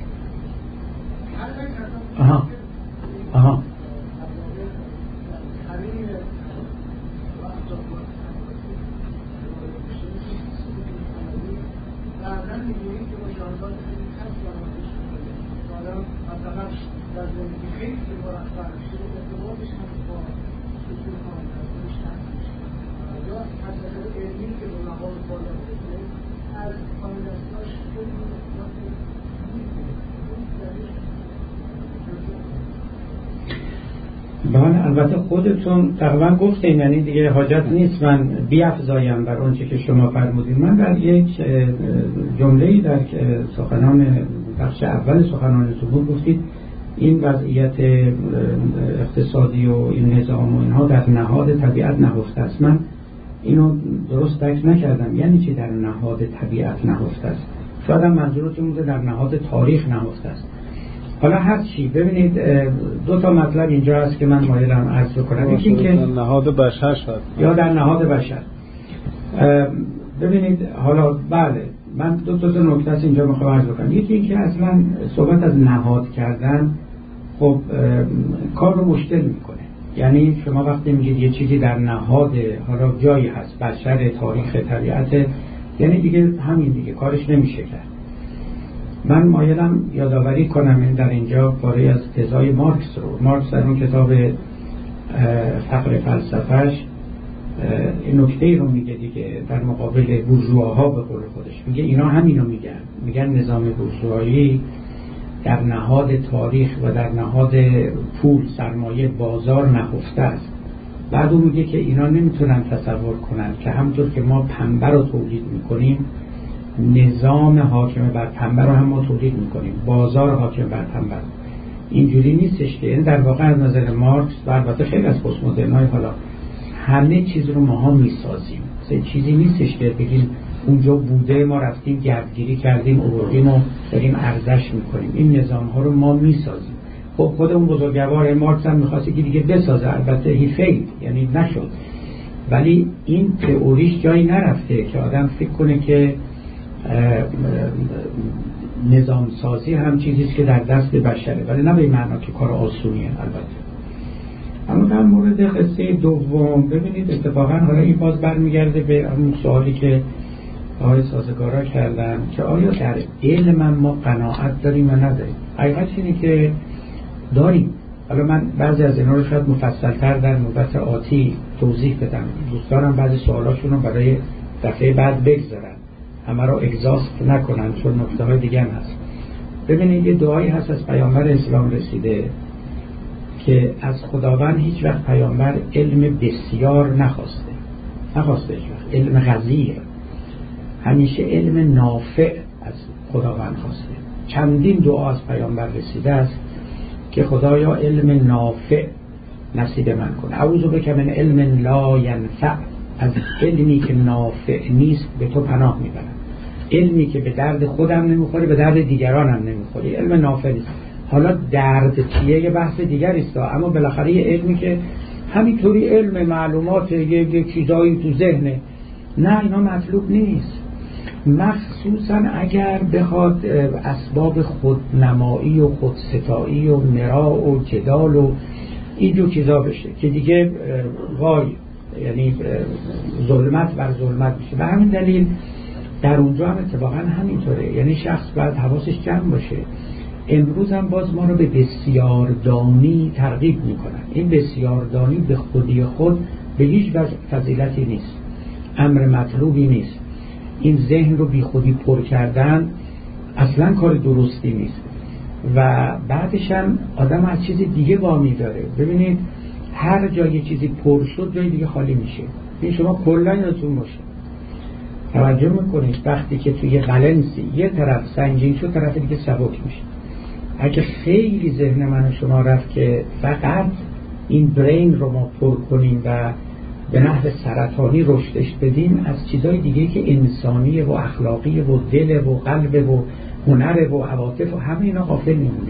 آها بله البته خودتون تقریبا گفتین، یعنی دیگه حاجت نیست من بیافزایم بر اون چه که شما فرمودید. من در یک جمله‌ای در سخنان بخش اول سخنانتون بود گفتید این وضعیت اقتصادی و این نظام و اینها در نهاد طبیعت نهفته است. من اینو درست درک نکردم. یعنی چی در نهاد طبیعت نهفته است؟ شاید هم منظورتون بوده در نهاد تاریخ نهفته است. حالا هر چی ببینید دو تا مطلب اینجا هست که من مایلم عرض کنم. یکی که در نهاد بشر شد یا در نهاد بشر. ببینید حالا بله من دو تا نکته است اینجا میخوام عرض کنم. یکی این که اصلا صحبت از نهاد کردن خب کار رو مشکل میکنه. یعنی شما وقتی میگید یه چیزی در نهاد حالا جایی هست بشر تاریخ طبیعت، یعنی دیگه همین دیگه کارش نمیشه کرد. من مایلم یادآوری کنم این در اینجا پاره از تزای مارکس رو. مارکس در اون کتاب فقر فلسفهش این نکته رو میگه دیگه در مقابل بورژواها به قول خودش میگه اینا همینو میگن نظام بورژوایی در نهاد تاریخ و در نهاد پول سرمایه بازار نهفته است. بعد اون میگه که اینا نمیتونن تصور کنن که همونطور که ما پنبه رو تولید میکنیم نظام حاکم بر پنبه رو هم ما تولید میکنیم، بازار حاکم بر پنبه. اینجوری نیستش که، یعنی در واقع از نظر مارکس و البته خیلی از پست مدرن‌های حالا همه چیز رو ماها میسازیم، چیزی نیستش که بگیم اونجا بوده ما رفتیم گردگیری کردیم آوردیم و داریم ارزش میکنیم. این نظام ها رو ما میسازیم. خب خود اون بزرگوار مارکس هم میخواست که دیگه بسازه، البته هی فیل، یعنی نشد، ولی این تئوریش جایی نرفته که آدم فکر کنه که نظام سازی هم چیزیست که در دست بشره، ولی نه به این معنا که کار آسونیه. البته اما در مورد قصه دوم ببینید اتفاقا حالا این باز برمیگرده به اون سوالی که آقای سازگارا کردن که آیا در علم ما قناعت داریم یا نداریم. حقیقت اینه که داریم. حالا من بعضی از اینا رو شاید مفصل‌تر در نوبت آتی توضیح بدم، دوستانم بعضی سوالاشون رو برای دفعه بعد بگذارن، همه رو اگزاست نکنن چون نکته‌های دیگه هم هست. ببینید یه دعایی هست از پیامبر اسلام رسیده که از خداوند هیچ وقت پیامبر علم بسیار نخواسته هیچ وقت علم غزیر، همیشه علم نافع از خداوند خواسته. چندین دعا از پیامبر رسیده است که خدایا علم نافع نصیب من کن، اعوذ بک من علم لا ینفع، از علمی که نافع نیست به تو پناه میبرم، علمی که به درد خودم نمیخوره به درد دیگرانم نمیخوره، علم نافع نیست. حالا درد چیه یه بحث دیگری است، اما بالاخره یه علمی که همینطوری علم معلومات یه چیزایی تو ذهنه، نه اینا مطلوب نیست. مخصوصا اگر بخواد اسباب خودنمایی و خودستایی و مراء و جدال و اینجور چیزا بشه که دیگه وای، یعنی ظلمت بر ظلمت میشه. و همین دلیل در اونجا هم اتفاقا همینطوره، یعنی شخص باید حواسش جمع باشه. امروز هم باز ما رو به بسیاردانی ترغیب میکنن. این بسیاردانی به خودی خود به هیچ وجه فضیلتی نیست، امر مطلوبی نیست. این ذهن رو بی خودی پر کردن اصلا کار درستی نیست و بعدش هم آدم از چیز دیگه وامی داره. ببینید هر جای چیزی پر شد جای دیگه خالی میشه. این شما کلا یادتون باشه، توجه میکنید وقتی که توی بلنسی یه طرف سنگین شد طرف دیگه سبک میشه. اگه خیلی ذهن من و شما رفت که فقط این برین رو ما پر کنیم و به نحو سرطانی رشدش بدیم، از چیزای دیگه که انسانیه و اخلاقیه و دل و قلب و هنر و عواطف و همه اینا غافل میمونیم.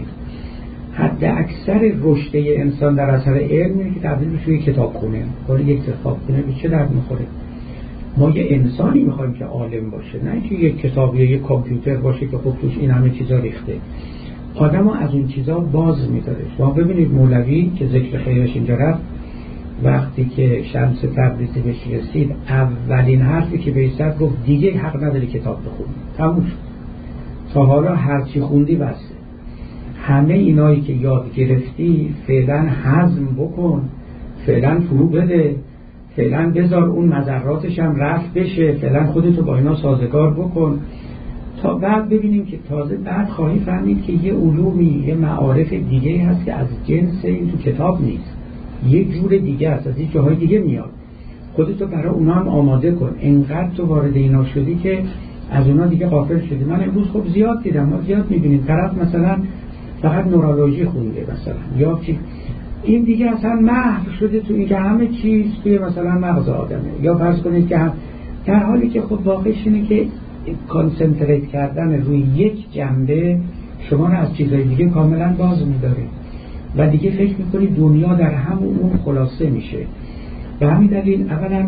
حد اکثر رشد انسان در اثر علم که تبدیل بشه یک کتابخونه، ولی یک کتابخونه به چه درد میخوره؟ ما یه انسانی میخوایم که عالم باشه، نه که یک کتاب یا یک کامپیوتر باشه که خب توش این همه چیزا ریخته. آدمو از اون چیزا باز میداره. شما ببینید مولوی که ذکر خیرش اینجا رفت، وقتی که شمس تبریزی بهش رسید اولین حرفی که بهش زد گفت دیگه حق نداری کتاب بخونی، تموم شد، تا حالا هرچی خوندی بسه، همه اینایی که یاد گرفتی فعلا هضم بکن، فعلا فرو بده، فعلا بذار اون مضراتش هم رفع بشه، فعلا خودتو با اینا سازگار بکن، تا بعد ببینیم که تازه بعد خواهی فهمید که یه علومی یه معارف دیگه هست که از جنس این تو کتاب نیست، یه جور دیگه هست، از یه جاهای دیگه میاد. خودتو برای اونا هم آماده کن. اینقدر تو وارد اینا شدی که از اونا دیگه غافل شدی. من امروز خب زیاد دیدم، ما زیاد میبینیم طرف مثلا فقط نورولوژی خونده مثلا یا چی، این دیگه اصلا محو شده تو این که همه چیز توی مثلا مغز آدمه، یا فرض کنید که در حالی که خب واقعش اینه که کانسنتریت کردن روی یک جنبه شما رو از چیزهای دیگه کاملا باز می‌داره و دیگه فکر می‌کنید دنیا در همون اون خلاصه میشه. به همین دلیل اولا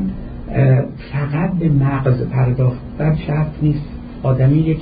فقط به مغز پرداختن شرط نیست. آدمی یک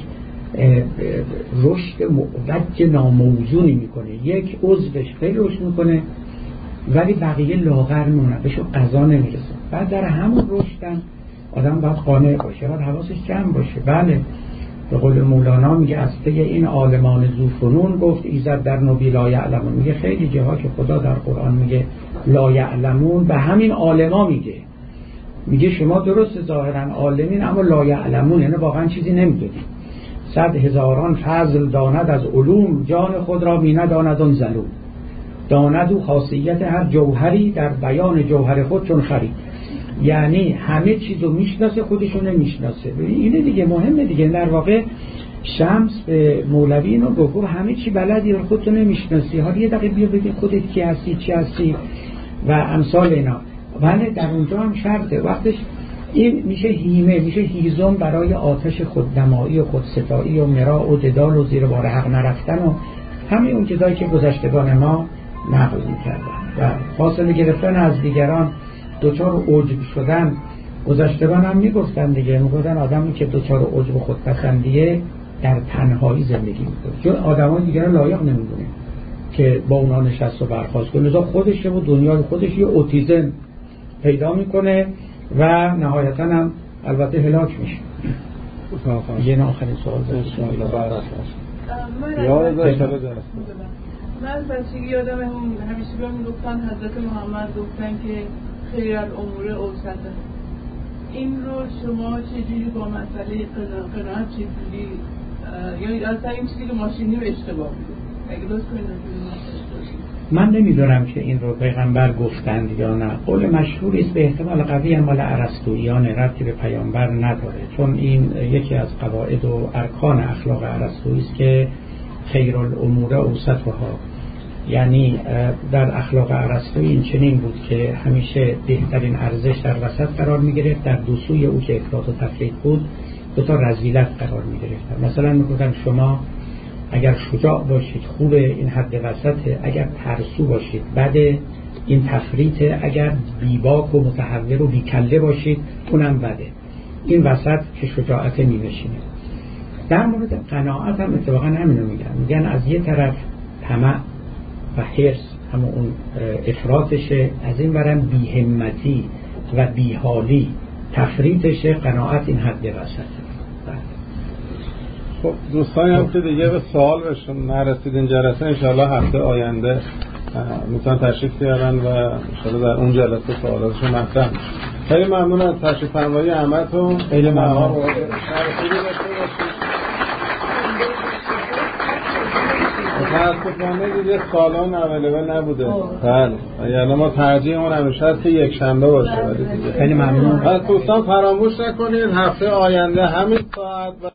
رشد معوج ناموزونی میکنه، یک عضوش خیلی رشد میکنه ولی بقیه لاغر میمونه، بهش غذا نمیرسه. بعد در همون رشدن آدم باید قانع باشه، باید حواسش جمع باشه. بله به قول مولانا میگه از پی این عالمان ذوفنون گفت ایزد در نبی لا یعلمون. میگه خیلی جاها که خدا در قرآن میگه لا یعلمون به همین عالما میگه شما درست ظاهرا عالمین اما لا یعلمون، یعنی واقعا چیزی نمیدونید. 100,000 فضل داند از علوم، جان خود را می نداند آن ظلوم. داند او خاصیت هر جوهری، در بیان جوهر خود چون خری. یعنی همه چیزو میشناسه خودشو نمیشناسه. اینه دیگه مهمه دیگه. در واقع شمس به مولوی اینو گفت همه چی بلدی و خودتو نمیشناسی، حالا یه دقیقه بیا بگی خودت کی هستی چی هستی و امثال اینا. ولی در اونجا هم شرطه وقتش این میشه هیمه، میشه هیزم برای آتش خودنمایی و خودستایی و مراء و جدال و زیر بار حق نرفتن و همه اون چیزایی که گذشتگان ما نقل میکردن و فاصله گرفتن از دیگران، دوچار عجب شدن. گذشتگان هم میگفتن دیگه، میگفتن آدمی که دوچار عجب و خودپسندیه در تنهایی زندگی میکنه، چون آدمای دیگران لایق نمیدونه که با اونا نشست و برخاست کنه، لذا خودشه و دنیای خودش یه اوتیزم پیدا میکنه و نهایتا هم البته هلاک میشه. یه آخرین سوال من از بچگی یادم همیشه بهم گفتن حضرت محمد گفتن که خیر الامور اوسطه. این رو شما چجوری با مسئله قناعت چجوری یا اصلا این چیزی که ماشینی به اشتباه بود اگه درست کنید؟ من نمیدونم که این رو پیغمبر گفتند یا نه. قول مشهوری است، به احتمال قوی هم مال ارسطوییان، ربطی به پیامبر نداره، چون این یکی از قواعد و ارکان اخلاق ارسطویی است که خیر الامور اوسطها. یعنی در اخلاق ارسطویی این چنین بود که همیشه بهترین ارزش در وسط قرار میگرفت، در دو سوی او که افراط و تفریط بود دو تا رذیلت قرار میگرفت. مثلا میگفتن شما اگر شجاع باشید خوبه، این حد وسطه، اگر ترسو باشید بده، این تفریطه، اگر بیباک و متحور و بیکله باشید اونم بده، این وسط که شجاعت می‌نشینه. در مورد قناعت هم اتفاقا همینو میگن از یه طرف طمع و حرص همون اون افراطشه، از این برم بی‌همتی و بی‌حالی تفریطشه، قناعت این حد وسطه. خب دوستانی هم که دیگه به سوال بهشون نرسید این جلسه، انشاءالله هفته آینده میتونن تشریف بیارن و انشاءالله در اون جلسه سوالاتشون مطرح میشه. خیلی ممنون از تشریف فرمایی همتون. خیلی ممنون. متاسفانه دیگه سالن اویلیبل نبوده. بله. یعنی ما ترجیح اون همیشه هست که یک شنبه باشه. خیلی ممنون. از دوستان فراموش نکنید هفته آینده همین ساعت